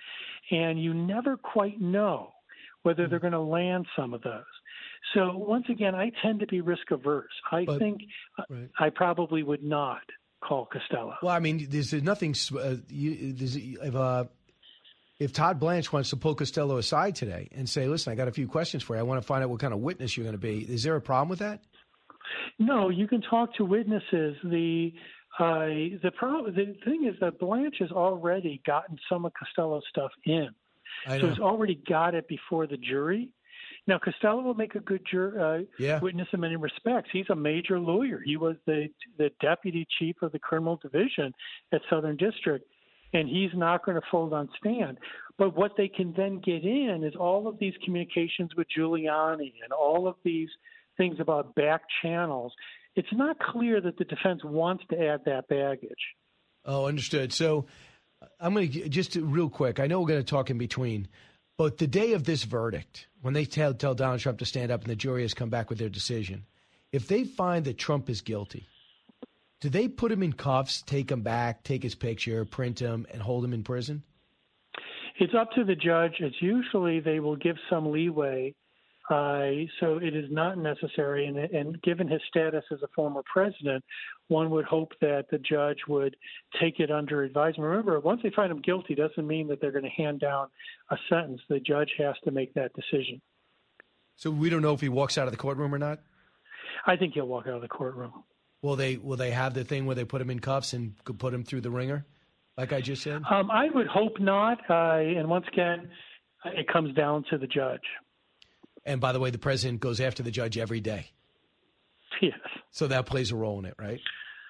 Speaker 11: and you never quite know whether they're going to land some of those. So once again, I tend to be risk averse. I but, think right. I probably would not call Costello.
Speaker 2: Well, I mean, there's nothing. Uh, you, there's, if, uh, if Todd Blanche wants to pull Costello aside today and say, "Listen, I got a few questions for you. I want to find out what kind of witness you're going to be," is there a problem with that?
Speaker 11: No, you can talk to witnesses. The uh, the problem, the thing is that Blanche has already gotten some of Costello's stuff in, so he's already got it before the jury. Now, Costello will make a good jur- uh,
Speaker 2: yeah.
Speaker 11: witness in many respects. He's a major lawyer. He was the the deputy chief of the criminal division at Southern District, and he's not going to fold on stand. But what they can then get in is all of these communications with Giuliani and all of these things about back channels. It's not clear that the defense wants to add that baggage.
Speaker 2: Oh, understood. So I'm going to just real quick. I know we're going to talk in between. But the day of this verdict, when they tell, tell Donald Trump to stand up and the jury has come back with their decision, if they find that Trump is guilty, do they put him in cuffs, take him back, take his picture, print him, and hold him in prison?
Speaker 11: It's up to the judge. It's usually they will give some leeway, uh, so it is not necessary. And, and given his status as a former president, one would hope that the judge would take it under advisement. Remember, once they find him guilty, doesn't mean that they're going to hand down a sentence. The judge has to make that decision.
Speaker 2: So we don't know if he walks out of the courtroom or not?
Speaker 11: I think he'll walk out of the courtroom.
Speaker 2: Will they Will they have the thing where they put him in cuffs and put him through the ringer, like I just said?
Speaker 11: Um, I would hope not. Uh, and once again, it comes down to the judge.
Speaker 2: And by the way, the president goes after the judge every day.
Speaker 11: Yes.
Speaker 2: So that plays a role in it, right?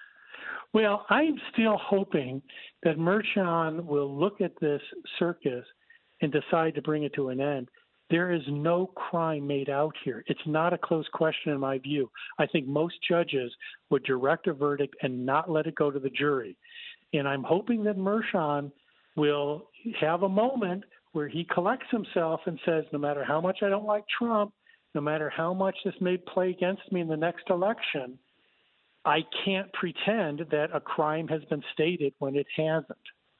Speaker 11: Well, I'm still hoping that Merchan will look at this circus and decide to bring it to an end. There is no crime made out here. It's not a close question in my view. I think most judges would direct a verdict and not let it go to the jury. And I'm hoping that Merchan will have a moment where he collects himself and says, no matter how much I don't like Trump, no matter how much this may play against me in the next election, I can't pretend that a crime has been stated when it hasn't.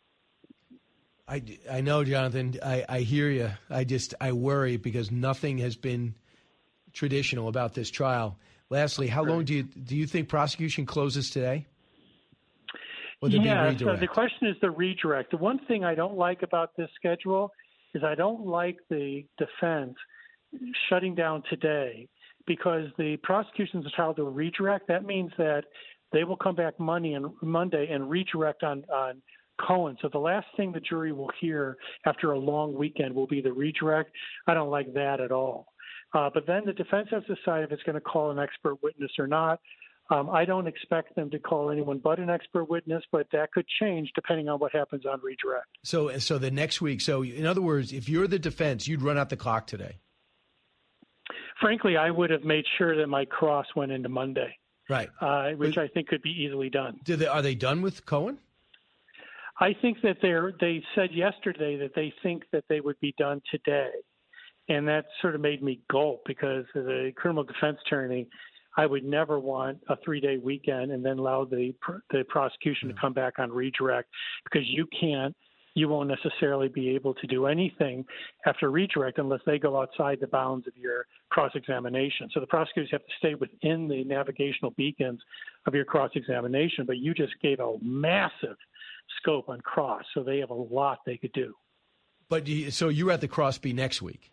Speaker 2: I, I know, Jonathan. I, I hear you. I just I worry because nothing has been traditional about this trial. Lastly, how long do you do you think prosecution closes today? Will there
Speaker 11: yeah,
Speaker 2: be a redirect?
Speaker 11: So the question is the redirect. The one thing I don't like about this schedule is I don't like the defense shutting down today because the prosecution's entitled to a redirect. That means that they will come back Monday and Monday and redirect on, on Cohen. So the last thing the jury will hear after a long weekend will be the redirect. I don't like that at all. Uh, but then the defense has to decide if it's going to call an expert witness or not. Um, I don't expect them to call anyone but an expert witness, but that could change depending on what happens on redirect.
Speaker 2: So, so the next week. So, in other words, if you're the defense, you'd run out the clock today.
Speaker 11: Frankly, I would have made sure that my cross went into Monday,
Speaker 2: right?
Speaker 11: Uh, which
Speaker 2: but,
Speaker 11: I think could be easily done.
Speaker 2: Do they, are they done with Cohen?
Speaker 11: I think that they're. They said yesterday that they think that they would be done today. And that sort of made me gulp because as a criminal defense attorney, I would never want a three-day weekend and then allow the the prosecution to come back on redirect, because you can't, you won't necessarily be able to do anything after redirect unless they go outside the bounds of your cross-examination. So the prosecutors have to stay within the navigational beacons of your cross-examination, but you just gave a massive scope on cross, so they have a lot they could do.
Speaker 2: But you, so you're at the cross be next week?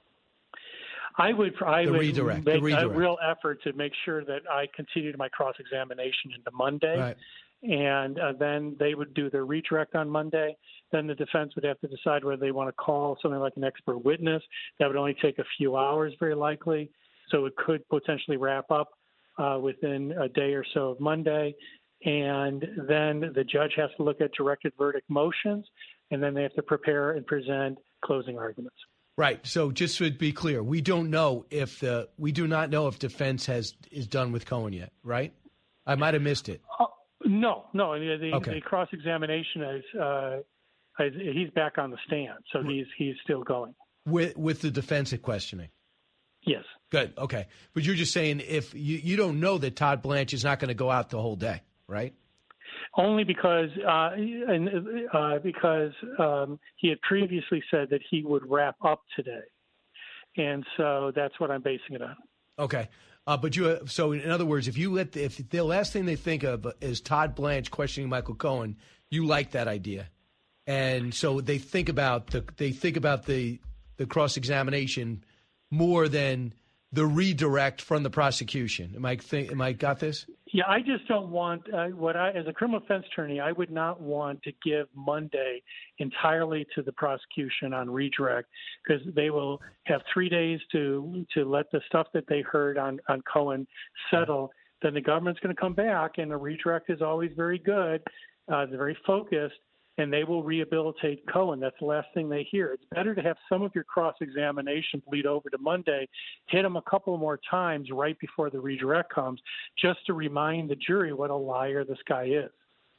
Speaker 11: I would I
Speaker 2: the
Speaker 11: would
Speaker 2: redirect,
Speaker 11: make
Speaker 2: the redirect.
Speaker 11: a real effort to make sure that I continued my cross-examination into Monday.
Speaker 2: Right.
Speaker 11: And uh, then they would do their redirect on Monday. Then the defense would have to decide whether they want to call something like an expert witness. That would only take a few hours, very likely. So it could potentially wrap up uh, within a day or so of Monday. And then the judge has to look at directed verdict motions, and then they have to prepare and present closing arguments.
Speaker 2: Right. So just to be clear, we don't know if the we do not know if defense has is done with Cohen yet, right? I might have missed it.
Speaker 11: Uh, no, no. The, the,
Speaker 2: Okay.
Speaker 11: the cross-examination is uh, is- he's back on the stand, so he's he's still going.
Speaker 2: With with the defense at questioning.
Speaker 11: Yes.
Speaker 2: Good. Okay. But you're just saying if you, you don't know that Todd Blanche is not going to go out the whole day, right?
Speaker 11: Only because uh, and, uh, because um, he had previously said that he would wrap up today, and so that's what I'm basing it on.
Speaker 2: Okay. Uh, but you so in other words, if you let the, if the last thing they think of is Todd Blanche questioning Michael Cohen, you like that idea, and so they think about the they think about the the cross examination more than the redirect from the prosecution. Am I think am I got this?
Speaker 11: Yeah, I just don't want uh, what I, as a criminal defense attorney, I would not want to give Monday entirely to the prosecution on redirect, because they will have three days to to let the stuff that they heard on, on Cohen settle. Then the government's going to come back, and the redirect is always very good. Uh, they're very focused, and they will rehabilitate Cohen. That's the last thing they hear. It's better to have some of your cross-examination bleed over to Monday, hit them a couple more times right before the redirect comes, just to remind the jury what a liar this guy is.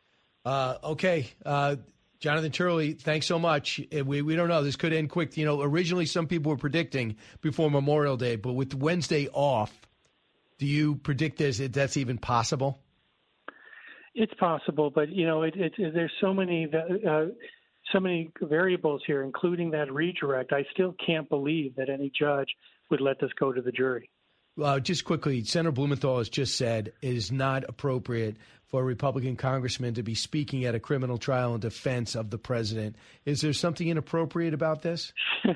Speaker 2: Uh, okay. Uh, Jonathan Turley, thanks so much. Uh, We we don't know. This could end quick. You know, originally some people were predicting before Memorial Day, but with Wednesday off, do you predict this? That's even possible?
Speaker 11: It's possible, but you know, it, it, it, there's so many uh, so many variables here, including that redirect. I still can't believe that any judge would let this go to the jury.
Speaker 2: Uh, just quickly, Senator Blumenthal has just said it is not appropriate for a Republican congressman to be speaking at a criminal trial in defense of the president. Is there something inappropriate about this?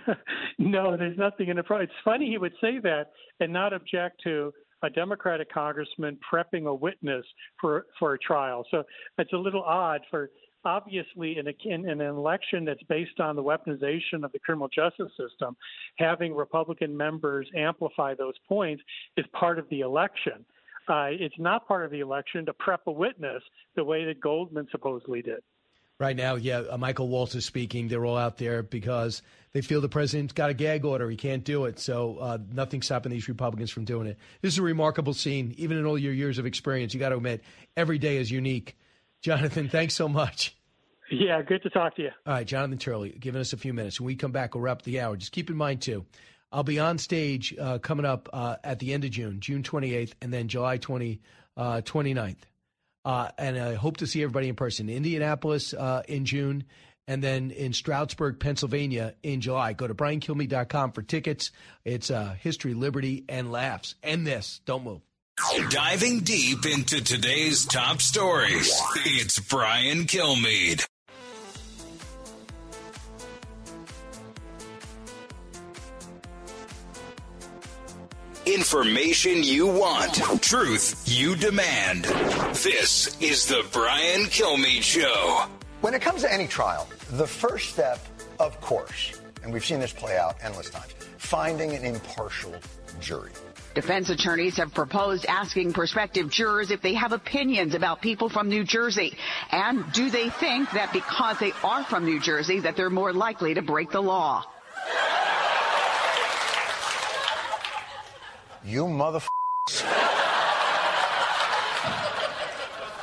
Speaker 11: No, there's nothing inappropriate. It's funny he would say that and not object to a Democratic congressman prepping a witness for for a trial. So it's a little odd for obviously in, a, in, in an election that's based on the weaponization of the criminal justice system, having Republican members amplify those points is part of the election. Uh, it's not part of the election to prep a witness the way that Goldman supposedly did.
Speaker 2: Right now, yeah, uh, Michael Waltz is speaking. They're all out there because they feel the president's got a gag order. He can't do it. So uh, nothing's stopping these Republicans from doing it. This is a remarkable scene, even in all your years of experience. You got to admit, every day is unique. Jonathan, thanks so much.
Speaker 11: Yeah, good to talk to you.
Speaker 2: All right, Jonathan Turley, giving us a few minutes. When we come back, we'll wrap up the hour. Just keep in mind, too, I'll be on stage uh, coming up uh, at the end of June, June twenty-eighth, and then July twentieth, uh, twenty-ninth. Uh, and I hope to see everybody in person. Indianapolis uh, in June, and then in Stroudsburg, Pennsylvania in July. Go to brian kilmeade dot com for tickets. It's uh, history, liberty, and laughs. And this. Don't move.
Speaker 1: Diving deep into today's top stories, it's Brian Kilmeade. Information you want, truth you demand. This is the Brian Kilmeade Show.
Speaker 12: When it comes to any trial, the first step, of course, and we've seen this play out endless times, finding an impartial jury.
Speaker 13: Defense attorneys have proposed asking prospective jurors if they have opinions about people from New Jersey. And do they think that because they are from New Jersey that they're more likely to break the law?
Speaker 12: You motherfuckers.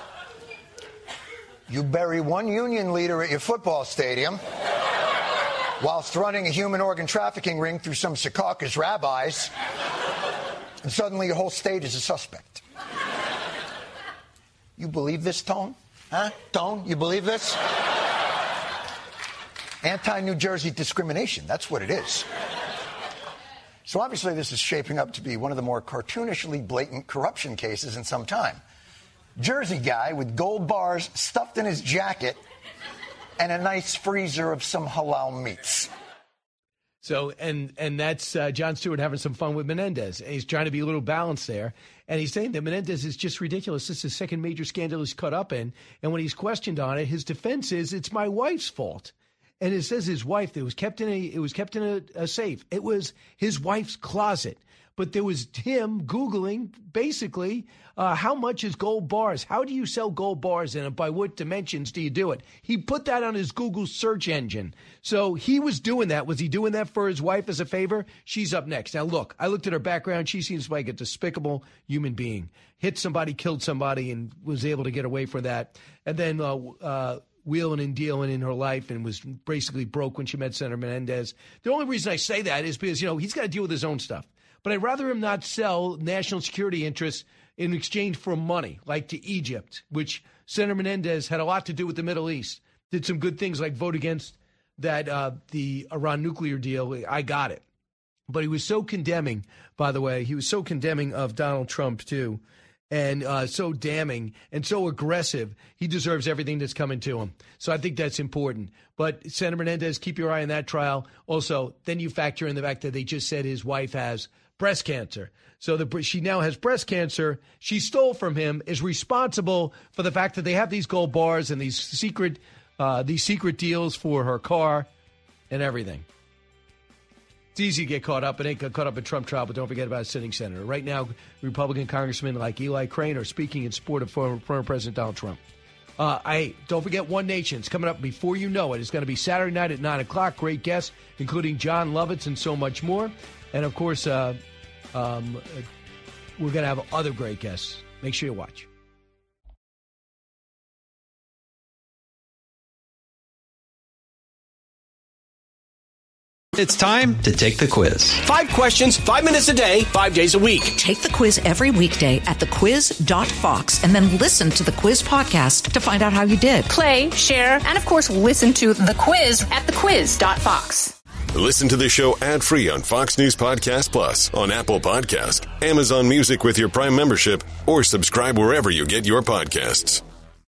Speaker 12: You bury one union leader at your football stadium, whilst running a human organ trafficking ring through some Secaucus rabbis, and suddenly your whole state is a suspect. You believe this, Tone? Huh? Tone, you believe this? Anti-New Jersey discrimination, that's what it is. So obviously this is shaping up to be one of the more cartoonishly blatant corruption cases in some time. Jersey guy with gold bars stuffed in his jacket and a nice freezer of some halal meats.
Speaker 2: So, and and that's uh, Jon Stewart having some fun with Menendez. And he's trying to be a little balanced there. And he's saying that Menendez is just ridiculous. This is the second major scandal he's caught up in. And when he's questioned on it, his defense is, it's my wife's fault. And it says his wife, it was kept in a, it was kept in a, a safe. It was his wife's closet. But there was him Googling, basically, uh, how much is gold bars? How do you sell gold bars, and by what dimensions do you do it? He put that on his Google search engine. So he was doing that. Was he doing that for his wife as a favor? She's up next. Now, look, I looked at her background. She seems like a despicable human being. Hit somebody, killed somebody, and was able to get away from that. And then uh, uh, wheeling and dealing in her life and was basically broke when she met Senator Menendez. The only reason I say that is because, you know, he's got to deal with his own stuff. But I'd rather him not sell national security interests in exchange for money, like to Egypt, which Senator Menendez had a lot to do with the Middle East. Did some good things like vote against that uh, the Iran nuclear deal. I got it. But he was so condemning, by the way, he was so condemning of Donald Trump, too, and uh, so damning and so aggressive. He deserves everything that's coming to him. So I think that's important. But Senator Menendez, keep your eye on that trial. Also, then you factor in the fact that they just said his wife has breast cancer. So the, she now has breast cancer. She stole from him, is responsible for the fact that they have these gold bars and these secret uh, these secret deals for her car and everything. It's easy to get caught up. It ain't got caught up in Trump trial, but don't forget about a sitting senator. Right now, Republican congressmen like Eli Crane are speaking in support of former, former President Donald Trump. Uh, I don't forget One Nation. It's coming up before you know it. It's going to be Saturday night at nine o'clock. Great guests, including John Lovitz and so much more. And, of course, uh, um, we're going to have other great guests. Make sure you watch.
Speaker 14: It's time to take the quiz. Five questions, five minutes a day, five days a week.
Speaker 16: Take the quiz every weekday at the quiz dot fox and then listen to the quiz podcast to find out how you did.
Speaker 23: Play, share, and of course, listen to the quiz at the quiz dot fox.
Speaker 24: Listen to the show ad-free on Fox News Podcast Plus, on Apple Podcast, Amazon Music with your Prime membership, or subscribe wherever you get your podcasts.